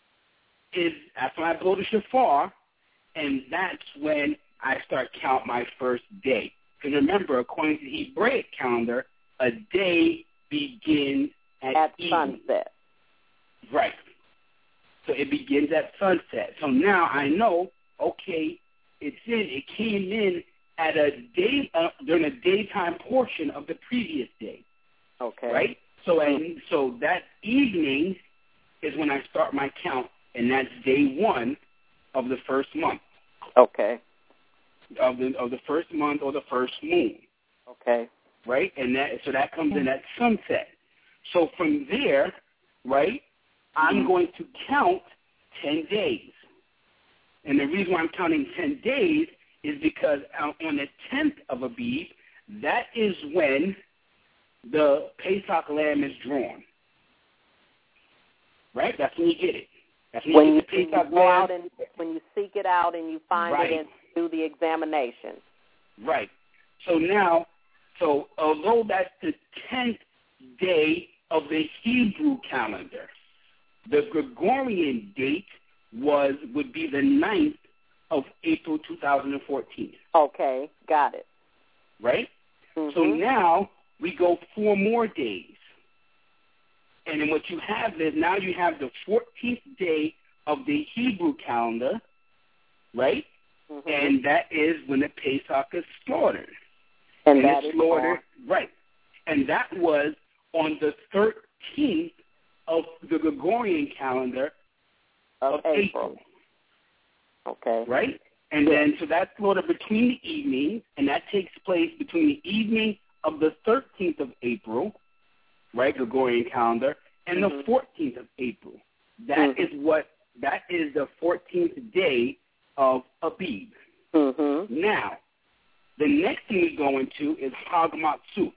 is, that's when I blow the shofar, and that's when I start count my first day. Because remember, according to the Hebraic calendar, a day begins at, at evening. sunset. Right. So it begins at sunset. So now I know, okay, it's in, it came in at a day uh, during a daytime portion of the previous day. Okay. Right? So and so that evening is when I start my count, and that's day one of the first month. Okay. Of the of the first month or the first moon. Okay. Right? And that so that comes in at sunset. So from there, right, I'm mm-hmm. going to count ten days. And the reason why I'm counting ten days is because on the tenth of Abib, that is when the Pesach lamb is drawn. Right? That's when you get it. That's when, when you you, get the Pesach you go lamb. out and when you seek it out and you find right. it and do the examination. Right. So now, so although that's the tenth day of the Hebrew calendar, the Gregorian date was would be the ninth of April two thousand fourteen. Okay, got it. Right? Mm-hmm. So now we go four more days. And then what you have is now you have the fourteenth day of the Hebrew calendar, right? Mm-hmm. And that is when the Pesach is slaughtered. And, and that it's is slaughtered, on. right. And that was on the thirteenth of the Gregorian calendar of, of April. April. Okay. Right? And yeah. then, so that's slaughtered between the evenings, and that takes place between the evening of the thirteenth of April, right, Gregorian calendar, and mm-hmm. the fourteenth of April. That mm-hmm. is what, that is the fourteenth day of Abib. Mm-hmm. Now, the next thing we go into is Hag Matzut.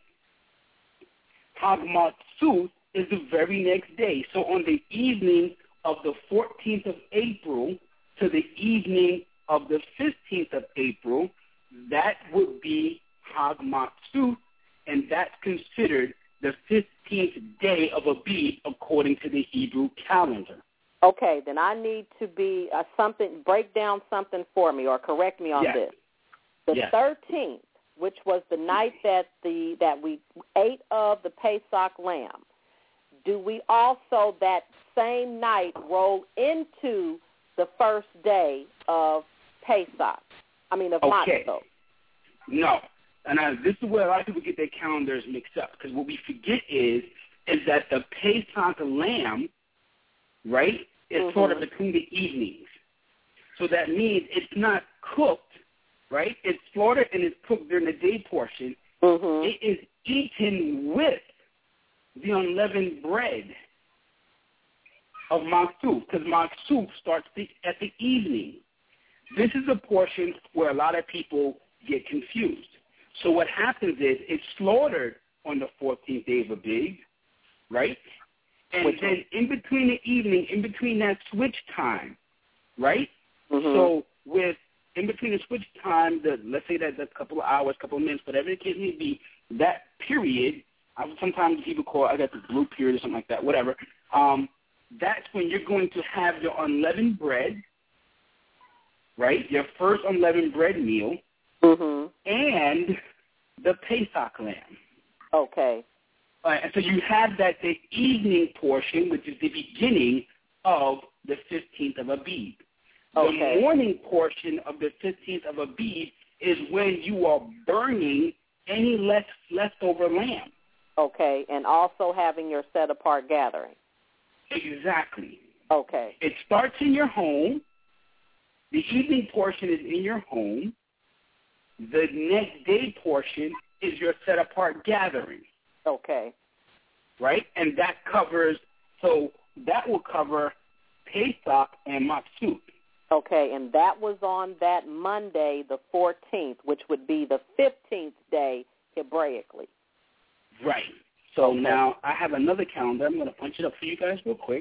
Hag Matzut is the very next day. So on the evening of the fourteenth of April to the evening of the fifteenth of April, that would be Hag Matzut, and that's considered the fifteenth day of Abib according to the Hebrew calendar. Okay, then I need to be uh, something. Break down something for me, or correct me on yes. this. The yes. thirteenth, which was the night that the that we ate of the Pesach lamb. Do we also that same night roll into the first day of Pesach? I mean of okay. Matzot. No. And uh, this is where a lot of people get their calendars mixed up, because what we forget is is that the Pesach lamb, right, is mm-hmm. sort of between the evenings. So that means it's not cooked, right? It's slaughtered and it's cooked during the day portion. Mm-hmm. It is eaten with the unleavened bread of Maksuf, because Maksuf starts the, at the evening. This is a portion where a lot of people get confused. So what happens is it's slaughtered on the fourteenth day of Abib, right? And Which then one? in between the evening, in between that switch time, right? Mm-hmm. So with in between the switch time, the let's say that the couple of hours, couple of minutes, whatever the case may be, that period, I, sometimes people call I got the blue period or something like that, whatever. Um, that's when you're going to have your unleavened bread, right? Your first unleavened bread meal. Mm-hmm. And the Pesach lamb. Okay. Uh, and so you have that the evening portion, which is the beginning of the fifteenth of Abib. Okay. The morning portion of the fifteenth of Abib is when you are burning any left leftover lamb. Okay, and also having your set-apart gathering. Exactly. Okay. It starts in your home. The evening portion is in your home. The next day portion is your set-apart gathering. Okay. Right? And that covers, so that will cover Pesach and Maksut. Okay, and that was on that Monday, the fourteenth, which would be the fifteenth day Hebraically. Right. So okay. Now I have another calendar. I'm going to punch it up for you guys real quick.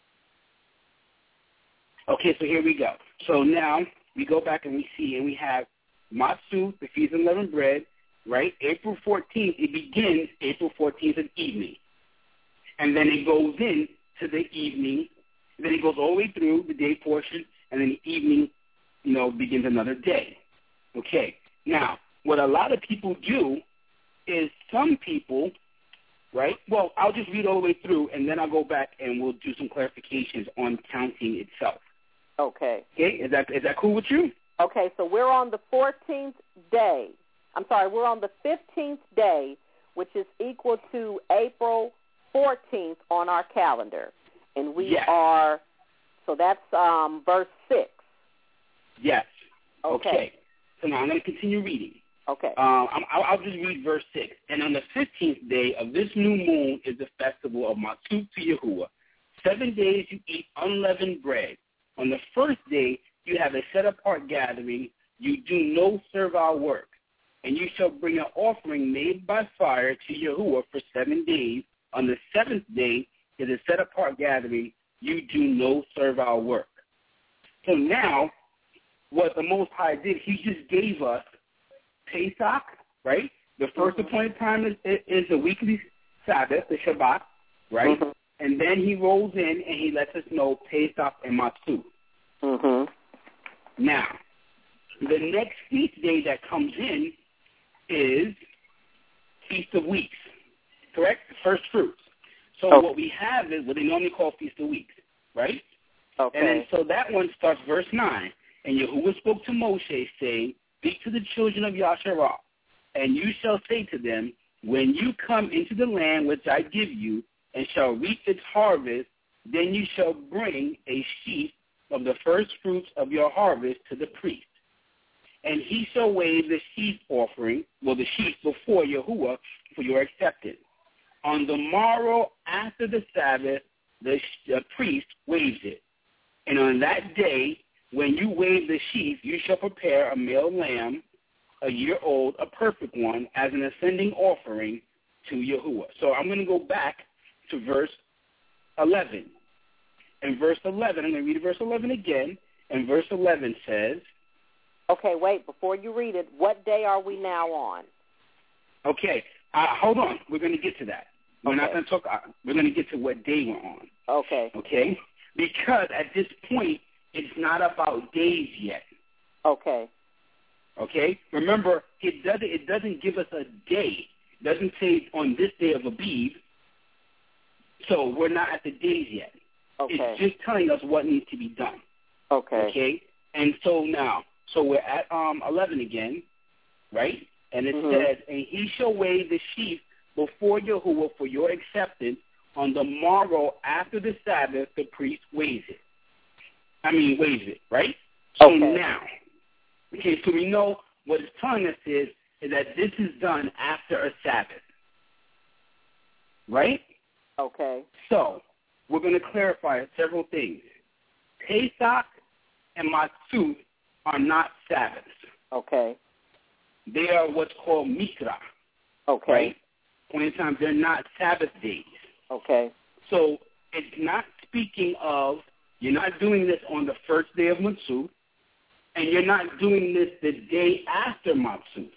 Okay, so here we go. So now we go back and we see, and we have Matzut, the Feast of Unleavened Bread, right? April fourteenth, it begins April fourteenth at evening. And then it goes in to the evening. Then it goes all the way through the day portion, and then the evening, you know, begins another day. Okay. Now, what a lot of people do is some people, right? Well, I'll just read all the way through, and then I'll go back and we'll do some clarifications on counting itself. Okay. Okay? Is that is that cool with you? Okay, so we're on the fourteenth day. I'm sorry, we're on the fifteenth day, which is equal to April fourteenth on our calendar. And we yes. are, so that's um, verse six. Yes. Okay. okay. So now I'm going to continue reading. Okay. Um, I'll, I'll just read verse six. And on the fifteenth day of this new moon is the festival of Matzot to Yahuwah. Seven days you eat unleavened bread. On the first day you have a set-apart gathering. You do no servile work. And you shall bring an offering made by fire to Yahuwah for seven days. On the seventh day is a set-apart gathering. You do no servile work. So now, what the Most High did, he just gave us Pesach, right? The first mm-hmm. appointed time is, is the weekly Sabbath, the Shabbat, right? Mm-hmm. And then he rolls in and he lets us know Pesach and Matzot. Mm-hmm. Now, the next feast day that comes in is Feast of Weeks, correct? First fruits. So okay. what we have is what they normally call Feast of Weeks, right? Okay. And then so that one starts verse nine. And Yahuwah spoke to Moshe, saying, Speak to the children of Yasharah, and you shall say to them, When you come into the land which I give you, and shall reap its harvest, then you shall bring a sheaf of the first fruits of your harvest to the priest. And he shall wave the sheaf offering, well, the sheaf before Yahuwah for your acceptance. On the morrow after the Sabbath, the, the priest waves it. And on that day, when you wave the sheaf, you shall prepare a male lamb, a year old, a perfect one, as an ascending offering to Yahuwah. So I'm going to go back to verse eleven. In verse eleven, I'm going to read verse eleven again, and verse eleven says, Okay, wait, before you read it, what day are we now on? Okay, uh, hold on. We're going to get to that. We're okay. not going to talk, uh, we're going to get to what day we're on. Okay. Okay? Because at this point, it's not about days yet. Okay. Okay? Remember, it doesn't, it doesn't give us a day. It doesn't say on this day of Abib. So we're not at the days yet. Okay. It's just telling us what needs to be done. Okay. Okay? And so now, so we're at um, eleven again, right? And it mm-hmm. says, And he shall wave the sheaf before Yahuwah for your acceptance. On the morrow after the Sabbath, the priest waves it. I mean, waves it, right? So okay. now, okay, so we know what it's telling us is, is that this is done after a Sabbath, right? Okay. So we're going to clarify several things. Pesach and Matzot are not Sabbaths. Okay. They are what's called Mikra. Okay. Right? Point in time, they're not Sabbath days. Okay. So it's not speaking of, you're not doing this on the first day of Matzot, and you're not doing this the day after Matzot.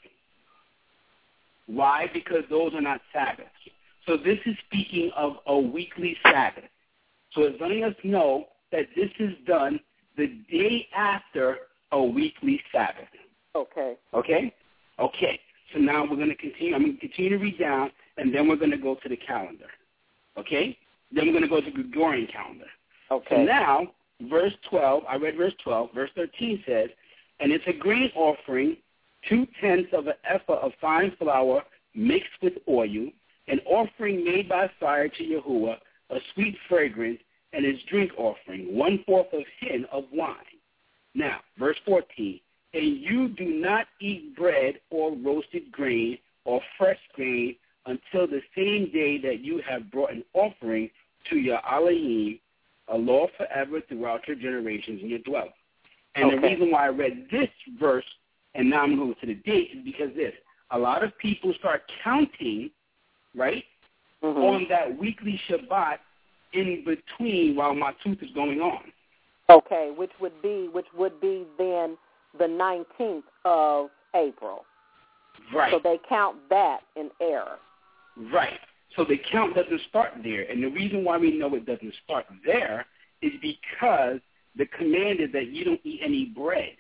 Why? Because those are not Sabbaths. So this is speaking of a weekly Sabbath. So it's letting us know that this is done the day after a weekly Sabbath. Okay. Okay? Okay. So now we're going to continue. I'm going to continue to read down, and then we're going to go to the calendar. Okay? Then we're going to go to the Gregorian calendar. Okay. So now, verse twelve, I read verse twelve. Verse thirteen says, And it's a grain offering, two-tenths of an ephah of fine flour mixed with oil, an offering made by fire to Yahuwah, a sweet fragrance, and his drink offering, one-fourth of hin of wine. Now, verse fourteen, And you do not eat bread or roasted grain or fresh grain until the same day that you have brought an offering to your Elohim, a law forever throughout your generations in your dwelling. And okay. the reason why I read this verse, and now I'm going to the date, is because this. A lot of people start counting, right, mm-hmm. on that weekly Shabbat in between while Matzot is going on. Okay, which would be which would be then the nineteenth of April. Right. So they count that in error. Right. So the count doesn't start there. And the reason why we know it doesn't start there is because the command is that you don't eat any bread.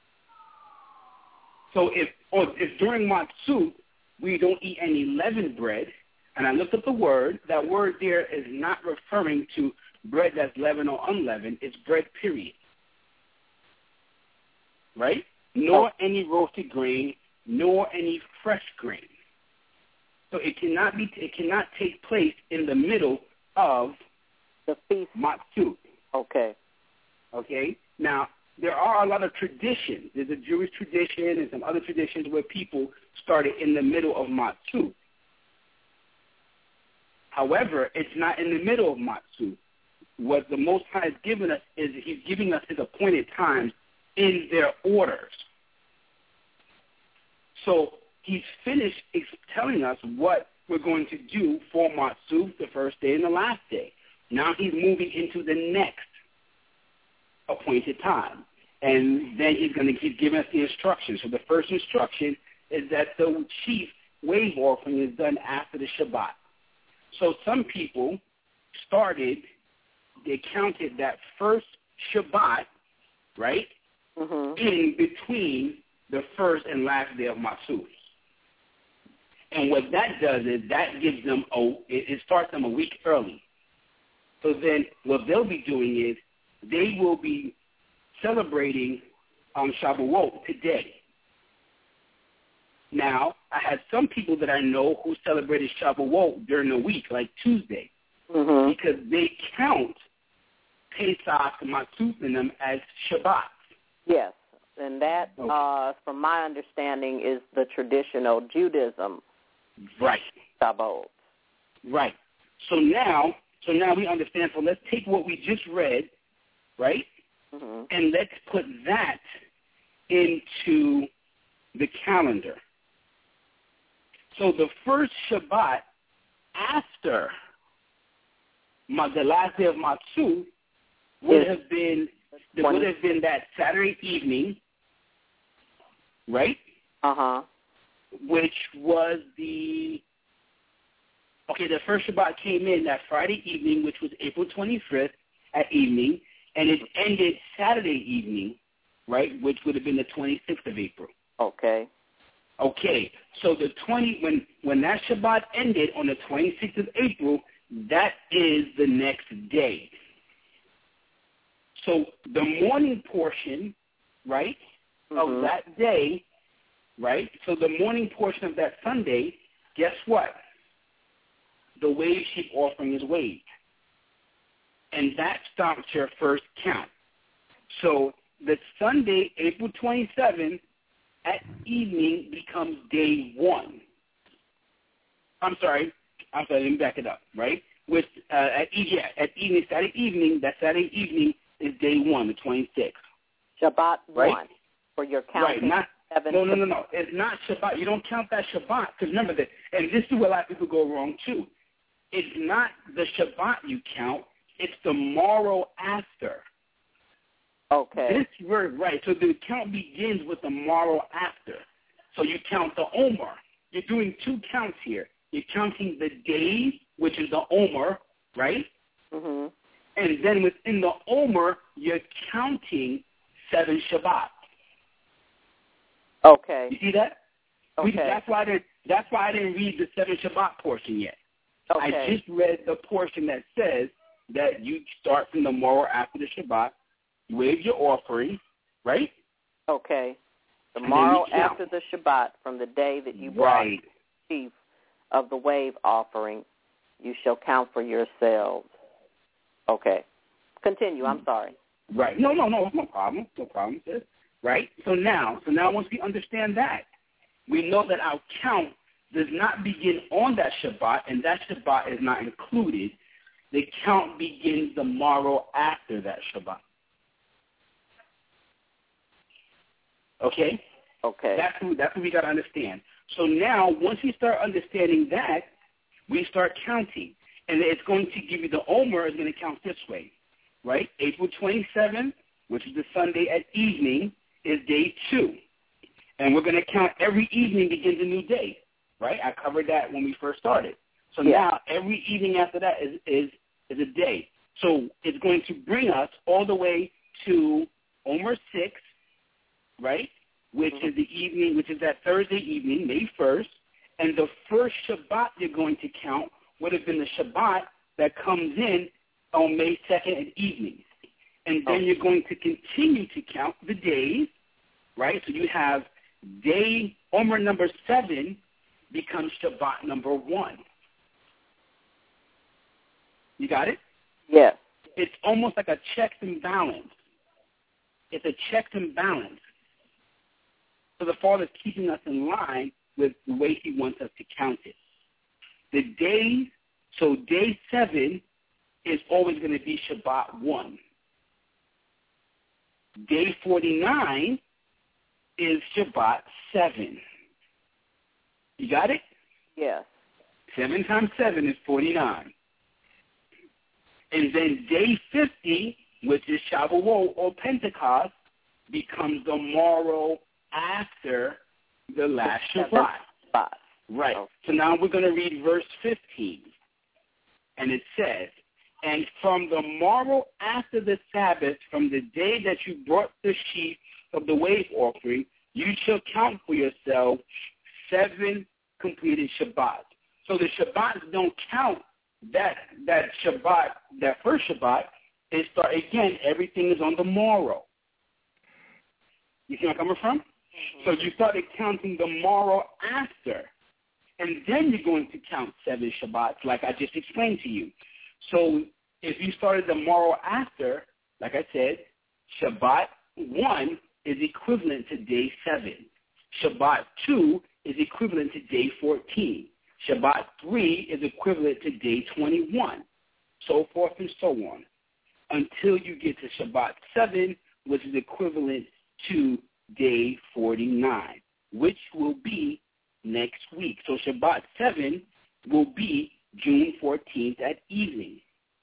So if or if during Matzot we don't eat any leavened bread, and I looked up the word, that word there is not referring to bread that's leavened or unleavened. It's bread, period. Right? nor any roasted grain, nor any fresh grain. So it cannot be. It cannot take place in the middle of the feast Matzot. Okay. Okay. Now there are a lot of traditions. There's a Jewish tradition and some other traditions where people started in the middle of Matzot. However, it's not in the middle of Matzot. What the Most High has given us is He's giving us His appointed times in their orders. So He's finished telling us what we're going to do for Matzot, the first day and the last day. Now He's moving into the next appointed time. And then He's going to keep giving us the instructions. So the first instruction is that the chief wave offering is done after the Shabbat. So some people started, they counted that first Shabbat, right, mm-hmm. in between the first and last day of Matzot. And what that does is that gives them, a, it, it starts them a week early. So then what they'll be doing is they will be celebrating um, Shavuot today. Now, I had some people that I know who celebrated Shavuot during the week, like Tuesday, mm-hmm. because they count Pesach and Matzot in them as Shabbat. Yes, and that, okay. uh, from my understanding, is the traditional Judaism. Right. Shavuot. Right. So now, so now we understand. So let's take what we just read, right, mm-hmm. and let's put that into the calendar. So the first Shabbat after the last day of Matzot would have been would have been that Saturday evening, right? Uh huh. Which was the okay. The first Shabbat came in that Friday evening, which was April twenty-fifth at evening, and it ended Saturday evening, right? Which would have been the twenty-sixth of April. Okay. Okay, so the twenty when when that Shabbat ended on the twenty-sixth of April, that is the next day. So the morning portion, right, mm-hmm. of that day, right? So the morning portion of that Sunday, guess what? The wave sheep offering is waved, and that starts your first count. So the Sunday, April twenty-seventh. At evening becomes day one. I'm sorry. I'm sorry. Let me back it up. Right? With uh, at yeah, at evening, Saturday evening. That Saturday evening is day one, the twenty-sixth. Shabbat right? one for your counting. Right. Not, seven no, no, no, no. It's not Shabbat. You don't count that Shabbat because remember that. And this is where a lot of people go wrong too. It's not the Shabbat you count. It's the morrow after. Okay. This word, right. So the count begins with the morrow after. So you count the Omer. You're doing two counts here. You're counting the days, which is the Omer, right? Mm-hmm. And then within the Omer, you're counting seven Shabbat. Okay. You see that? Okay. We, that's why I didn't. That's why I didn't read the seven Shabbat portion yet. Okay. I just read the portion that says that you start from the morrow after the Shabbat. You wave your offering, right? Okay. Tomorrow after the Shabbat, from the day that you brought right. the chief of the wave offering, you shall count for yourselves. Okay. Continue. I'm sorry. Right. No, no, no. No problem. No problem, sis. Right? So now, so now once we understand that, we know that our count does not begin on that Shabbat, and that Shabbat is not included. The count begins the morrow after that Shabbat. Okay? Okay. That's what, that's what we got to understand. So now, once we start understanding that, we start counting. And it's going to give you the Omer is going to count this way, right? April twenty-seventh, which is the Sunday at evening, is day two. And we're going to count every evening begins a new day, right? I covered that when we first started. So yeah. now every evening after that is, is, is a day. So it's going to bring us all the way to Omer six, right, which mm-hmm. is the evening, which is that Thursday evening, May first, and the first Shabbat you're going to count would have been the Shabbat that comes in on May second at evening. And then oh. you're going to continue to count the days, right? So you have day, Omer number seven becomes Shabbat number one. You got it? Yes. It's almost like a checks and balance. It's a checks and balance. So the Father's keeping us in line with the way he wants us to count it. The days, so day seven is always going to be Shabbat one. Day forty-nine is Shabbat seven. You got it? Yes. Seven times seven is forty-nine. And then day fifty, which is Shavuot or Pentecost, becomes the morrow after the last Shabbat. Shabbat. Right. Okay. So now we're going to read verse fifteen. And it says, and from the morrow after the Sabbath, from the day that you brought the sheaf of the wave offering, you shall count for yourself seven completed Shabbats. So the Shabbats don't count that that Shabbat, that first Shabbat. It start again, everything is on the morrow. You see where I'm coming from? Mm-hmm. So you started counting the morrow after. And then you're going to count seven Shabbats, like I just explained to you. So if you started the morrow after, like I said, Shabbat one is equivalent to day seven. Shabbat two is equivalent to day fourteen. Shabbat three is equivalent to day twenty-one, so forth and so on, until you get to Shabbat seven, which is equivalent to day forty-nine, which will be next week. So Shabbat seven will be June fourteenth at evening.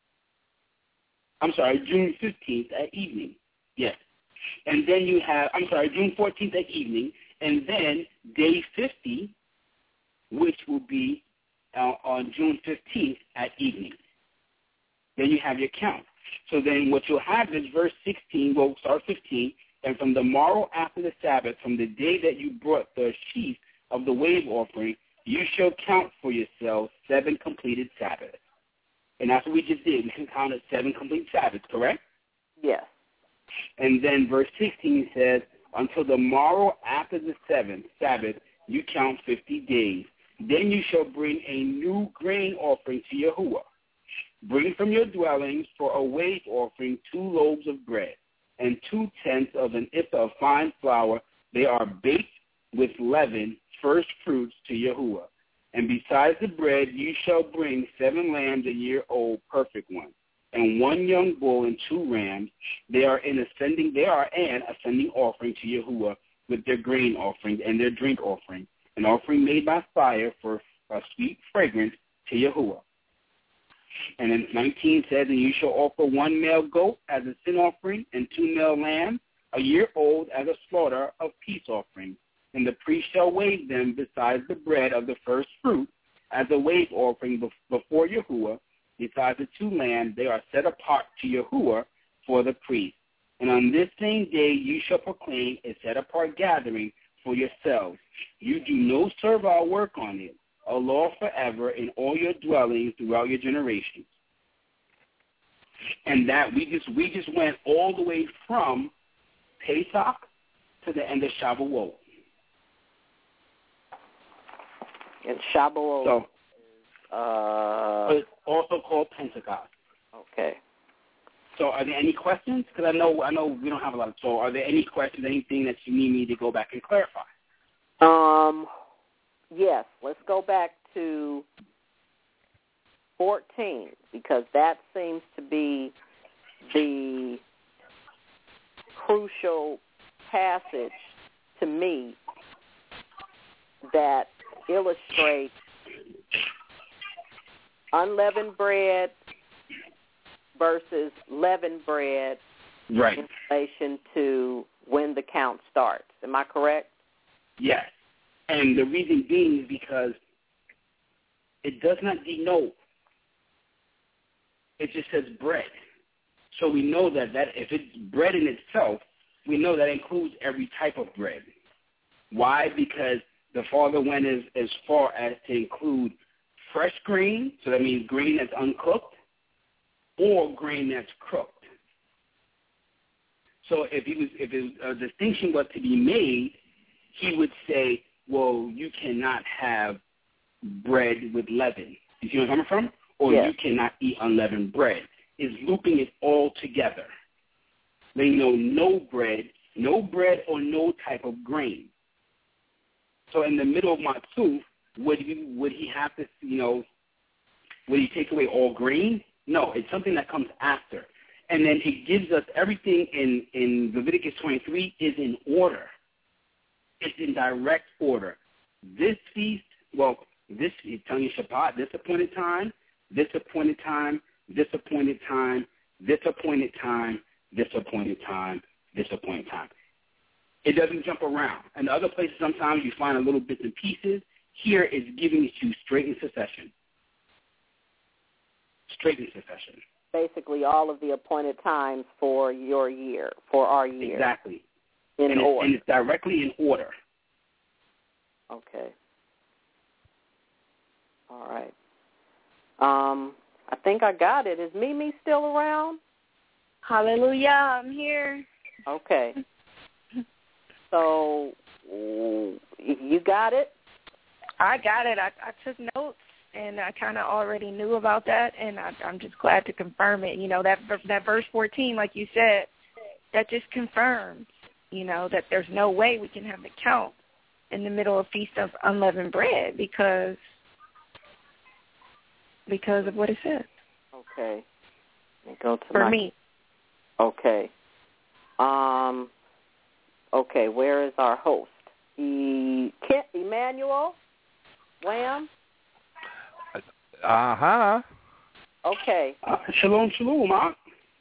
I'm sorry, June fifteenth at evening. Yes. And then you have, I'm sorry, June fourteenth at evening, and then day fifty, which will be uh, on June fifteenth at evening. Then you have your count. So then what you'll have is verse sixteen, well, start fifteen, and from the morrow after the Sabbath, from the day that you brought the sheaf of the wave offering, you shall count for yourselves seven completed Sabbaths. And that's what we just did. We can count it seven complete Sabbaths, correct? Yes. And then verse sixteen says, until the morrow after the seventh Sabbath, you count fifty days. Then you shall bring a new grain offering to Yahuwah. Bring from your dwellings for a wave offering two loaves of bread and two-tenths of an ephah of fine flour. They are baked with leaven, first fruits to Yahuwah. And besides the bread, you shall bring seven lambs a year old, perfect ones, and one young bull and two rams. They are an ascending, they are an ascending offering to Yahuwah with their grain offering and their drink offering, an offering made by fire for a sweet fragrance to Yahuwah. And then nineteen says, and you shall offer one male goat as a sin offering and two male lambs a year old as a slaughter of peace offering. And the priest shall wave them besides the bread of the first fruit as a wave offering before Yahuwah. Besides the two lambs, they are set apart to Yahuwah for the priest. And on this same day you shall proclaim a set-apart gathering for yourselves. You do no servile work on it, a law forever in all your dwellings throughout your generations. And that we just we just went all the way from Pesach to the end of Shavuot. And Shavuot so, is uh, it's also called Pentecost. Okay. So are there any questions? Because I know I know we don't have a lot of. So are there any questions? Anything that you need me to go back and clarify? Um. Yes. Let's go back to fourteen because that seems to be the crucial passage to me that illustrates unleavened bread versus leavened bread right. in relation to when the count starts. Am I correct? Yes. And the reason being is because it does not denote. It just says bread. So we know that, that if it's bread in itself, we know that includes every type of bread. Why? Because the Father went as, as far as to include fresh grain, so that means grain that's uncooked, or grain that's cooked. So if he was, if it, a distinction was to be made, he would say, well, you cannot have bread with leaven. You see where I'm coming from? Or yes. you cannot eat unleavened bread. Is looping it all together. Letting you know no bread, no bread or no type of grain. So in the middle of Matzuf, would he, would he have to, you know, would he take away all grain? No, it's something that comes after. And then it gives us everything in, in Leviticus twenty-three is in order. It's in direct order. This feast, well, this is telling you Shabbat, this appointed time, this appointed time, this appointed time, this appointed time, this appointed time, this appointed time. It doesn't jump around. And other places, sometimes you find a little bits and pieces. Here, it's giving it to you straight in succession. Straight in succession. Basically, all of the appointed times for your year, for our year. Exactly. In and order. It's, and it's directly in order. Okay. All right. Um, I think I got it. Is Mimi still around? Hallelujah, I'm here. Okay. So, you got it? I got it. I, I took notes, and I kind of already knew about that, and I, I'm just glad to confirm it. You know, that that verse fourteen, like you said, that just confirms, you know, that there's no way we can have the count in the middle of Feast of Unleavened Bread because because of what it says. Okay. Let me go to For my... me. Okay. Um. Okay, where is our host? E- Kent Emmanuel? Wham? Uh-huh. Okay. Uh, shalom, shalom, Mark.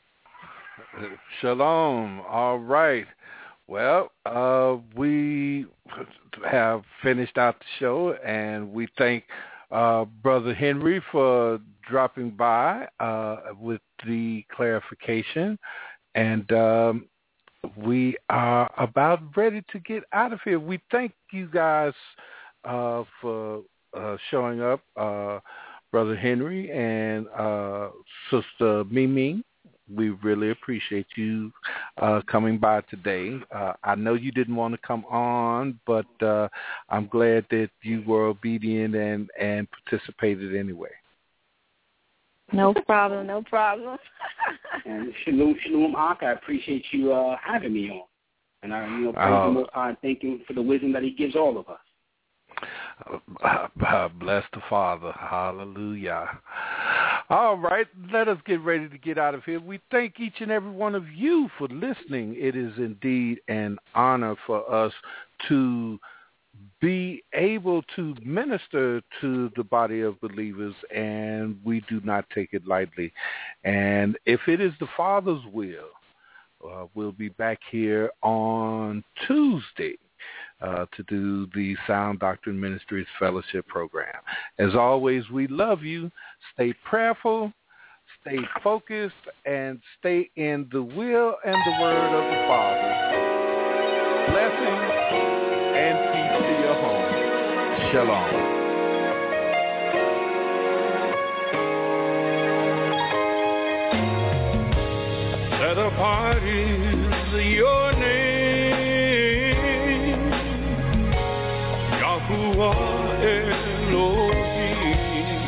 Shalom. All right. Well, uh, we have finished out the show, and we thank uh, Brother Henry for dropping by uh, with the clarification. And um, we are about ready to get out of here. We thank you guys uh, for uh, showing up, uh, Brother Henry and uh, Sister Mimi. We really appreciate you uh, coming by today. Uh, I know you didn't want to come on, but uh, I'm glad that you were obedient and, and participated anyway. No problem, no problem. And shalom, shalom, Ak. I appreciate you uh, having me on. And I, you know, praise uh, the Most High and thank Him for the wisdom that He gives all of us. Uh, uh, bless the Father. Hallelujah. All right, let us get ready to get out of here. We thank each and every one of you for listening. It is indeed an honor for us to be able to minister to the body of believers, and we do not take it lightly. And if it is the Father's will, uh, we'll be back here on Tuesday uh, to do the Sound Doctrine Ministries Fellowship Program. As always, we love you. Stay prayerful, stay focused, and stay in the will and the word of the Father. Blessings and peace to your home. Shalom. Set apart is your name, Yahuwah Elohim.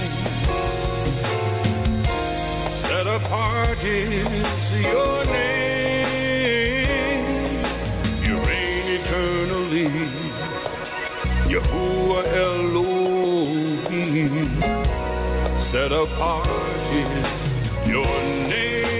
Set apart is your name, you reign eternally, Yahuwah Elohim. Set apart is your name.